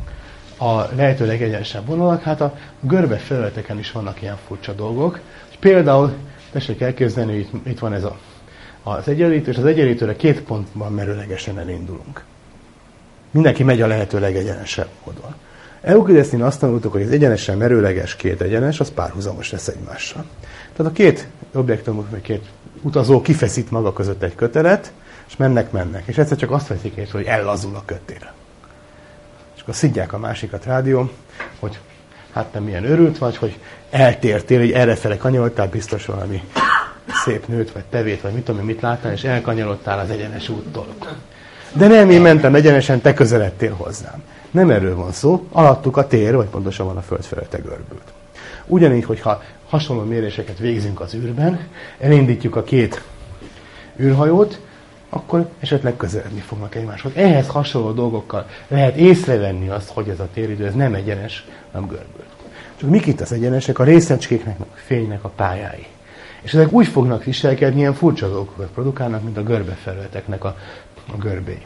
a lehető legegyensebb vonalak? Hát a görbe felületeken is vannak ilyen furcsa dolgok. Például, tessék elképzelni, hogy itt, itt van ez a az egyenlítő, és az egyenlítőre két pontban merőlegesen elindulunk. Mindenki megy a lehető legegyenesebb módon. Euklidesnél azt tanultuk, hogy az egyenesen merőleges két egyenes, az párhuzamos lesz egymással. Tehát a két objektum, vagy két utazó kifeszít maga között egy kötelet, és mennek-mennek. És egyszer csak azt veszik észre, hogy ellazul a kötél. És akkor szidják a másikat rádió, hogy hát te milyen örült vagy, hogy eltértél, hogy errefele kanyarodtál, biztos valami szép nőt, vagy tevét, vagy mit tudom, mit láttál, és elkanyarodtál az egyenes úttól. De nem, én mentem egyenesen, te közeledtél hozzám. Nem erről van szó, alattuk a tér, vagy pontosabban a föld felülete görbült. Ugyanígy, hogyha hasonló méréseket végzünk az űrben, elindítjuk a két űrhajót, akkor esetleg közeledni fognak egymáshoz. Ehhez hasonló dolgokkal lehet észrevenni azt, hogy ez a téridő ez nem egyenes, nem görbült. Csak mik itt az egyenesek? A részecskéknek, a fénynek a pályái. És ezek úgy fognak viselkedni, ilyen furcsa dolgokat produkálnak, mint a görbefelületeknek a, a görbéi.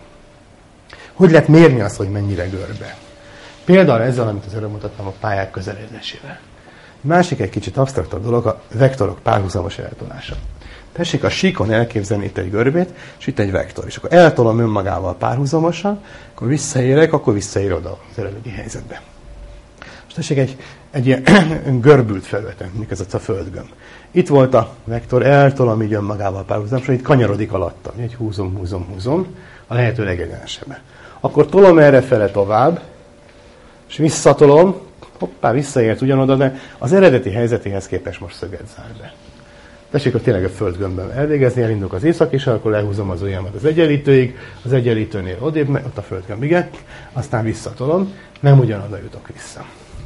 Hogy lehet mérni azt, hogy mennyire görbe? Például ezzel, amit az előbb mutattam, a pályák közeledésével. Másik egy kicsit absztraktabb dolog, a vektorok párhuzamos eltolása. Tessék a síkon elképzelni itt egy görbét, és itt egy vektor. És akkor eltolom önmagával párhuzamosan, akkor visszaérek, akkor visszaér oda az eredeti helyzetbe. És tessék egy, egy ilyen görbült felületen, mik ez a földgömb. Itt volt a vektor, eltolom így önmagával párhuzamosan, itt kanyarodik alattam. Egy húzom, húzom, húzom, a lehető legegyenesebben. Akkor tolom errefele tovább, és visszatolom, hoppá, visszaért ugyanoda, de az eredeti helyzetéhez képest most szöget zár be. Tessék, hogy tényleg a földgömbben elvégezni, elindulok az észak, és akkor lehúzom az ujjamat az egyenlítőig, az egyenlítőnél odébb, ott a földgömb, igen, aztán visszatolom, nem ugyanoda jutok vissza.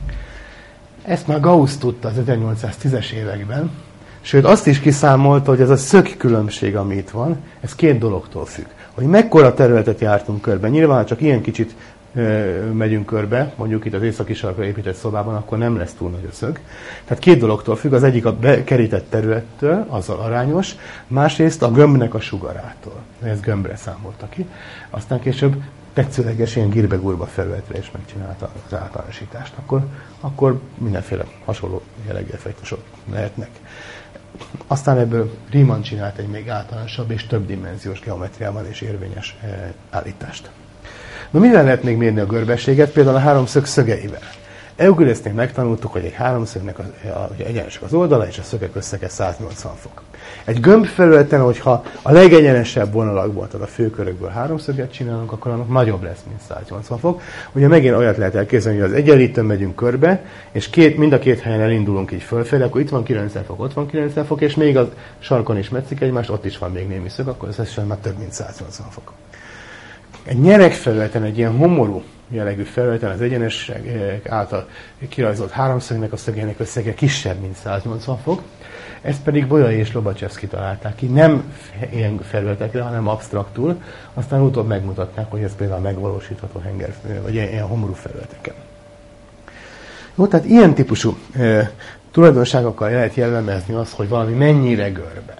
Ezt már Gauss tudta az ezernyolcszáztízes években, sőt azt is kiszámolta, hogy ez a szögkülönbség, ami itt van, ez két dologtól függ. Hogy mekkora területet jártunk körbe. Nyilván, csak ilyen kicsit megyünk körbe, mondjuk itt az északi sarkra épített szobában, akkor nem lesz túl nagy a szög. Tehát két dologtól függ, az egyik a bekerített területtől, azzal arányos, másrészt a gömbnek a sugarától. Ez gömbre számolta ki. Aztán később tetszőleges ilyen girbe-gurba felületre is megcsinálta az általánosítást. Akkor, akkor mindenféle hasonló jellegű effektusok lehetnek. Aztán ebből Riemann csinált egy még általánosabb és többdimenziós geometriában és érvényes állítást. Na, mivel lehet még mérni a görbességet? Például a háromszög szögeivel. Euklidesnél megtanultuk, hogy egy háromszögnek az, a, egyenesek az oldala, és a szögek összege száz nyolcvan fok. Egy gömbfelületen, hogyha a legegyenesebb vonalakból, tehát a főkörökből háromszöget csinálunk, akkor annak nagyobb lesz, mint száz nyolcvan fok. Ugye megint olyat lehet elképzelni, hogy az egyenlítőn megyünk körbe, és két, mind a két helyen elindulunk így fölfelé, akkor itt van kilencven fok, ott van kilencven fok, és még a sarkon is metszik egymást, ott is van még némi szög, akkor ez összesen már több, mint száz nyolcvan fok. Egy nyeregfelületen, egy ilyen homorú jellegű felületen az egyenesek által kirajzolt háromszögnek a szögének összege kisebb, mint száz nyolcvan fok. Ezt pedig Bolyai és Lobaczewski találták ki, nem ilyen felületekre, hanem absztraktul. Aztán utóbb megmutatták, hogy ez például megvalósítható henger, vagy ilyen, ilyen homorú felületeken. Jó, tehát ilyen típusú e, tulajdonságokkal lehet jellemezni azt, hogy valami mennyire görbe.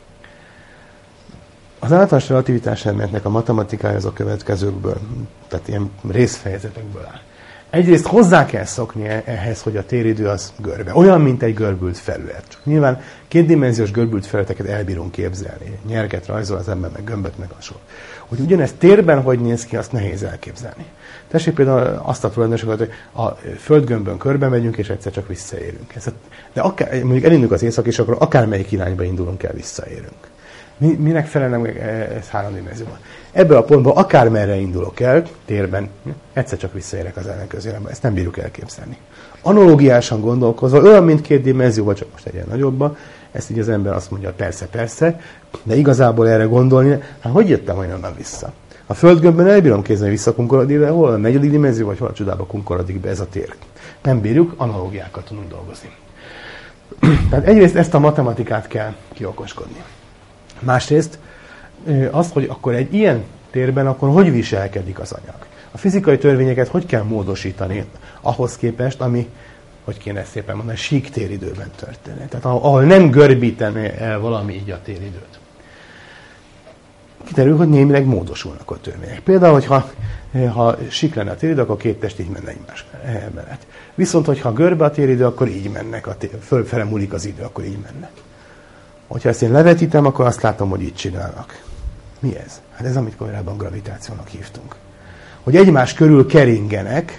Az általános relativitás elméletnek a matematikája az a következőkből, tehát ilyen részfejezetekből áll. Egyrészt hozzá kell szokni ehhez, hogy a téridő az görbe. Olyan, mint egy görbült felület. Csak nyilván kétdimenziós görbült felületeket elbírunk képzelni. Nyerget rajzol az ember, meg gömböt, meg hasonló. Hogy ugyanezt térben hogy néz ki, azt nehéz elképzelni. Tessék például azt a tulajdonságot, hogy a földgömbön körbe megyünk, és egyszer csak visszaérünk. De akár, mondjuk elindulunk az észak, és akkor akármelyik irányba indulunk el, visszaérünk. Minek felelne meg ez három dimenzióban? Ebből a pontból akármerre indulok el, térben, egyszer csak visszaérek az ellenkező irányba. Ezt nem bírjuk elképzelni. Analógiásan gondolkozva, olyan, mint két dimenzióban, csak most egyen nagyobban, ezt így az ember azt mondja, persze, persze, de igazából erre gondolni, hát hogy jöttem majd onnan vissza? A földgömbben elbírom kézni, visszakunkorodik, de hol a negyedik dimenzió, vagy hol a csodába kunkorodik be ez a tér. Nem bírjuk, analógiákat tudunk dolgozni. Tehát egyrészt ezt a matematikát kell kiokoskodni. Másrészt az, hogy akkor egy ilyen térben akkor hogy viselkedik az anyag. A fizikai törvényeket hogy kell módosítani ahhoz képest, ami, hogy kéne szépen mondani, sík téridőben történik. Tehát ahol nem görbíteni el valami így a téridőt. Kiderül, hogy némileg módosulnak a törvények. Például, hogyha ha sík lenne a téridő, akkor a két test így menne egymás mellett. Viszont, hogyha görbe a téridő, akkor így mennek, a tér, fölfele múlik az idő, akkor így menne. Hogyha ezt én levetítem, akkor azt látom, hogy így csinálnak. Mi ez? Hát ez, amit korábban gravitációnak hívtunk. Hogy egymás körül keringenek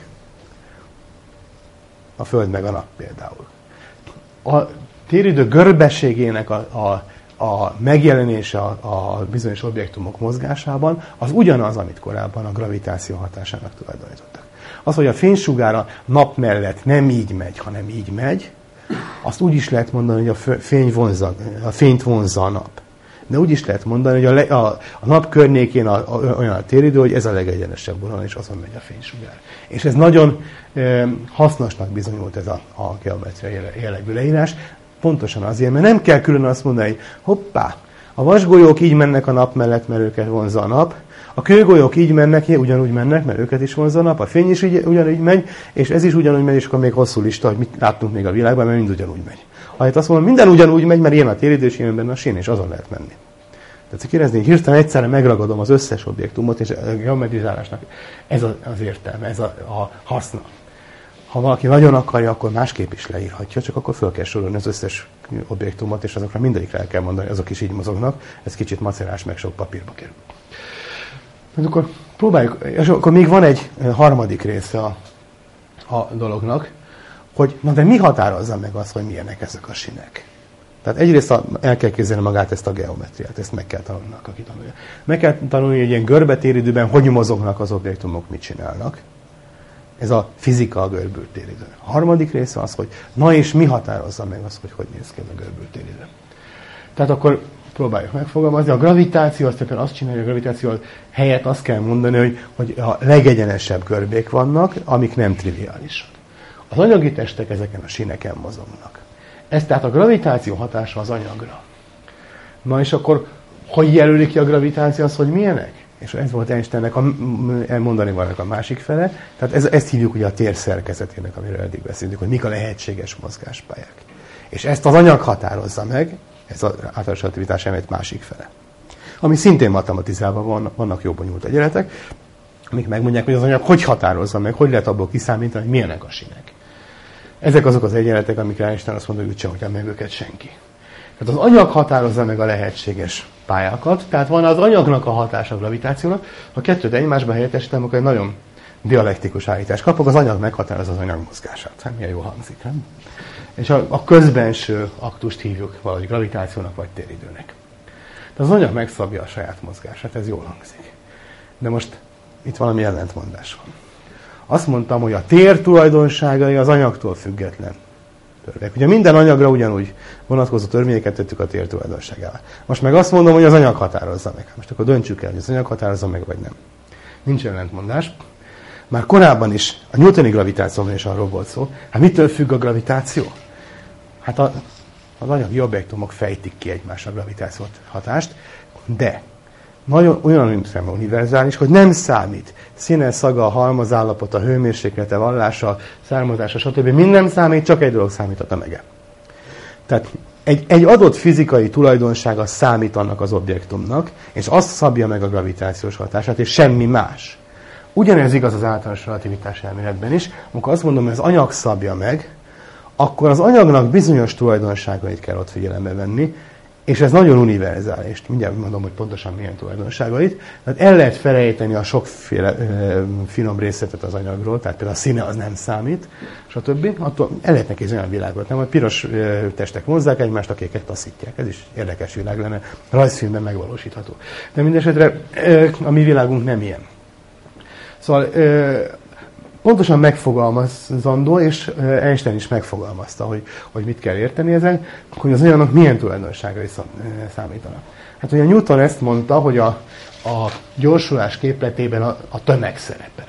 a Föld meg a Nap például. A téridő görbességének a, a, a megjelenése a, a bizonyos objektumok mozgásában az ugyanaz, amit korábban a gravitáció hatásának tulajdonítottak. Az, hogy a fénysugár a nap mellett nem így megy, hanem így megy, azt úgy is lehet mondani, hogy a, fény vonza, a fényt vonzza a nap. De úgy is lehet mondani, hogy a, le, a, a nap környékén a, a, olyan a téridő, hogy ez a legegyenesebb vonal, és azon megy a fénysugár. És ez nagyon e, hasznosnak bizonyult ez a, a geometriai jellegű leírás, pontosan azért, mert nem kell külön azt mondani, hogy hoppá, a vasgolyók így mennek a nap mellett, mert őket vonzza a nap, a kőgolyók így mennek, ugyanúgy mennek, mert őket is vonzza a nap, a fény is ugyanúgy megy, és ez is ugyanúgy megy, és akkor még hosszú lista, hogy mit láttunk még a világban, mert mind ugyanúgy megy. Ahelyett azt mondom, minden ugyanúgy megy, mert ilyen a téridő, és ilyen benne a sín, és azon lehet menni. Tehát kérdezni, hogy hirtelen egyszerre megragadom az összes objektumot, és a geometrizálásnak ez az értelme, ez a, a haszna. Ha valaki nagyon akarja, akkor másképp is leírhatja, csak akkor föl kell sorolni az összes objektumot, és azokra mindegyikre el kell mondani, azok is így mozognak. Ez kicsit macerás, meg sok papírba kerül. Hát akkor próbáljuk, és akkor még van egy harmadik része a, a dolognak, hogy na de mi határozza meg azt, hogy milyenek ezek a sínek? Tehát egyrészt a, el kell képzelni magát ezt a geometriát, ezt meg kell tanulnak, aki tanulja. Meg kell tanulni, hogy ilyen görbetéridőben hogy mozognak az objektumok, mit csinálnak. Ez a fizika a görbült téridő. A harmadik része az, hogy na és mi határozza meg azt, hogy hogy néz ki a görbült téridő. Tehát akkor próbáljuk megfogalmazni. A gravitáció azt, azt csinálja, hogy a gravitáció helyett azt kell mondani, hogy, hogy a legegyenesebb görbék vannak, amik nem triviálisak. Az anyagi testek ezeken a síneken mozognak. Ez tehát a gravitáció hatása az anyagra. Na és akkor hogy jelöli ki a gravitáció azt, hogy milyenek? És ez volt Einsteinnek a mondani vannak a másik fele. Tehát ez, ezt hívjuk ugye a tér szerkezetének, amiről eddig beszéltünk, hogy mik a lehetséges mozgáspályák. És ezt az anyag határozza meg, ez az általános relativitás elmélet másik fele. Ami szintén matematizálva van, vannak jó bonyolult egyenletek, amik megmondják, hogy az anyag hogy határozza meg, hogy lehet abból kiszámítani, hogy milyenek a sínek. Ezek azok az egyenletek, amikre Einstein azt mondja, hogy úgysem hogyan meg őket senki. Tehát az anyag határozza meg a lehetséges pályákat, tehát van az anyagnak a hatása a gravitációnak. Ha kettőt egymásba helyettesítem, akkor egy nagyon dialektikus állítást kapok, az anyag meghatározza az anyag mozgását. Hát milyen jól hangzik, nem? És a, a közbenső aktust hívjuk valahogy gravitációnak vagy téridőnek. De az anyag megszabja a saját mozgását, ez jól hangzik. De most itt valami ellentmondás van. Azt mondtam, hogy a tér tulajdonságai az anyagtól független törvények. Ugye minden anyagra ugyanúgy vonatkozó törvényeket tettük a tér tulajdonságával. Most meg azt mondom, hogy az anyag határozza meg. Most akkor döntsük el, hogy az anyag határozza meg, vagy nem. Nincs ellentmondás. Már korábban is a newtoni gravitációban is arról volt szó. Hát mitől függ a gravitáció? Hát a, az anyagi objektumok fejtik ki egymásra a gravitáció hatást, de nagyon olyan univerzális, hogy nem számít. Színe, szaga, halmaz állapota, hőmérséklete, vallása, származása, stb. Mind nem számít, csak egy dolog számít, a tömege. Tehát egy, egy adott fizikai tulajdonsága számít annak az objektumnak, és azt szabja meg a gravitációs hatását, és semmi más. Ugyanez igaz az általános relativitás elméletben is. Amikor azt mondom, hogy az anyag szabja meg, akkor az anyagnak bizonyos tulajdonságait kell ott figyelembe venni, és ez nagyon univerzális. Mindjárt mondom, hogy pontosan milyen tulajdonságait. Tehát el lehet felejteni a sokféle ö, finom részletet az anyagról, tehát például a színe az nem számít, stb. Attól el lehet neki olyan világot, nem? A piros ö, testek mozzák egymást, a kéket taszítják. Ez is érdekes világ lenne, rajzfilmben megvalósítható. De mindesetre ö, a mi világunk nem ilyen. Szóval ö, pontosan megfogalmazandó, és Einstein is megfogalmazta, hogy, hogy mit kell érteni ezen, hogy az anyagnak milyen tulajdonságai számítanak. Hát ugye Newton ezt mondta, hogy a, a gyorsulás képletében a, a tömeg szerepel.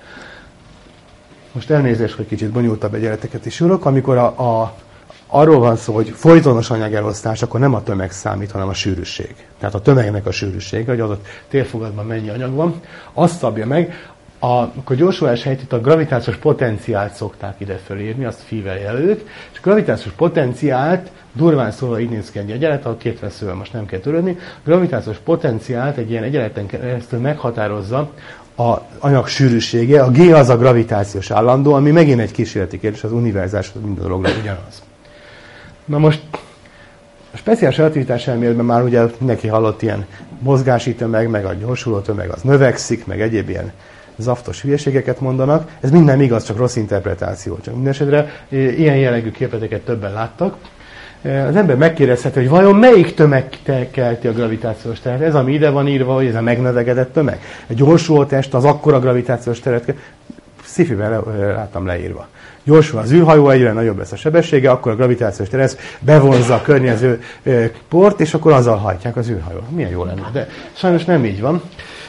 Most elnézést, hogy kicsit bonyolultabb egyenleteket is írok, amikor a, a, arról van szó, hogy folytonos anyagelosztás, akkor nem a tömeg számít, hanem a sűrűség. Tehát a tömegnek a sűrűsége, hogy adott térfogatban mennyi anyag van, azt szabja meg. A, akkor gyorsulás helyett itt a gravitációs potenciált szokták ide fölírni, azt phi-vel jelölik, és a gravitációs potenciált, durván szólva így néz ki egy egyenlet, a két veszővel most nem kell törődni, a gravitációs potenciált egy ilyen egyenleten keresztül meghatározza az anyag sűrűsége, a G az a gravitációs állandó, ami megint egy kísérleti kérdés, az univerzális, minden dologra ugyanaz. Na most a speciális relativitás elméletben már ugye neki hallott ilyen mozgási tömeg, meg a gyorsuló tömeg az növekszik, meg egyéb ilyen zaftos hülyeségeket mondanak. Ez minden igaz, csak rossz interpretáció. Csak mindenesetre ilyen jellegű képleteket többen láttak. Az ember megkérdezheti, hogy vajon melyik tömeg kelti a gravitációs teret? Ez, ami ide van írva, hogy ez a megnövekedett tömeg. Egy gyorsuló test az akkora gravitációs teret sci-fiben láttam leírva. Gyorsul az űrhajó, egyre nagyobb lesz a sebessége, akkor a gravitációs teret bevonzza a környező port, és akkor azzal hajtják az űrhajót. Milyen jó lenne, de sajnos nem így van.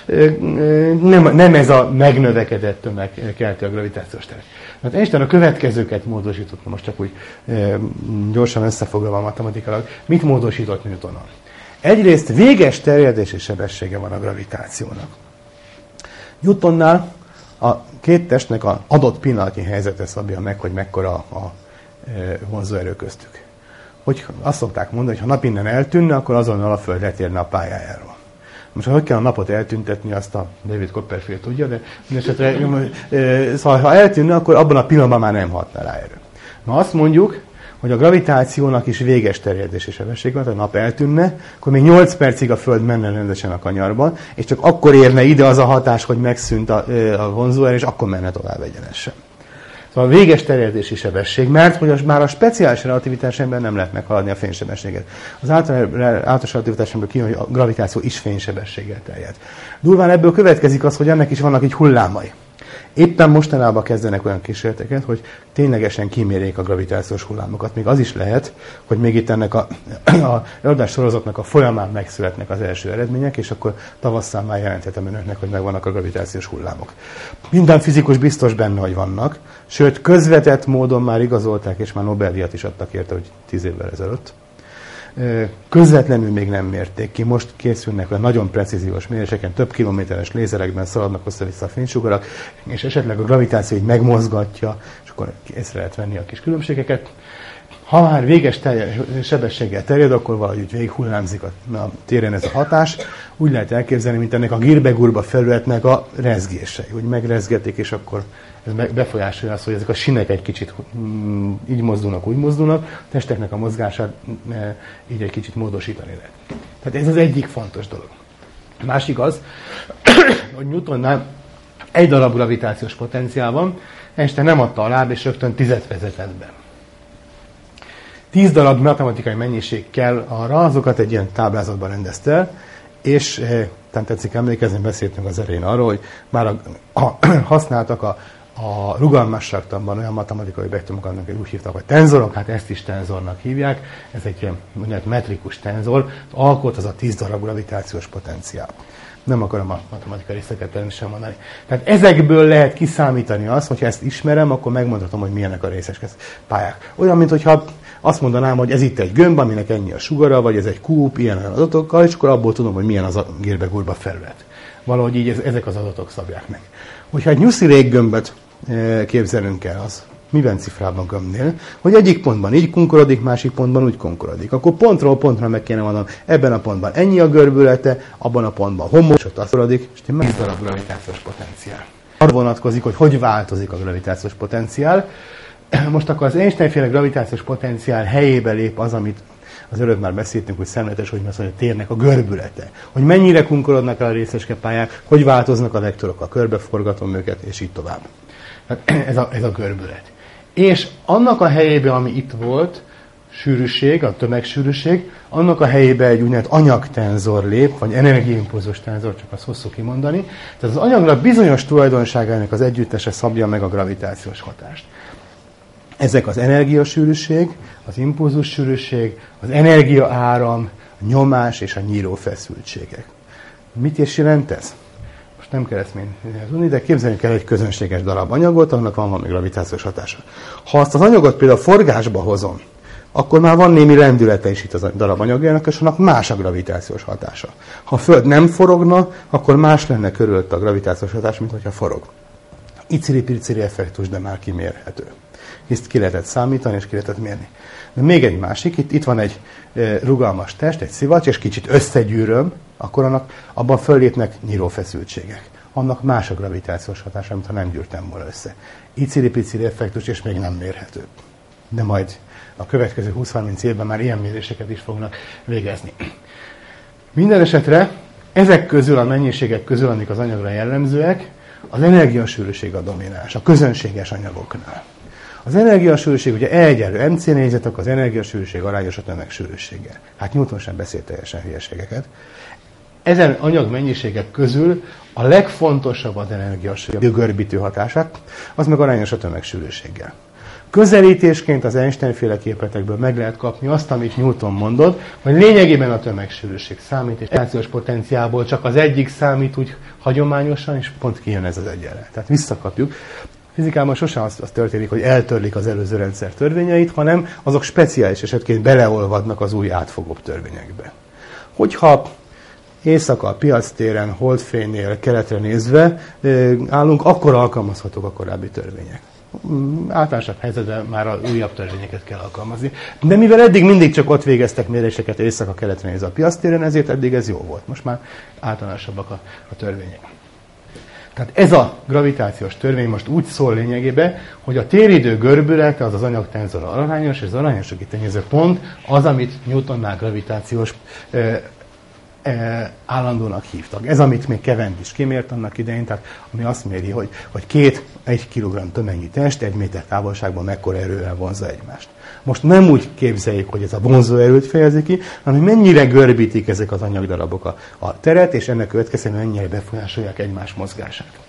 Nem, nem ez a megnövekedett tömeg kelti a gravitációs teret. Hát Einstein a következőket módosított, most csak úgy e, gyorsan összefoglalva matematikailag. Mit módosított Newtonon? Egyrészt véges terjedési sebessége van a gravitációnak. Newtonnál a két testnek az adott pillanatnyi helyzete szabja meg, hogy mekkora a e, vonzóerő köztük. Hogy azt szokták mondani, hogy ha nap innen eltűnne, akkor azonnal a Föld letérne a pályájáról. Most hogy kell a napot eltüntetni, azt a David Copperfield tudja, de mindesetre, szóval ha eltűnne, akkor abban a pillanatban már nem hatna rá erő. Na azt mondjuk, hogy a gravitációnak is véges terjedési sebesség van, ha a nap eltűnne, akkor még nyolc percig a Föld menne rendesen a kanyarban, és csak akkor érne ide az a hatás, hogy megszűnt a, a vonzóerő, és akkor menne tovább egyenesen. Szóval a véges terjedési sebesség, mert hogy már a speciális relativitás ember nem lehet meghaladni a fénysebességet. Az általános relativitás ember kijön, hogy a gravitáció is fénysebességgel terjed. Durván ebből következik az, hogy ennek is vannak így hullámai. Éppen mostanában kezdenek olyan kísérleteket, hogy ténylegesen kimérjék a gravitációs hullámokat. Még az is lehet, hogy még itt ennek a, a előadás sorozatnak a folyamán megszületnek az első eredmények, és akkor tavasszal már jelenthetem önöknek, hogy megvannak a gravitációs hullámok. Minden fizikus biztos benne, hogy vannak, sőt közvetett módon már igazolták, és már Nobel-díjat is adtak érte, hogy tíz évvel ezelőtt. Közvetlenül még nem mérték ki, most készülnek le nagyon precíziós méréseken, több kilométeres lézerekben szaladnak össze-vissza a fénysugarak, és esetleg a gravitáció így megmozgatja, és akkor észre lehet venni a kis különbségeket. Ha már véges terjed, sebességgel terjed, akkor valahogy úgy végig hullámzik a, a téren ez a hatás. Úgy lehet elképzelni, mint ennek a Girbe-Gurba felületnek a rezgései, hogy megrezgetik, és akkor ez befolyásolja azt, hogy ezek a sinek egy kicsit így mozdulnak, úgy mozdulnak, a testeknek a mozgását így egy kicsit módosítani lehet. Tehát ez az egyik fontos dolog. A másik az, hogy Newtonnál Egy darab gravitációs potenciál van, Einstein nem adta alább, és rögtön tízet vezetett be. Tíz darab matematikai mennyiség kell arra, azokat egy ilyen táblázatban rendezte el, és nem tetszik emlékezni, beszéltünk az elején arról, hogy már a, a, használtak a, a rugalmasságtanban olyan matematikai objektumokat, amiket úgy hívtak, hogy tenzorok, hát ezt is tenzornak hívják, ez egy ilyen úgynevezett metrikus tenzor, alkot az a tíz darab gravitációs potenciál. Nem akarom a matematikai részeket természetesen mondani. Tehát ezekből lehet kiszámítani azt, hogyha ezt ismerem, akkor megmondhatom, hogy milyenek a részes pályák. Olyan, mintha azt mondanám, hogy ez itt egy gömb, aminek ennyi a sugara, vagy ez egy kúp, ilyen adatokkal, és akkor abból tudom, hogy milyen az a gérbe-gurba felület. Valahogy így ez, ezek az adatok szabják meg. Hogyha egy nyuszi réggömböt e, képzelünk el, az miben cifrában gömbnél, hogy egyik pontban így kunkorodik, másik pontban úgy kunkorodik. Akkor pontról pontra meg kéne mondanom, ebben a pontban ennyi a görbülete, abban a pontban homos, ott azt korodik, és tíz darab gravitációs potenciál. Arra vonatkozik, hogy hogy változik a gravitációs potenciál. Most akkor az Einstein-féle gravitációs potenciál helyébe lép az, amit az előbb már beszéltünk, hogy szemléletes, hogy azt mondja, térnek a görbülete. Hogy mennyire kunkorodnak el a részecskepályák, hogy változnak a vektorok, a körbeforgatom őket, és így tovább. Tehát ez a, ez a görbület. És annak a helyébe, ami itt volt, sűrűség, a tömegsűrűség, annak a helyébe egy úgynevezett anyagtenzor lép, vagy energiaimpulzus tenzor, csak azt hosszú kimondani. Tehát az anyagnak bizonyos tulajdonságának az együttese szabja meg a gravitációs hatást. Ezek az energiasűrűség, az impulzussűrűség, az energiaáram, a nyomás és a nyírófeszültségek. Mit is jelent ez? Most nem kell ezt mind tudni, de képzeljünk el egy közönséges darab anyagot, annak van valami gravitációs hatása. Ha azt az anyagot például forgásba hozom, akkor már van némi lendülete is itt az darab anyagjának, és annak más a gravitációs hatása. Ha a Föld nem forogna, akkor más lenne körülött a gravitációs hatás, mint hogyha forog. Iciri-piciri effektus, de már kimérhető. Ezt ki lehetett számítani, és ki lehetett mérni. De még egy másik, itt, itt van egy e, rugalmas test, egy szivacs, és kicsit összegyűröm, akkor annak, abban föllépnek nyírófeszültségek. Annak más a gravitációs hatása, mint ha nem gyűrtem volna össze. Iciri-piciri effektus, és még nem mérhető. De majd a következő húsz-harminc évben már ilyen méréseket is fognak végezni. Minden esetre ezek közül, a mennyiségek közül, amik az anyagra jellemzőek, az energiasűrűség a domináns, a közönséges anyagoknál. Az energiasűrűség, ugye E egyenlő mc négyzetek, az energiasűrűség arányos a tömegsűrűséggel. Hát Newton sem beszélt teljesen hülyeségeket. Ezen anyagmennyiségek közül a legfontosabb az energiasűrűség görbítő hatását, az meg arányos a tömegsűrűséggel. Közelítésként az Einstein-féle képletekből meg lehet kapni azt, amit Newton mondott, hogy lényegében a tömegsűrűség számít, és gravitációs potenciálból csak az egyik számít úgy hagyományosan, és pont kijön ez az egyenlet. Tehát visszakapjuk. Fizikában sosem az, az történik, hogy eltörlik az előző rendszer törvényeit, hanem azok speciális esetként beleolvadnak az új átfogóbb törvényekbe. Hogyha éjszaka a piactéren, holdfénynél, keletre nézve állunk, akkor alkalmazhatók a korábbi törvények. Általánosabb helyzetben már az újabb törvényeket kell alkalmazni. De mivel eddig mindig csak ott végeztek méréseket éjszaka keletre nézve a piactéren, ezért eddig ez jó volt. Most már általánosabbak a, a törvények. Tehát ez a gravitációs törvény most úgy szól lényegében, hogy a téridő görbülete az az anyagtenzor arányos, és az arányossági tényező pont az, amit Newtonnál gravitációs e, e, állandónak hívtak. Ez, amit még Cavendish kimért annak idején, tehát ami azt méri, hogy, hogy két egy kilogramm tömegű test egy méter távolságban mekkora erővel vonzza egymást. Most nem úgy képzeljük, hogy ez a vonzóerőt fejezi ki, hanem mennyire görbítik ezek az anyagdarabok a, a teret, és ennek következően mennyire befolyásolják egymás mozgását.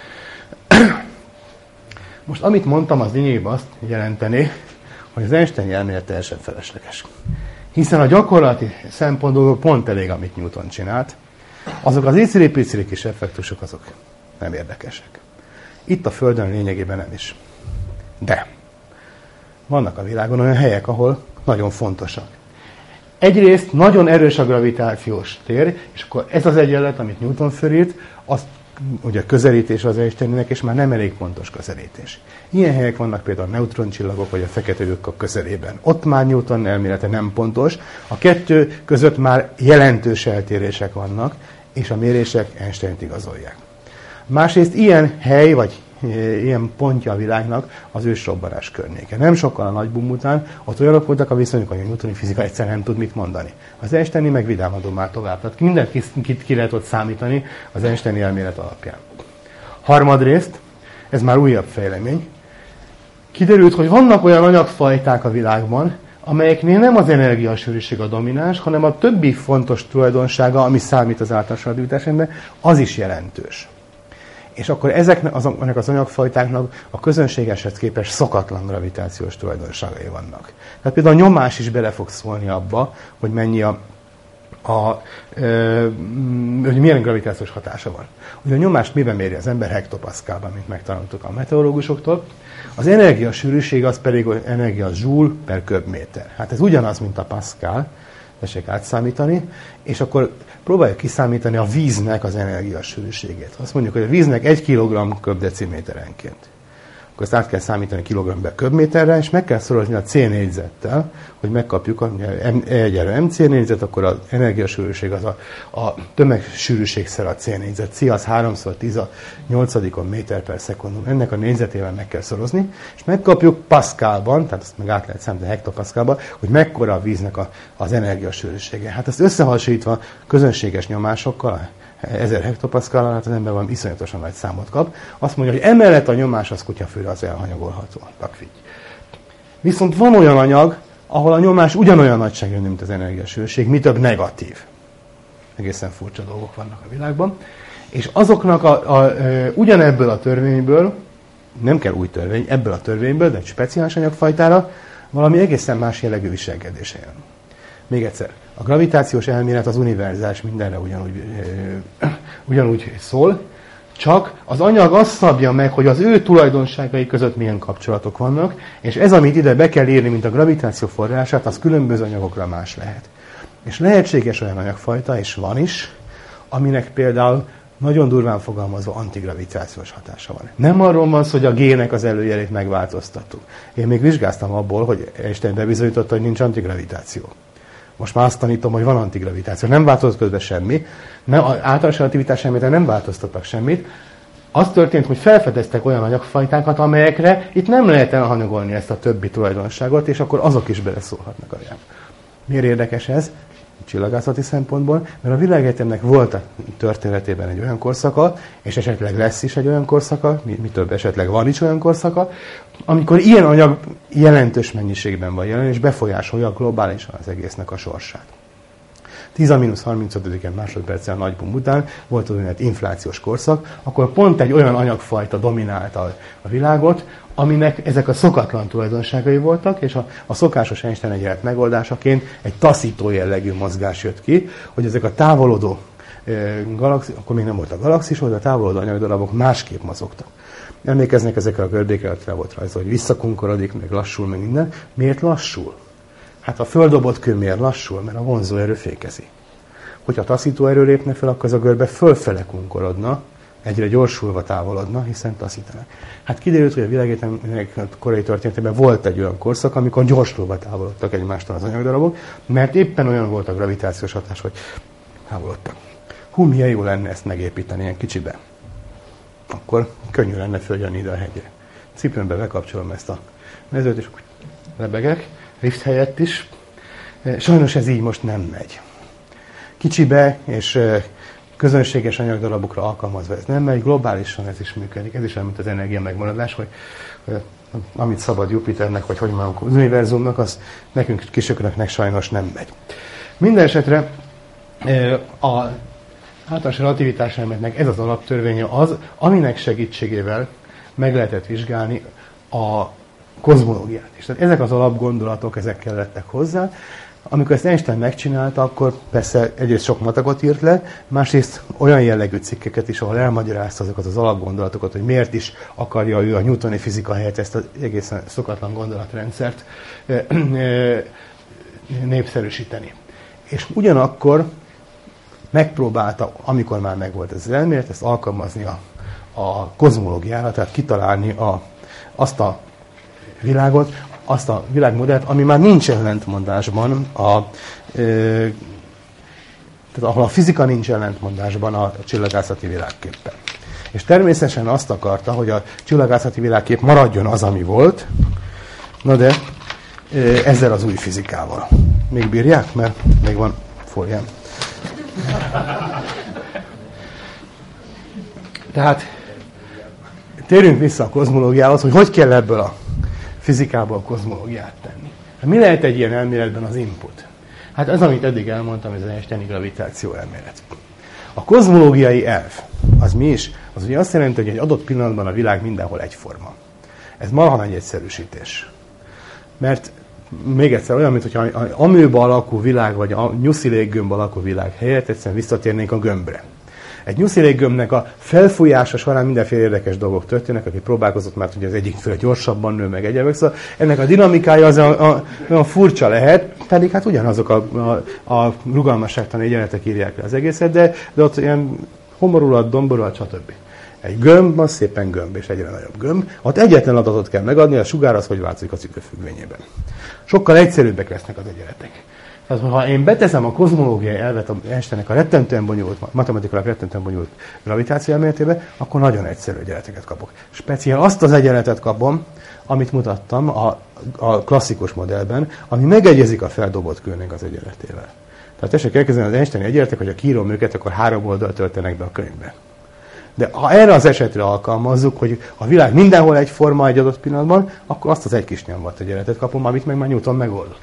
Most amit mondtam, az lényegében azt jelenteni, hogy az Einstein elmélet teljesen felesleges. Hiszen a gyakorlati szempontból pont elég, amit Newton csinált, azok az iciri-piciri kis effektusok, azok nem érdekesek. Itt a Földön lényegében nem is. De vannak a világon olyan helyek, ahol nagyon fontosak. Egyrészt nagyon erős a gravitációs tér, és akkor ez az egyenlet, amit Newton fölírt, az ugye közelítés az Einsteinnek, és már nem elég pontos közelítés. Ilyen helyek vannak például a neutroncsillagok, vagy a fekete lyukak közelében. Ott már Newton elmélete nem pontos, a kettő között már jelentős eltérések vannak, és a mérések Einsteint igazolják. Másrészt ilyen hely, vagy ilyen pontja a világnak az ősrobbanás környéke. Nem sokkal a nagybum után, ott olyanok voltak a viszonyok, hogy a newtoni fizika egyszer nem tud mit mondani. Az Einsteini meg vidámadó már tovább. Tehát mindent ki, ki, ki lehet ott számítani az Einsteini elmélet alapján. Harmadrészt, ez már újabb fejlemény, kiderült, hogy vannak olyan anyagfajták a világban, amelyeknél nem az energiasűrűség a domináns, hanem a többi fontos tulajdonsága, ami számít az általános relativitásban, az is jelentős. És akkor ezeknek az, az anyagfajtáknak a közönségeshez képest szokatlan gravitációs tulajdonságai vannak. Tehát például a nyomás is bele fog szólni abba, hogy mennyi a, a ö, hogy milyen gravitációs hatása van. Ugye a nyomást miben méri az ember? Hektopaszkálban, mint megtanultuk a meteorológusoktól. Az energiasűrűség az pedig energia joule per köbméter. Hát ez ugyanaz, mint a Pascal, tessék átszámítani, és akkor próbáljuk kiszámítani a víznek az energiasűrűségét. Azt mondjuk, hogy a víznek egy kilogramm köbdeciméterenként. Akkor ezt át kell számítani kilogrammbe köbméterre, és meg kell szorozni a C négyzettel, hogy megkapjuk a egyenlő mc négyzet, akkor az energiasűrűség az a, a tömegsűrűségszer a C négyzet. C az háromszor tíz a nyolcadikon méter per szekundum. Ennek a négyzetével meg kell szorozni, és megkapjuk Pascalban, tehát ezt meg át lehet számítani hektopaszkálban, hogy mekkora a víznek a, az energiasűrűsége. Hát ezt összehasonlítva közönséges nyomásokkal, ezer hektopaszkállal, hát az ember valami iszonyatosan nagy számot kap. Azt mondja, hogy emellett a nyomás az kutyafőre az elhanyagolható. Takfigy. Viszont van olyan anyag, ahol a nyomás ugyanolyan nagyságrendű, mint az energiasűrűség, mi több negatív. Egészen furcsa dolgok vannak a világban. És azoknak a, a, a, ugyanebből a törvényből, nem kell új törvény, ebből a törvényből, de egy speciális anyagfajtára valami egészen más jellegű viselkedése jön. Még egyszer, a gravitációs elmélet az univerzális, mindenre ugyanúgy, ö, ugyanúgy szól, csak az anyag azt szabja meg, hogy az ő tulajdonságai között milyen kapcsolatok vannak, és ez, amit ide be kell írni, mint a gravitáció forrását, az különböző anyagokra más lehet. És lehetséges olyan anyagfajta, és van is, aminek például nagyon durván fogalmazva antigravitációs hatása van. Nem arról van szó, hogy a gének az előjelét megváltoztattuk. Én még vizsgáztam abból, hogy Einstein bebizonyította, hogy nincs antigravitáció. Most már azt tanítom, hogy van antigravitáció. Nem változott közben semmi. Nem, az általános relativitás elméletben nem változtattak semmit. Az történt, hogy felfedeztek olyan anyagfajtákat, amelyekre itt nem lehet elhanyagolni ezt a többi tulajdonságot, és akkor azok is beleszólhatnak a jel. Miért érdekes ez? Csillagászati szempontból, mert a világegyetemnek volt a történetében egy olyan korszaka, és esetleg lesz is egy olyan korszaka, mi, mi több esetleg van is olyan korszaka, amikor ilyen anyag jelentős mennyiségben van jelen, és befolyásolja globálisan az egésznek a sorsát. tíz a mínusz harmincötödiken másodperccel a nagy boom után volt az úgynevezett inflációs korszak, akkor pont egy olyan anyagfajta dominálta a világot, aminek ezek a szokatlan tulajdonságai voltak, és a, a szokásos Einstein egyenlet megoldásaként egy taszító jellegű mozgás jött ki, hogy ezek a távolodó e, galaxis, akkor még nem volt a galaxis, hogy a távolodó anyagdarabok másképp mozogtak. Emlékeznek ezekre a görbékre, le volt rajta, hogy visszakunkorodik, meg lassul, meg minden. Miért lassul? Hát a földobott kő miért lassul? Mert a vonzóerő fékezi. Hogyha taszító erő lépne fel, akkor ez a görbe fölfele kunkorodna, egyre gyorsulva távolodna, hiszen taszítanak. Hát kiderült, hogy a világegyetemnek korai történetében volt egy olyan korszak, amikor gyorsulva távolodtak egymástól az anyagdarabok, mert éppen olyan volt a gravitációs hatás, hogy távolodtak. Hú, milyen jó lenne ezt megépíteni ilyen kicsibe. Akkor könnyű lenne följönni ide a hegyre. Cipőmbe bekapcsolom ezt a mezőt, és lebegek, lift helyett is. Sajnos ez így most nem megy. Kicsibe és közönséges anyagdarabokra alkalmazva ez nem megy, globálisan ez is működik. Ez is olyan, mint az energia megmaradás, hogy amit szabad Jupiternek, vagy hogy mondjuk az univerzumnak, az nekünk kisökönöknek sajnos nem megy. Minden esetre a általános relativitás elméletnek ez az alaptörvénye az, aminek segítségével meg lehetett vizsgálni a kozmológiát is. Tehát ezek az alapgondolatok, ezek kellettek hozzá. Amikor ezt Einstein megcsinálta, akkor persze egyrészt sok matagot írt le, másrészt olyan jellegű cikkeket is, ahol elmagyarázta azokat az alapgondolatokat, hogy miért is akarja ő a newtoni fizika helyett ezt az egészen szokatlan gondolatrendszert népszerűsíteni. És ugyanakkor megpróbálta, amikor már megvolt ez az elmélet, ezt alkalmazni a, a kozmológiára, tehát kitalálni a, azt a világot, azt a világmodellt, ami már nincs ellentmondásban, a, e, tehát ahol a fizika nincs ellentmondásban a, a csillagászati világképpel. És természetesen azt akarta, hogy a csillagászati világkép maradjon az, ami volt, na de e, ezzel az új fizikával. Még bírják? Mert még van fóliám. Tehát térjünk vissza a kozmológiához, hogy hogy kell ebből a fizikából a kozmológiát tenni. Mi lehet egy ilyen elméletben az input? Hát az, amit eddig elmondtam, ez az einsteini gravitáció elmélet. A kozmológiai elv, az mi is? Az ugye azt jelenti, hogy egy adott pillanatban a világ mindenhol egyforma. Ez marha nagy egyszerűsítés. Mert még egyszer olyan, mint hogyha a amőba alakú világ, vagy a nyuszi léggömb alakú világ helyett egyszerűen visszatérnénk a gömbre. Egy nyuszi léggömbnek a felfújása során mindenféle érdekes dolgok történnek, aki próbálkozott már, hogy az egyik fél gyorsabban nő meg egyébként. Szóval ennek a dinamikája az a, a, a furcsa lehet, pedig hát ugyanazok a, a, a rugalmasságtani egyenletek írják le az egészet, de, de ott ilyen homorulat, domborulat, stb. Egy gömb, az szépen gömb, és egyre nagyobb gömb. Ott egyetlen adatot kell megadni, a sugár az, hogy változik az idő függvényében. Sokkal egyszerűbbek lesznek az egyenletek. Tehát, ha én beteszem a kozmológiai elvet a Einsteinnek a rettentően bonyolult, matematikailag rettentően bonyolult gravitáció elméletébe, akkor nagyon egyszerű egyenleteket kapok. Speciál azt az egyenletet kapom, amit mutattam a, a klasszikus modellben, ami megegyezik a feldobott kőnek az egyenletével. Tehát tessék elkezdeni az Einsteini egyenletek, hogy ha kírom őket, akkor három oldalt töltenek be a könyvbe. De ha erre az esetre alkalmazzuk, hogy a világ mindenhol egyforma egy adott pillanatban, akkor azt az egy kis nyomvat egyenletet kapom, amit meg már Newton megoldott.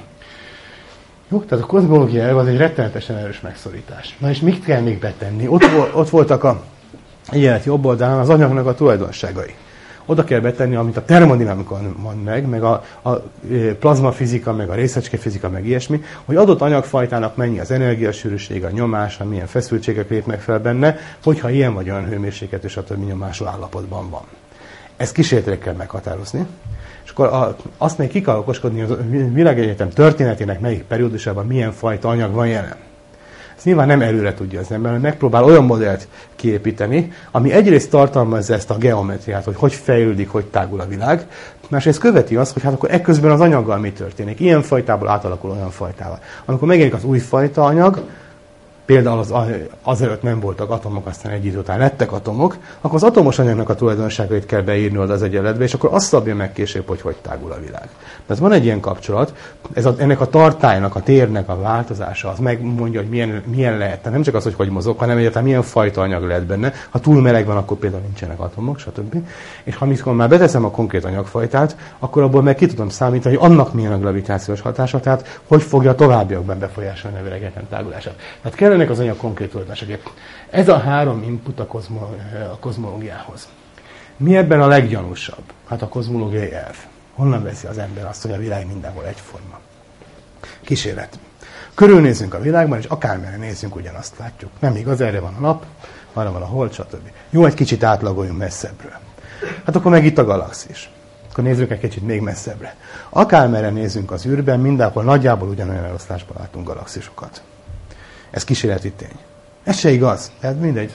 Jó, tehát a kozmológia elv az egy rettenetesen erős megszorítás. Na és mit kell még betenni? Ott, ott voltak a egyenlet jobb oldalán az anyagnak a tulajdonságai. Oda kell betenni, amit a termodinamikon mond meg, meg a, a plazmafizika, meg a részecskefizika, meg ilyesmi, hogy adott anyagfajtának mennyi az energiasűrűség, a nyomása, milyen feszültségek lépnek fel benne, hogyha ilyen vagy olyan hőmérséklet és a többi nyomású állapotban van. Ezt kísérletre kell meghatározni. És akkor a, azt még ki kell okoskodni, hogy a világegyetem történetének melyik periódusában milyen fajta anyag van jelen. Ezt nyilván nem előre tudja az ember, hanem megpróbál olyan modellt kiépíteni, ami egyrészt tartalmazza ezt a geometriát, hogy hogy fejlődik, hogy tágul a világ, másrészt követi azt, hogy hát akkor ekközben az anyaggal mi történik. Ilyen fajtából átalakul olyan fajtával. Amikor megjelenik az új fajta anyag, például az, azelőtt nem voltak atomok, aztán egy idő után lettek atomok, akkor az atomos anyagnak a tulajdonságait kell beírni oda az egyenletbe, és akkor azt szabja meg később, hogy hogy tágul a világ. Tehát van egy ilyen kapcsolat, ez a, ennek a tartálynak, a térnek a változása, az megmondja, hogy milyen, milyen lehet. Tehát nem csak az, hogy hogy mozog, hanem egyáltalán milyen fajta anyag lehet benne. Ha túl meleg van, akkor például nincsenek atomok, stb. És ha mikor már beteszem a konkrét anyagfajtát, akkor abból meg ki tudom számítani, hogy annak milyen a gravitációs hatása, tehát hogy fogja továbbiakban befolyásolni a világegyetem tágulását. Tehát kellenek az anyag konkrét tulajdonságok. Ez a három input a, kozmo, a kozmológiához. Mi ebben a leggyanúsabb? Hát a kozmológiai elv. Honnan veszi az ember azt, hogy a világ mindenhol egyforma? Kísérlet. Körülnézünk a világban, és akármerre nézzünk, ugyanazt látjuk. Nem igaz, erre van a nap, arra van a hold, stb. Jó, egy kicsit átlagoljunk messzebbről. Hát akkor meg itt a galaxis. Akkor nézzünk egy kicsit még messzebbre. Akármerre nézzünk az űrben, mindenhol nagyjából ugyanolyan eloszlásban látunk galaxisokat. Ez kísérleti tény. Ez se igaz. Tehát mindegy.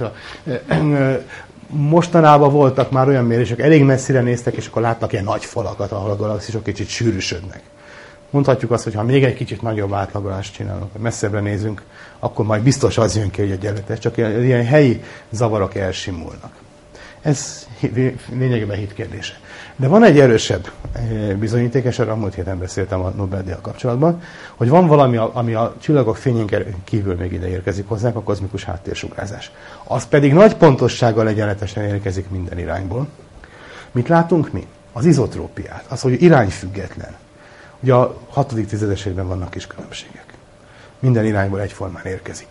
Mostanában voltak már olyan mérések, elég messzire néztek, és akkor láttak ilyen nagy falakat, ahol a galaxisok kicsit sűrűsödnek. Mondhatjuk azt, hogy ha még egy kicsit nagyobb átlagolást csinálunk, hogy messzebbre nézünk, akkor majd biztos az jön ki, hogy egyenletes, csak ilyen helyi zavarok elsimulnak. Ez lényegében hit kérdése. De van egy erősebb bizonyíték, és erről a múlt héten beszéltem a Nobel-díjjal kapcsolatban, hogy van valami, ami a csillagok fényén kívül még ide érkezik hozzánk, a kozmikus háttérsugárzás. Az pedig nagy pontossággal egyenletesen érkezik minden irányból. Mit látunk mi? Az izotrópiát, az, hogy irányfüggetlen. Ugye a hatodik tizedesében vannak kis különbségek. Minden irányból egyformán érkezik.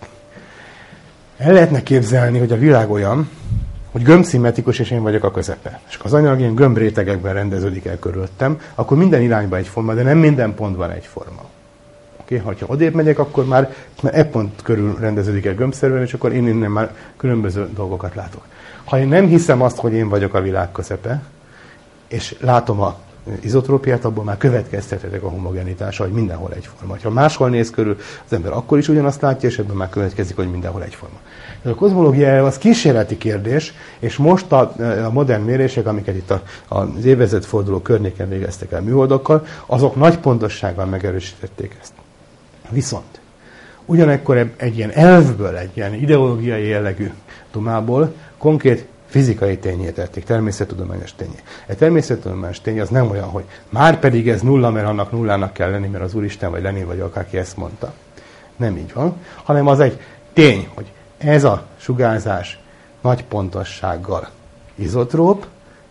El lehetne képzelni, hogy a világ olyan, hogy gömbszimmetrikus, és én vagyok a közepe. És az anyag ilyen gömbrétegekben rendeződik el körülöttem, akkor minden irányba egyforma, de nem minden pontban egyforma. Oké, okay? Ha odébb megyek, akkor már, már e pont körül rendeződik el gömbszerűen, és akkor én innen már különböző dolgokat látok. Ha én nem hiszem azt, hogy én vagyok a világ közepe, és látom a izotrópiát, abból már következtethetek a homogenitásra, hogy mindenhol egyforma. Ha máshol néz körül, az ember akkor is ugyanazt látja, és ebből már következik, hogy mindenhol egyforma. Ez a kozmológia az kísérleti kérdés, és most a, a modern mérések, amiket itt a, az évezredforduló környéken végeztek el műholdakkal, azok nagy pontossággal megerősítették ezt. Viszont ugyanekkor egy ilyen elvből, egy ilyen ideológiai jellegű dumából konkrét fizikai tényé tették, természettudományos tényé. Egy természettudományos tény az nem olyan, hogy már pedig ez nulla, mert annak nullának kell lenni, mert az Úristen vagy Lenin vagy akárki ezt mondta. Nem így van, hanem az egy tény, hogy ez a sugárzás nagy pontossággal izotróp,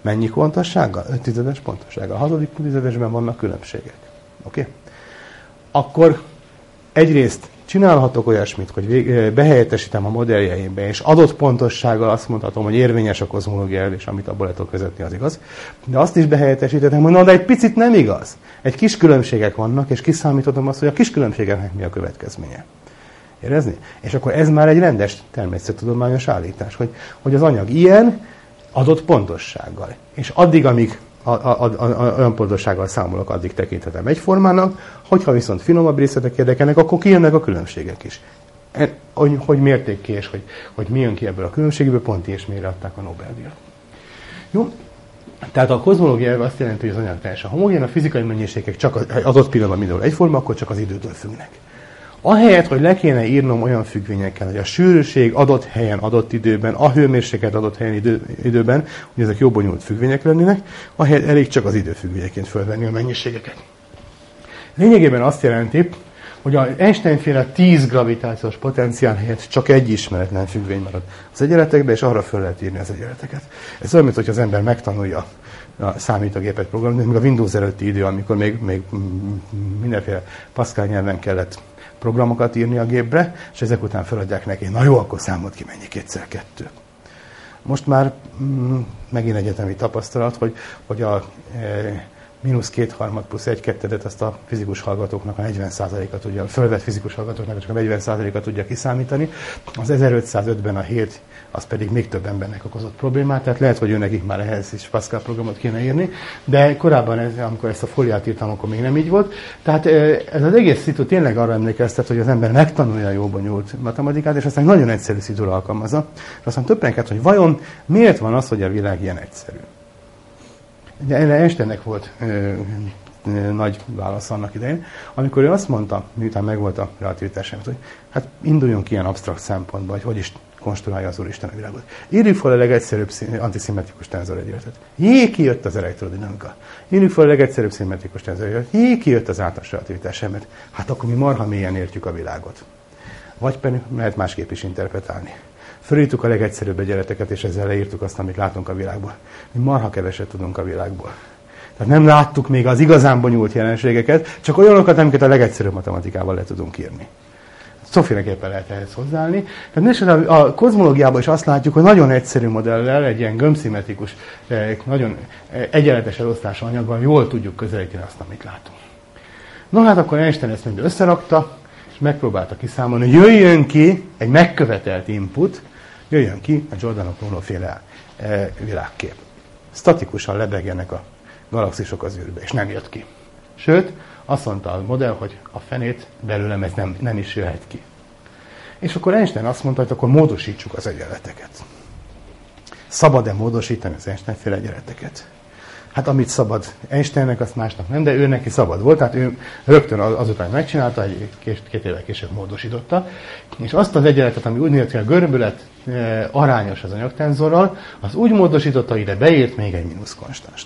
Mennyi pontossággal? öt tizedes pontossággal. A hatodik tizedesben vannak különbségek. Oké? Okay? Akkor egyrészt csinálhatok olyasmit, hogy behelyettesítem a modelljeimbe, és adott pontossággal azt mondhatom, hogy érvényes a kozmológia, és amit abból le tudok vezetni, az igaz. De azt is behelyettesítettem, hogy na, de egy picit nem igaz. Egy kis különbségek vannak, és kiszámíthatom azt, hogy a kis különbségeknek mi a következménye. Érezni? És akkor ez már egy rendes természettudományos állítás, hogy, hogy az anyag ilyen, adott pontossággal. És addig, amíg a, a, a, a, olyan pontossággal számolok, addig tekinthetem egyformának, hogyha viszont finomabb részletek érdekelnek, akkor kijönnek a különbségek is. E, hogy, hogy mérték ki, és hogy, hogy mi jön ki ebből a különbségből, pont és mire adták a Nobel-díjat. Jó? Tehát a kozmológia azt jelenti, hogy az anyag teljesen homogén, a fizikai mennyiségek csak az adott pillanatban mindenhol egyforma, akkor csak az időtől függnek. Ahelyett, hogy le kéne írnom olyan függvényekkel, hogy a sűrűség adott helyen, adott időben, a hőmérséklet adott helyen, idő, időben, hogy ezek jó bonyolult függvények lennének, ahelyett elég csak az időfüggvényeként fölvenni a mennyiségeket. Lényegében azt jelenti, hogy az Einstein-féle tíz gravitációs potenciál helyett csak egy ismeretlen függvény marad az egyenletekben, és arra föl lehet írni az egyenleteket. Ez olyan, mintha az ember megtanulja a számítógépet programozni, még a Windows előtti idő, amikor még, még mindenféle Pascal nyelven kellett programokat írni a gépre, és ezek után feladják neki, na jó, akkor számolt ki mennyi kétszer kettő. Most már mm, megint egyetemi tapasztalat, hogy, hogy a e, mínusz kétharmad plusz egy kettedet azt a fizikus hallgatóknak a negyven százaléka tudja, a fölvett fizikus hallgatóknak csak a negyven százaléka tudja kiszámítani. Az ezerötszázötben a hét, az pedig még több embernek okozott problémát, tehát lehet, hogy ő nekik már ehhez is Pascal programot kéne írni, de korábban, ez, amikor ezt a fóliát írtam, akkor még nem így volt. Tehát ez az egész szitu tényleg arra emlékeztet, hogy az ember megtanulja a jó bonyolult matematikát, és aztán nagyon egyszerű szitura alkalmazza. És aztán többenket, hogy vajon miért van az, hogy a világ ilyen egyszerű? De erre Einsteinnek volt ö, ö, nagy válasz annak idején, amikor ő azt mondta, miután megvolt a relativitás, hogy hát induljunk ilyen absztrakt szempontból, hogy hogy is konstruálja az Úristen a világot. Írjuk fel a legegyszerűbb antiszimmetrikus tenzoregyletet. Jé, kijött az elektrodinamika. Írjuk fel a legegyszerűbb szimmetrikus tenzoregyletet. Jé, kijött az általános relativitás elmélet. Hát akkor mi marha mélyen értjük a világot. Vagy pedig lehet másképp is interpretálni. Fölírtuk a legegyszerűbb egyenleteket, és ezzel leírtuk azt, amit látunk a világból. Mi marha keveset tudunk a világból. Tehát nem láttuk még az igazán bonyolult jelenségeket, csak olyanokat, amiket a legegyszerűbb matematikával le tudunk írni. Szóféleképpen lehet ehhez hozzáállni. Tehát a kozmológiában is azt látjuk, hogy nagyon egyszerű modellel, egy ilyen gömbszimmetrikus, nagyon egyenletes elosztású anyagban jól tudjuk közelíteni azt, amit látunk. No hát akkor Einstein ezt mind összerakta, és megpróbálta kiszámolni, hogy jöjjön ki egy megkövetelt input, jöjjön ki a Giordano-Bruno féle világkép. Statikusan lebegjenek a galaxisok az űrbe, és nem jött ki. Sőt, azt mondta a modell, hogy a fenét belőlem ez nem, nem is jöhet ki. És akkor Einstein azt mondta, hogy akkor módosítsuk az egyenleteket. Szabad-e módosítani az Einstein-féle egyenleteket? Hát amit szabad Einsteinnek, azt másnak nem, de ő neki szabad volt, tehát ő rögtön azután megcsinálta, egy két évvel később módosította, és azt az egyenletet, ami úgy nézett, hogy a görbület e, arányos az anyagtenzorral, az úgy módosította, ide beírt még egy mínusz konstást.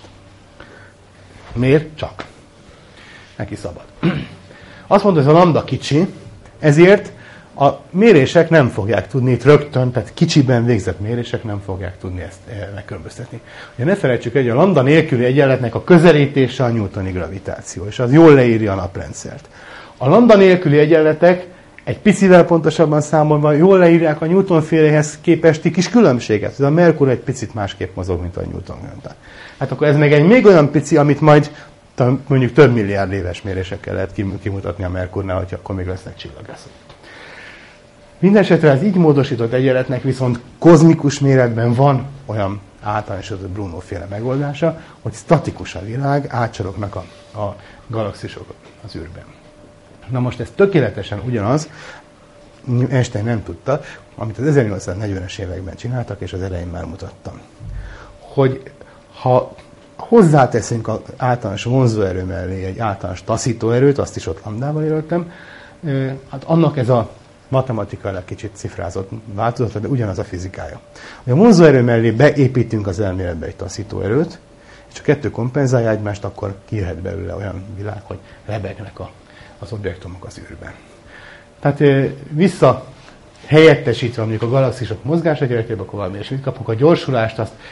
Miért? Csak. Neki szabad. Azt mondta, hogy ez a lambda kicsi, ezért a mérések nem fogják tudni itt rögtön, tehát kicsiben végzett mérések nem fogják tudni ezt megkülönböztetni. Ugye ne felejtsük egy, a lambda nélküli egyenletnek a közelítése a newtoni gravitáció, és az jól leírja a naprendszert. A lambda nélküli egyenletek egy picivel pontosabban számolva jól leírják a Newton-féléhez képesti kis különbséget. Ez a Merkur egy picit másképp mozog, mint a Newton mondta. Hát akkor ez meg egy még olyan pici, amit majd mondjuk több milliárd éves mérésekkel lehet kimutatni a Merkurnál, hogy akkor még lesznek csillagászok. Mindenesetre az így módosított egyenletnek viszont kozmikus méretben van olyan általánosított Bruno-féle megoldása, hogy statikus a világ, átcsorognak a, a galaxisok az űrben. Na most ez tökéletesen ugyanaz, Einstein nem tudta, amit az ezernyolcszáznegyvenes években csináltak, és az elején már mutattam. Hogy ha hozzáteszünk az általános vonzóerő mellé egy általános taszítóerőt, azt is ott lambdával jelöltem, hát annak ez a matematikailag kicsit cifrázott változata, de ugyanaz a fizikája. Ha a vonzóerő mellé beépítünk az elméletbe egy taszítóerőt, és a kettő kompenzálja egymást, akkor kijöhet belőle olyan világ, hogy lebegnek a, az objektumok az űrben. Tehát vissza helyettesítve mondjuk a galaxisok mozgás egyenletében, akkor valami, és mit kapunk a gyorsulást, azt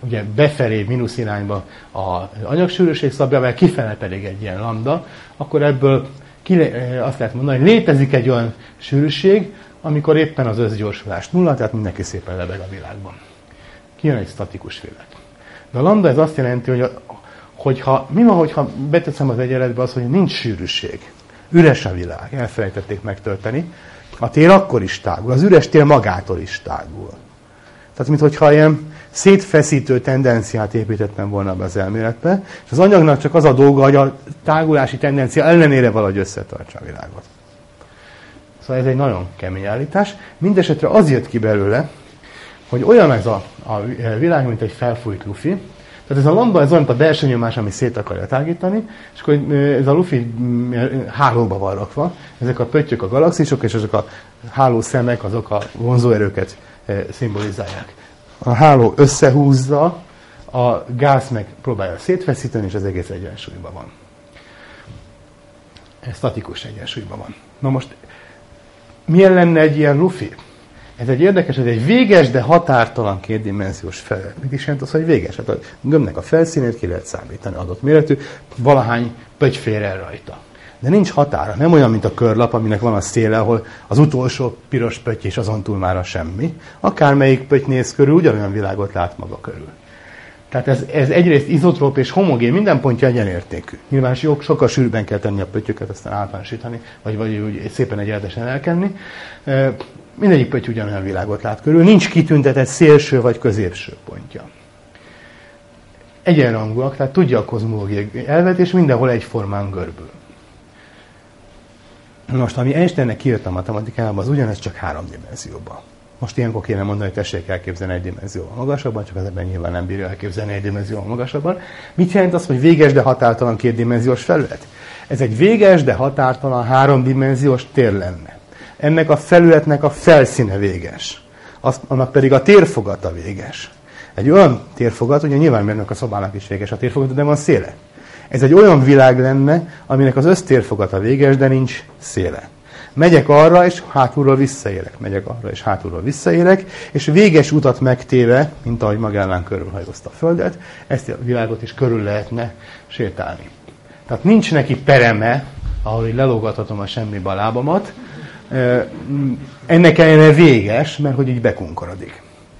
ugye befelé, mínusz irányba az anyagsűrűség szabja, kifele pedig egy ilyen lambda, akkor ebből ki, azt lehet mondani, hogy létezik egy olyan sűrűség, amikor éppen az összgyorsulás nulla, tehát mindenki szépen lebeg a világban. Kijön egy statikus világ. De a lambda ez azt jelenti, hogy hogyha, mi van, hogyha beteszem az egyenletbe az, hogy nincs sűrűség, üres a világ, elfelejtették megtölteni, a tér akkor is tágul, az üres tér magától is tágul. Tehát, minthogyha ilyen szétfeszítő tendenciát építettem volna be az elméletbe, és az anyagnak csak az a dolga, hogy a tágulási tendencia ellenére valahogy összetartsa a világot. Szóval ez egy nagyon kemény állítás. Mindesetre az jött ki belőle, hogy olyan ez a, a világ, mint egy felfújt lufi. Tehát ez a lambda, ez olyan, mint a belső nyomás, ami szét akarja tágítani, és akkor ez a lufi hálóba van rakva. Ezek a pöttyök a galaxisok, és ezek a hálószemek, azok a vonzóerőket szimbolizálják. A háló összehúzza, a gáz meg próbálja szétfeszíteni, és az egész egyensúlyban van. Ez statikus egyensúlyban van. Na most, milyen lenne egy ilyen lufi? Ez egy érdekes, ez egy véges, de határtalan kétdimenziós felület. Mit is jelent az, hogy véges? Hát a gömbnek a felszínét ki lehet számítani adott méretű, valahány pötty fér el rajta. De nincs határa, nem olyan, mint a körlap, aminek van a széle, ahol az utolsó piros pötty, és azon túl már a semmi. Akármelyik pötty néz körül, ugyanolyan világot lát maga körül. Tehát ez, ez egyrészt izotróp és homogén, minden pontja egyenértékű. Nyilván sokkal sűrűbben kell tenni a pöttyöket, aztán általánosítani, vagy, vagy úgy szépen egyenletesen elkenni. Mindegyik pötty ugyanolyan világot lát körül, nincs kitüntetett szélső vagy középső pontja. Egyenrangúak, tehát tudja a kozmológiai elvet, és mindenhol egyformán görbül. Most, ami Einsteinnek kijött a matematikában, az ugyanez csak három dimenzióban. Most ilyenkor kéne mondani, hogy tessék elképzelni egy dimenzióval magasabban, csak az ebben nyilván nem bírja elképzelni egy dimenzióval magasabban. Mit jelent az, hogy véges, de határtalan kétdimenziós felület? Ez egy véges, de határtalan háromdimenziós tér lenne. Ennek a felületnek a felszíne véges. Az, annak pedig a térfogata véges. Egy olyan térfogat, ugye nyilván ennek a szobának is véges a térfogata, de van széle. Ez egy olyan világ lenne, aminek az össztérfogata véges, de nincs széle. Megyek arra, és hátulról visszaérek. Megyek arra, és hátulról visszaérek, és véges utat megtéve, mint ahogy Magellán körülhajózta a Földet, ezt a világot is körül lehetne sétálni. Tehát nincs neki pereme, ahol így lelógathatom a semmibe a lábamat. Ennek ellenére véges, mert hogy így bekunkorodik.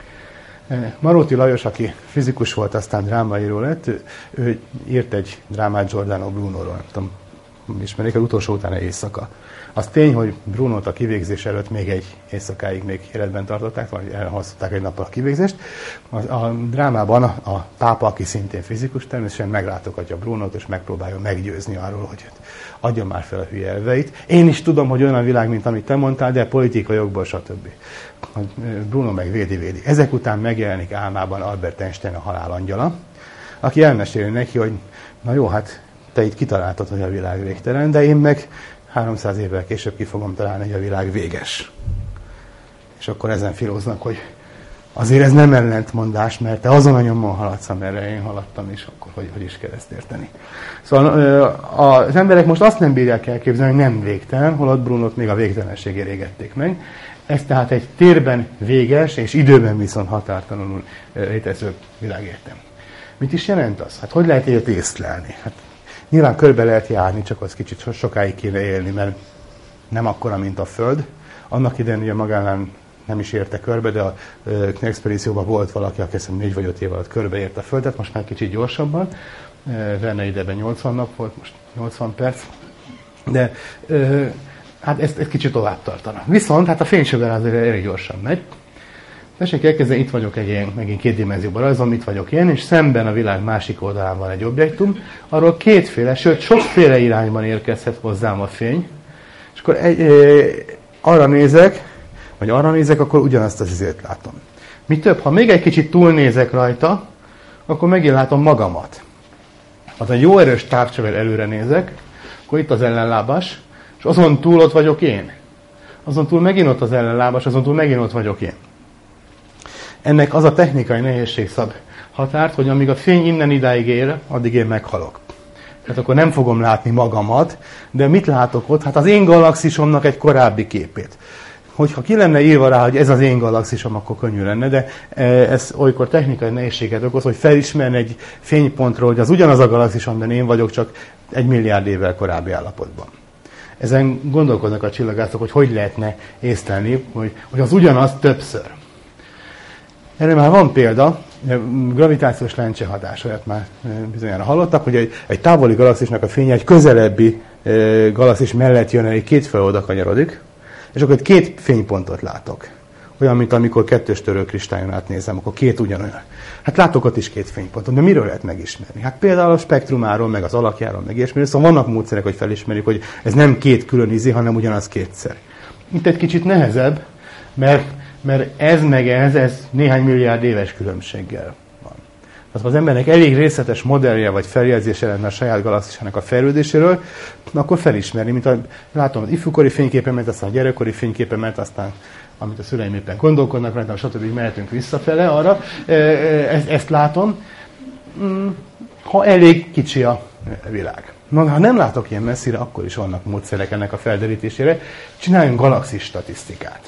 Maróti Lajos, aki fizikus volt, aztán drámaíró lett, ő, ő írt egy drámát Giordano Brunoról, nem tudom, ismerik, az utolsó utána éjszaka. Az tény, hogy Brunót a kivégzés előtt még egy éjszakáig még életben tartották, vagy elhalasztották egy nappal a kivégzést. A, a drámában a, a pápa, aki szintén fizikus, természetesen meglátogatja Brunót, és megpróbálja meggyőzni arról, hogy adjon már fel a hülye elveit. Én is tudom, hogy olyan a világ, mint amit te mondtál, de politikai jogból, stb. Bruno meg védi-védi. Ezek után megjelenik álmában Albert Einstein, a halál angyala, aki elmeséli neki, hogy na jó, hát te itt kitaláltad, hogy a világ végtelen, de én meg háromszáz évvel később ki fogom találni, hogy a világ véges. És akkor ezen filóznak, hogy azért ez nem ellentmondás, mert te azon a nyomon haladsz, amerre én haladtam, és akkor hogy, hogy is kell ezt érteni. Szóval az emberek most azt nem bírják elképzelni, hogy nem végtelen, holott Brunót még a végtelenségére égették meg. Ez tehát egy térben véges, és időben viszont határtalanul létező világértelem. Mit is jelent az? Hát hogy lehet ilyet észlelni? Hát nyilván körbe lehet járni, csak az kicsit sokáig kéne élni, mert nem akkora, mint a Föld. Annak idején ugye Magellán nem is érte körbe, de a expedícióban volt valaki, aki azt négy vagy öt év alatt körbeért a Földet, most már kicsit gyorsabban. Verne ideben nyolcvan nap volt, most nyolcvan perc. De hát ezt, ezt kicsit tovább tartana. Viszont hát a fénysebben azért elég gyorsan megy. Tessék elkezdeni, itt vagyok egy ilyen, megint két dimenzióban rajzom, itt vagyok én, és szemben a világ másik oldalán van egy objektum, arról kétféle, sőt sokféle irányban érkezhet hozzám a fény, és akkor egy, e, arra nézek, vagy arra nézek, akkor ugyanazt az izét látom. Mi több, ha még egy kicsit túlnézek rajta, akkor megint látom magamat. Ha egy jó erős távcsövel előre nézek, akkor itt az ellenlábas, és azon túl ott vagyok én. Azon túl megint ott az ellenlábas, azon túl megint ott vagyok én. Ennek az a technikai nehézség szab határt, hogy amíg a fény innen idáig ér, addig én meghalok. Tehát akkor nem fogom látni magamat, de mit látok ott? Hát az én galaxisomnak egy korábbi képét. hogyha ki lenne írva rá, hogy ez az én galaxisom, akkor könnyű lenne, de ez olykor technikai nehézséget okoz, hogy felismerni egy fénypontról, hogy az ugyanaz a galaxis, amiben én vagyok, csak egy milliárd évvel korábbi állapotban. Ezen gondolkodnak a csillagászok, hogy hogy lehetne észlelni, hogy, hogy az ugyanaz többször. Erre már van példa, gravitációs lencse hatás, olyat már bizonyára hallottak, hogy egy, egy távoli galaxisnak a fénye egy közelebbi e, galaxis mellett jön el, egy két fel oda kanyarodik, és akkor két fénypontot látok. Olyan, mint amikor kettős törőkristályon átnézem, akkor két ugyanolyan. Hát látok ott is két fénypontot, de miről lehet megismerni? Hát például a spektrumáról, meg az alakjáról, meg ilyesmiről, szóval vannak módszerek, hogy felismerjük, hogy ez nem két külön izi, hanem ugyanaz kétszer. Itt egy kicsit nehezebb, mert, mert ez meg ez, ez néhány milliárd éves különbséggel van. Tehát az embernek elég részletes modellje vagy feljegyzése lenne a saját galaxisának a fejlődéséről, akkor felismerni, mint a, látom az ifjúkori fényképemet, aztán a gyerekkori fényképemet, aztán amit a szüleim éppen gondolkodnak rajta, stb. Mehetünk visszafele arra, ezt, ezt látom, ha elég kicsi a világ. Na, ha nem látok ilyen messzire, akkor is vannak módszerek ennek a felderítésére. Csináljunk galaxis statisztikát.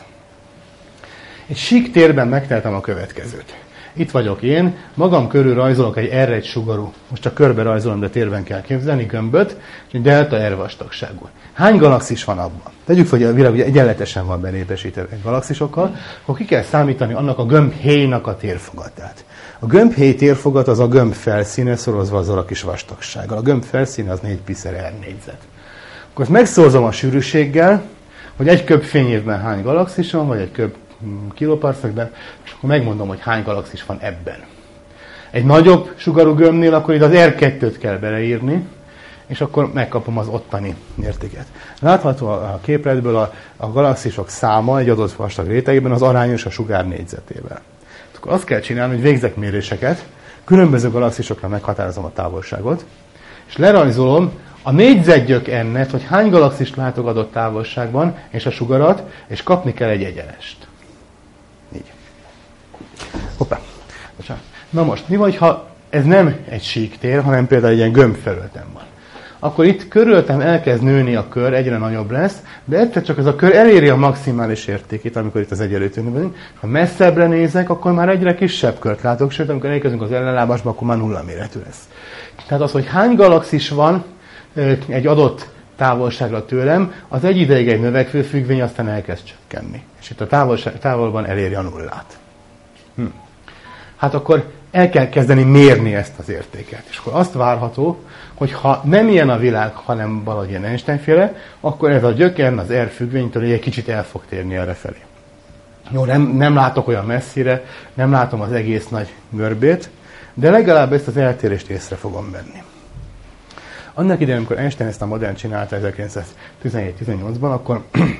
Egy sík térben megteltem a következőt. Itt vagyok én, magam körül rajzolok egy R egy sugarú, most csak körbe rajzolom, de térben kell képzelni, gömböt, és egy delta R vastagságú. Hány galaxis van abban? Tegyük fel, hogy a világ ugye egyenletesen van benépesítve galaxisokkal, akkor ki kell számítani annak a gömbhéjnak a térfogatát. A gömbhéj térfogat az a gömb felszíne szorozva azzal a kis vastagsággal. A gömb felszíne az négy pi szer R négyzet. Akkor ezt megszorzom a sűrűséggel, hogy egy köb fényévben hány galaxis van, vagy egy köb kiloparszakban, és akkor megmondom, hogy hány galaxis van ebben. Egy nagyobb sugarú gömbnél akkor itt az R kettőt kell beleírni, és akkor megkapom az ottani értéket. Látható a képletből a, a galaxisok száma egy adott vastag rétegben az arányos a sugár négyzetével. Akkor azt kell csinálni, hogy végzek méréseket, különböző galaxisokra meghatározom a távolságot, és lerajzolom a négyzetgyök ennet, hogy hány galaxist látok adott távolságban, és a sugarat, és kapni kell egy egyenest. Így. Hoppá. Bocsánat. Na most, mi vagy, ha ez nem egy sík tér, hanem például egy ilyen gömbfelületen van? Akkor itt körülöttem elkezd nőni a kör, egyre nagyobb lesz, de egyszer csak ez a kör eléri a maximális értékét, amikor itt az egyenlőtőnél vagyunk. Ha messzebbre nézek, akkor már egyre kisebb kört látok, sőt, amikor elkezdünk az ellenlábasba, akkor már nulla méretű lesz. Tehát az, hogy hány galaxis van egy adott távolságra tőlem, az egy ideig egy növekvő függvény, aztán elkezd csökkenni. És itt a távolság, távolban eléri a nullát. Hm. Hát akkor el kell kezdeni mérni ezt az értéket. És akkor azt várható, hogy ha nem ilyen a világ, hanem valahogy ilyen Einstein-féle, akkor ez a gyökern az R függvénytől egy kicsit el fog térni errefelé. Jó, nem, nem látok olyan messzire, nem látom az egész nagy görbét, de legalább ezt az eltérést észre fogom venni. Annak idején, amikor Einstein ezt a modellt csinálta ezerkilencszáztizenhét-tizennyolcban, akkor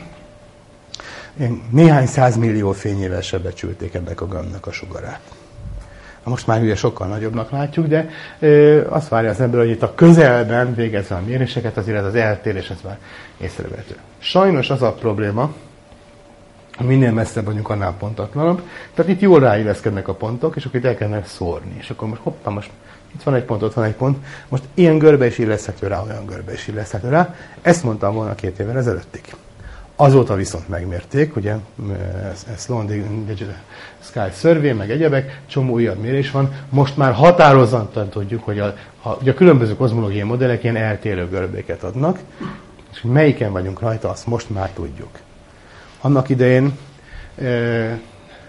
néhány százmillió fényével se becsülték ennek a gömbnek a sugarát. Most már ugye sokkal nagyobbnak látjuk, de ö, azt várja az ember, hogy itt a közelben végezve a méréseket, azért ez az eltérés, ez már észrevehető. Sajnos az a probléma, hogy minél messzebb vagyunk, annál pontatlanabb. Tehát itt jól ráilleszkednek a pontok, és akkor itt elkezdenek szórni. És akkor most hoppá, most itt van egy pont, ott van egy pont. Most ilyen görbe is illeszthető rá, olyan görbe is illeszthető rá. Ezt mondtam volna két évvel ezelőttig. Azóta viszont megmérték, ugye Sloan Digital Sky Survey, meg egyebek, csomó újabb mérés van. Most már határozottan tudjuk, hogy a, a, ugye a különböző kozmológiai modellek ilyen eltérő görbéket adnak, és hogy melyiken vagyunk rajta, azt most már tudjuk. Annak idején e, e,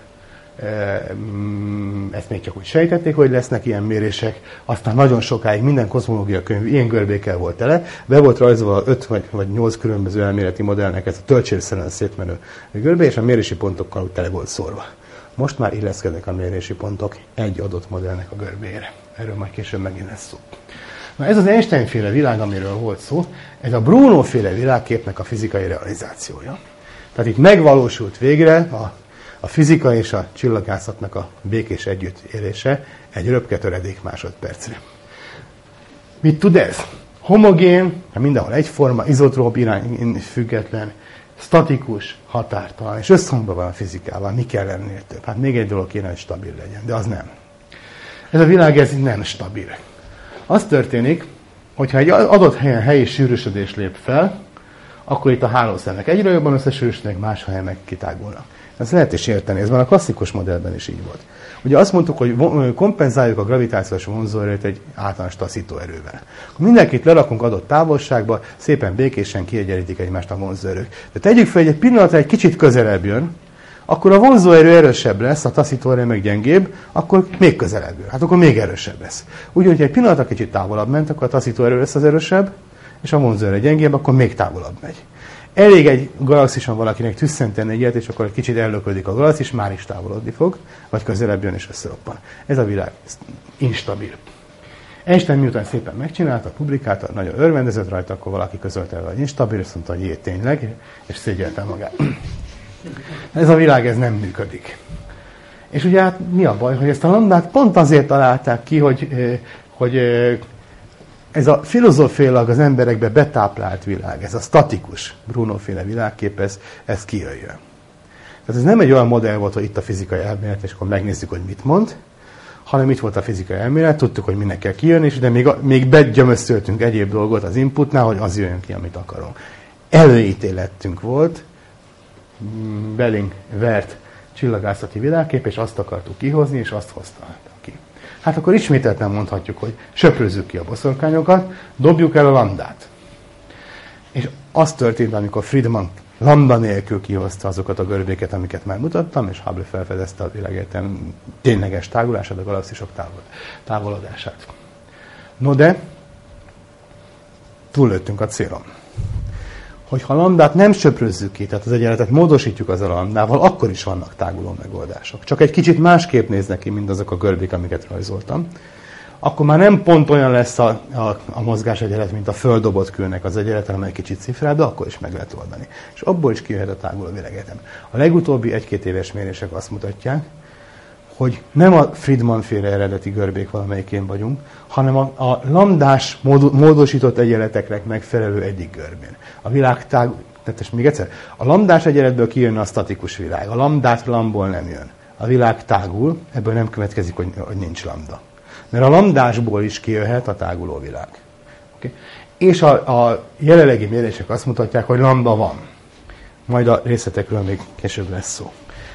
ezt még csak úgy sejtették, hogy lesznek ilyen mérések, aztán nagyon sokáig minden kozmológia könyv ilyen görbékkel volt tele, be volt rajzolva öt vagy, vagy nyolc különböző elméleti modellnek ez a töltsérszerűen szétmenő görbé, és a mérési pontokkal úgy tele volt szórva. Most már illeszkednek a mérési pontok egy adott modellnek a görbére. Erről majd később megint lesz szó. Na ez az Einstein-féle világ, amiről volt szó, ez a Bruno-féle világképnek a fizikai realizációja. Tehát itt megvalósult végre a, a fizika és a csillagászatnak a békés együttélése egy röpke töredék másodpercre. Mit tud ez? Homogén, mindenhol egyforma, izotróp, irány független, statikus, határtalan, és összhangban van a fizikával. Mi kell ennél több? Hát még egy dolog kéne, hogy stabil legyen, de az nem. Ez a világ ez nem stabil. Az történik, hogyha egy adott helyen helyi sűrűsödés lép fel, akkor itt a hálószemek egyre jobban összesülnek, más helyen meg kitágulnak. Ezt lehet is érteni, ez már a klasszikus modellben is így volt. Ugye azt mondtuk, hogy kompenzáljuk a gravitációs vonzóerőt egy általános taszító erővel. Mindenkit lerakunk adott távolságba, szépen békésen kiegyenlítik egymást a vonzóerők. De tegyük fel, hogy egy pillanatra egy kicsit közelebb jön, akkor a vonzóerő erősebb lesz, a taszítóerő meg gyengébb, akkor még közelebb jön. Hát akkor még erősebb lesz. Úgyhogy egy pillanatra kicsit távolabb ment, akkor a taszítóerő lesz az erősebb, és a vonzóerő gyengébb, akkor még távolabb megy. Elég egy galaxison valakinek tüsszenteni egyet, és akkor egy kicsit ellöködik a galaxis, már is távolodni fog, vagy közelebb jön és összeroppan. Ez a világ instabil. Einstein miután szépen megcsinálta, publikálta, nagyon örvendezett rajta, akkor valaki közölte el, hogy instabil, és mondta, hogy jé, tényleg, és szégyelte magát. Ez a világ, ez nem működik. És ugye hát mi a baj, hogy ezt a lambdát pont azért találták ki, hogy, hogy ez a filozófiailag az emberekbe betáplált világ, ez a statikus, Bruno-féle világkép, ez, ez kijöjjön. Tehát ez nem egy olyan modell volt, hogy itt a fizikai elmélet, és akkor megnézzük, hogy mit mond, hanem itt volt a fizikai elmélet, tudtuk, hogy minek kell kijönni, de még, még begyömöszöltünk egyéb dolgot az inputnál, hogy az jöjjön ki, amit akarunk. Előítéletünk volt, Belling-Wert csillagászati világkép, és azt akartuk kihozni, és azt hozta ki. Hát akkor ismételten mondhatjuk, hogy söprözzük ki a boszorkányokat, dobjuk el a lambdát. És az történt, amikor Friedman lambda nélkül kihozta azokat a görbéket, amiket már mutattam, és Hubble felfedezte a világegyetem tényleges tágulását, a galaxisok távol, távolodását. No de, túllőttünk a célon. Hogyha a lambdát nem söprözzük ki, tehát az egyenletet módosítjuk az a lambdával, akkor is vannak táguló megoldások. Csak egy kicsit másképp néznek ki, mint azok a görbék, amiket rajzoltam. Akkor már nem pont olyan lesz a, a, a mozgás egyenlet, mint a földobott kőnek az egyenlet, hanem egy kicsit cifrább, de akkor is meg lehet oldani. És abból is kijöhet a táguló világegyetem. A legutóbbi egy-két éves mérések azt mutatják, hogy nem a Friedman-féle eredeti görbék valamelyikén vagyunk, hanem a, a lambdás mód, módosított egyenleteknek megfelelő egyik görbén. A világ tág... Tehát még egyszer, a lambdás egyenletből kijön a statikus világ. A lambdát lambból nem jön. A világ tágul, ebből nem következik, hogy, hogy nincs lambda. Mert a lambdásból is kijöhet a táguló világ. Okay? És a, a jelenlegi mérések azt mutatják, hogy lambda van. Majd a részletekről még később lesz szó.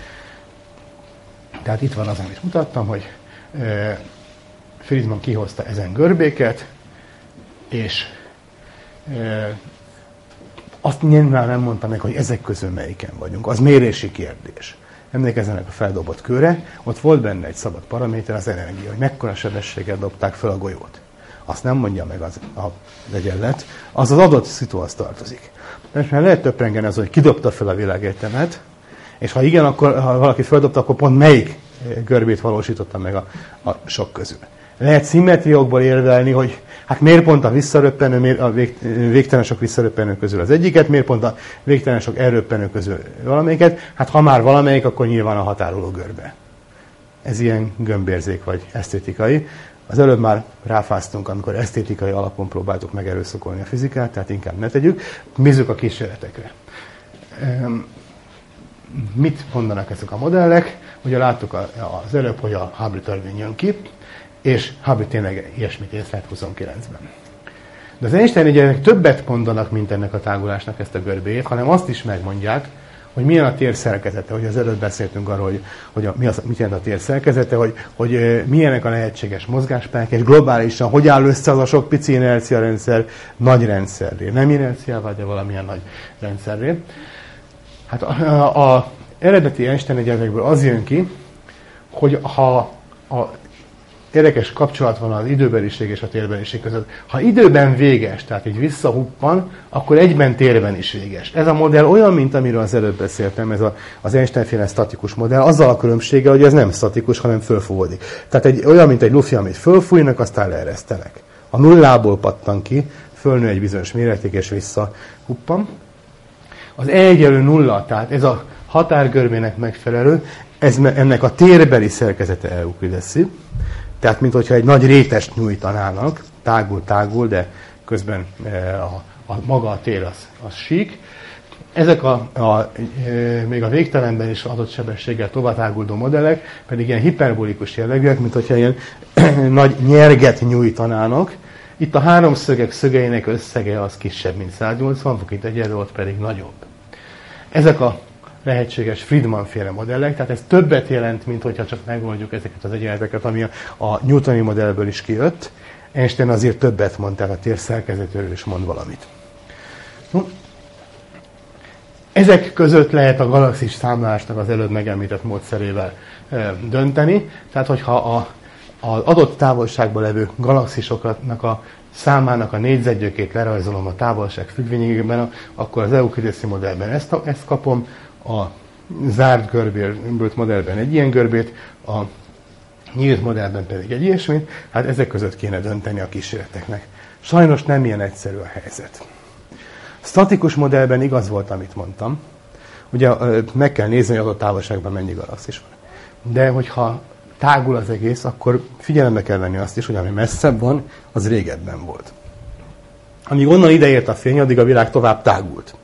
Tehát itt van az, amit mutattam, hogy e, Friedman kihozta ezen görbéket, és e, azt nyilván nem mondta meg, hogy ezek közül melyiken vagyunk. Az mérési kérdés. Emlékezzenek a feldobott kőre, ott volt benne egy szabad paraméter, az energia, hogy mekkora sebességgel dobták fel a golyót. Azt nem mondja meg az, az egyenlet, az az adott szituációhoz tartozik. Most már lehet töprengeni az, hogy kidobta fel a világegyetemet, és ha igen, akkor ha valaki feldobta, akkor pont melyik görbét valósította meg a, a sok közül. Lehet szimmetriókból érvelni, hogy hát miért pont a visszaröppenő, a vég, végtelen sok visszaröppenő közül az egyiket, miért pont a végtelen sok elröppenő közül valamelyiket. Hát ha már valamelyik, akkor nyilván a határoló görbe. Ez ilyen gömbérzék vagy esztétikai. Az előbb már ráfáztunk, amikor esztétikai alapon próbáltuk megerőszakolni a fizikát, tehát inkább ne tegyük. Bízzuk a kísérletekre. Mit mondanak ezek a modellek? Ugye láttuk az előbb, hogy a Hubble törvény jön ki, és Hubble tényleg ilyesmit észlelt huszonkilencben. De az Einstein egyenletek többet mondanak, mint ennek a tágulásnak ezt a görbéjét, hanem azt is megmondják, hogy milyen a tér szerkezete, hogy az előbb beszéltünk arról, hogy, hogy a, mi az, mit jelent a tér szerkezete, hogy, hogy milyenek a lehetséges mozgáspályák, és globálisan hogy áll össze az a sok pici inerciarendszer nagy rendszerré. Nem inerciával, de valamilyen nagy rendszerré. Hát a, a eredeti Einstein egyenletekből az jön ki, hogy ha a érdekes kapcsolat van az időbeliség és a térbeliség között. Ha időben véges, tehát így visszahuppan, akkor egyben térben is véges. Ez a modell olyan, mint amiről az előbb beszéltem, ez a, az Einstein-féle statikus modell, azzal a különbsége, hogy ez nem statikus, hanem fölfúvódik. Tehát egy, olyan, mint egy lufi, amit fölfújnak, aztán leeresztenek. A nullából pattan ki, fölnő egy bizonyos méretig, és visszahuppan. Az E egyenlő nulla, tehát ez a határgörbének megfelelő, ez, ennek a térbeli szerkezete euklideszi. Tehát, mint hogyha egy nagy rétest nyújtanának, tágul-tágul, de közben a, a, maga a tér az, az sík. Ezek a, a, e, még a végtelenben is adott sebességgel továbbtáguldó modellek pedig ilyen hiperbolikus jellegűek, mint hogyha ilyen nagy nyerget nyújtanának, Itt a háromszögek szögeinek összege az kisebb, mint száz nyolcvan fok, itt egyenlő, ott pedig nagyobb. Ezek a lehetséges Friedman-féle modellek, tehát ez többet jelent, mint hogyha csak megoldjuk ezeket az egyenleteket, ami a, a newtoni modellből is kijött. Einstein azért többet mond, tehát a tér szerkezetéről is mond valamit. Ezek között lehet a galaxis számlálásnak az előbb megemlített módszerével e, dönteni. Tehát, hogyha a, az adott távolságban levő galaxisoknak a számának a négyzetgyökét lerajzolom a távolság függvényében, akkor az Euklideszi modellben ezt, ezt kapom, a zárt görbült modellben egy ilyen görbét, a nyílt modellben pedig egy ilyesmit, hát ezek között kéne dönteni a kísérleteknek. Sajnos nem ilyen egyszerű a helyzet. Statikus modellben igaz volt, amit mondtam. Ugye meg kell nézni, hogy adott távolságban mennyi galaxis van. De hogyha tágul az egész, akkor figyelembe kell venni azt is, hogy ami messzebb van, az régebben volt. Amíg onnan ideért a fény, addig a világ tovább tágult.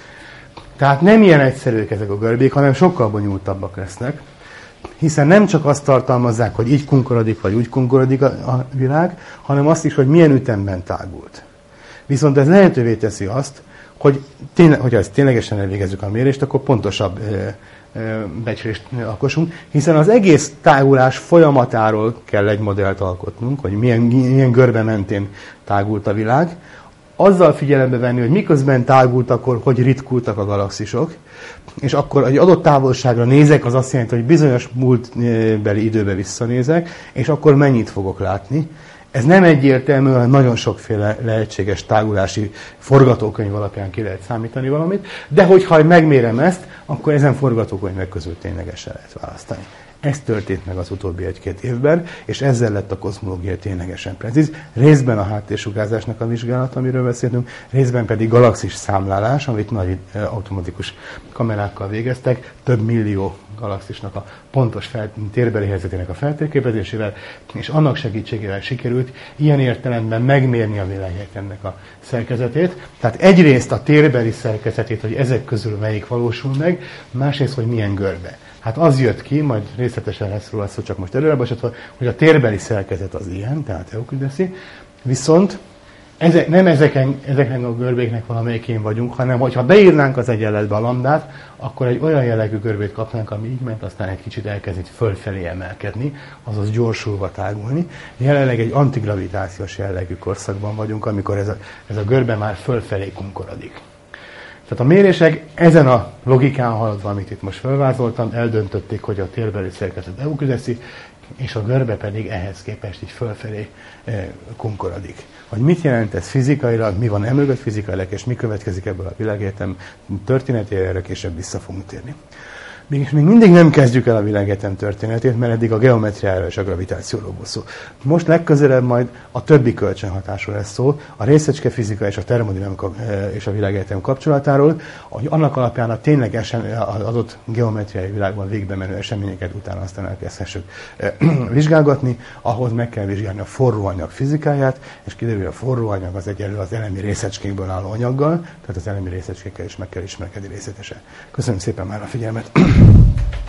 Tehát nem ilyen egyszerűek ezek a görbék, hanem sokkal bonyolultabbak lesznek, hiszen nem csak azt tartalmazzák, hogy így kunkorodik, vagy úgy kunkorodik a, a világ, hanem azt is, hogy milyen ütemben tágult. Viszont ez lehetővé teszi azt, hogy tényleg, hogyha ezt ténylegesen elvégezzük a mérést, akkor pontosabb e, e, becslést alkossunk, hiszen az egész tágulás folyamatáról kell egy modellt alkotnunk, hogy milyen, milyen görbe mentén tágult a világ, azzal figyelembe venni, hogy miközben tágult, akkor hogy ritkultak a galaxisok, és akkor egy adott távolságra nézek, az azt jelenti, hogy bizonyos múltbeli időbe visszanézek, és akkor mennyit fogok látni. Ez nem egyértelmű, hanem nagyon sokféle lehetséges tágulási forgatókönyv alapján ki lehet számítani valamit, de hogyha megmérem ezt, akkor ezen forgatókönyvek közül ténylegesen lehet választani. Ez történt meg az utóbbi egy-két évben, és ezzel lett a kozmológia ténylegesen precíz. Részben a háttérsugárzásnak a vizsgálat, amiről beszéltünk, részben pedig galaxis számlálás, amit nagy automatikus kamerákkal végeztek, több millió galaxisnak a pontos fel, térbeli helyzetének a feltérképezésével, és annak segítségével sikerült ilyen értelemben megmérni a világegyetemnek a szerkezetét. Tehát egyrészt a térbeli szerkezetét, hogy ezek közül melyik valósul meg, másrészt, hogy milyen görbe. Hát az jött ki, majd részletesen lesz róla szó, csak most előrebasatva, hogy a térbeli szerkezet az ilyen, tehát euklideszi, viszont ezek, nem ezeken, ezeken a görbéknek valamelyikén vagyunk, hanem hogyha beírnánk az egyenletbe a lambdát, akkor egy olyan jellegű görbét kapnánk, ami így ment, aztán egy kicsit elkezd itt fölfelé emelkedni, azaz gyorsulva tágulni. Jelenleg egy antigravitációs jellegű korszakban vagyunk, amikor ez a, ez a görbe már fölfelé kunkorodik. Tehát a mérések ezen a logikán haladva, amit itt most felvázoltam, eldöntötték, hogy a térbeli szerkezet euklideszi, és a görbe pedig ehhez képest így fölfelé e, kunkorodik. Hogy mit jelent ez fizikailag, mi van emögött fizikailag, és mi következik ebből a világegyetem történetére, erre később vissza fogunk térni. Mégis még mindig nem kezdjük el a világegyetem történetét, mert eddig a geometriáról és a gravitációról volt szó. Most legközelebb majd a többi kölcsönhatásról lesz szó, a részecske fizika és a termodinamika és a világegyetem kapcsolatáról, hogy annak alapján a ténylegesen az adott geometriai világban végbe menő eseményeket utána aztán elkezdhessük vizsgálgatni, ahhoz meg kell vizsgálni a forróanyag fizikáját, és kiderül, hogy a forróanyag az egyenlő az elemi részecskékből álló anyaggal, tehát az elemi részecskékkel is meg kell ismerkedni részletesen. Köszönöm szépen már a figyelmet!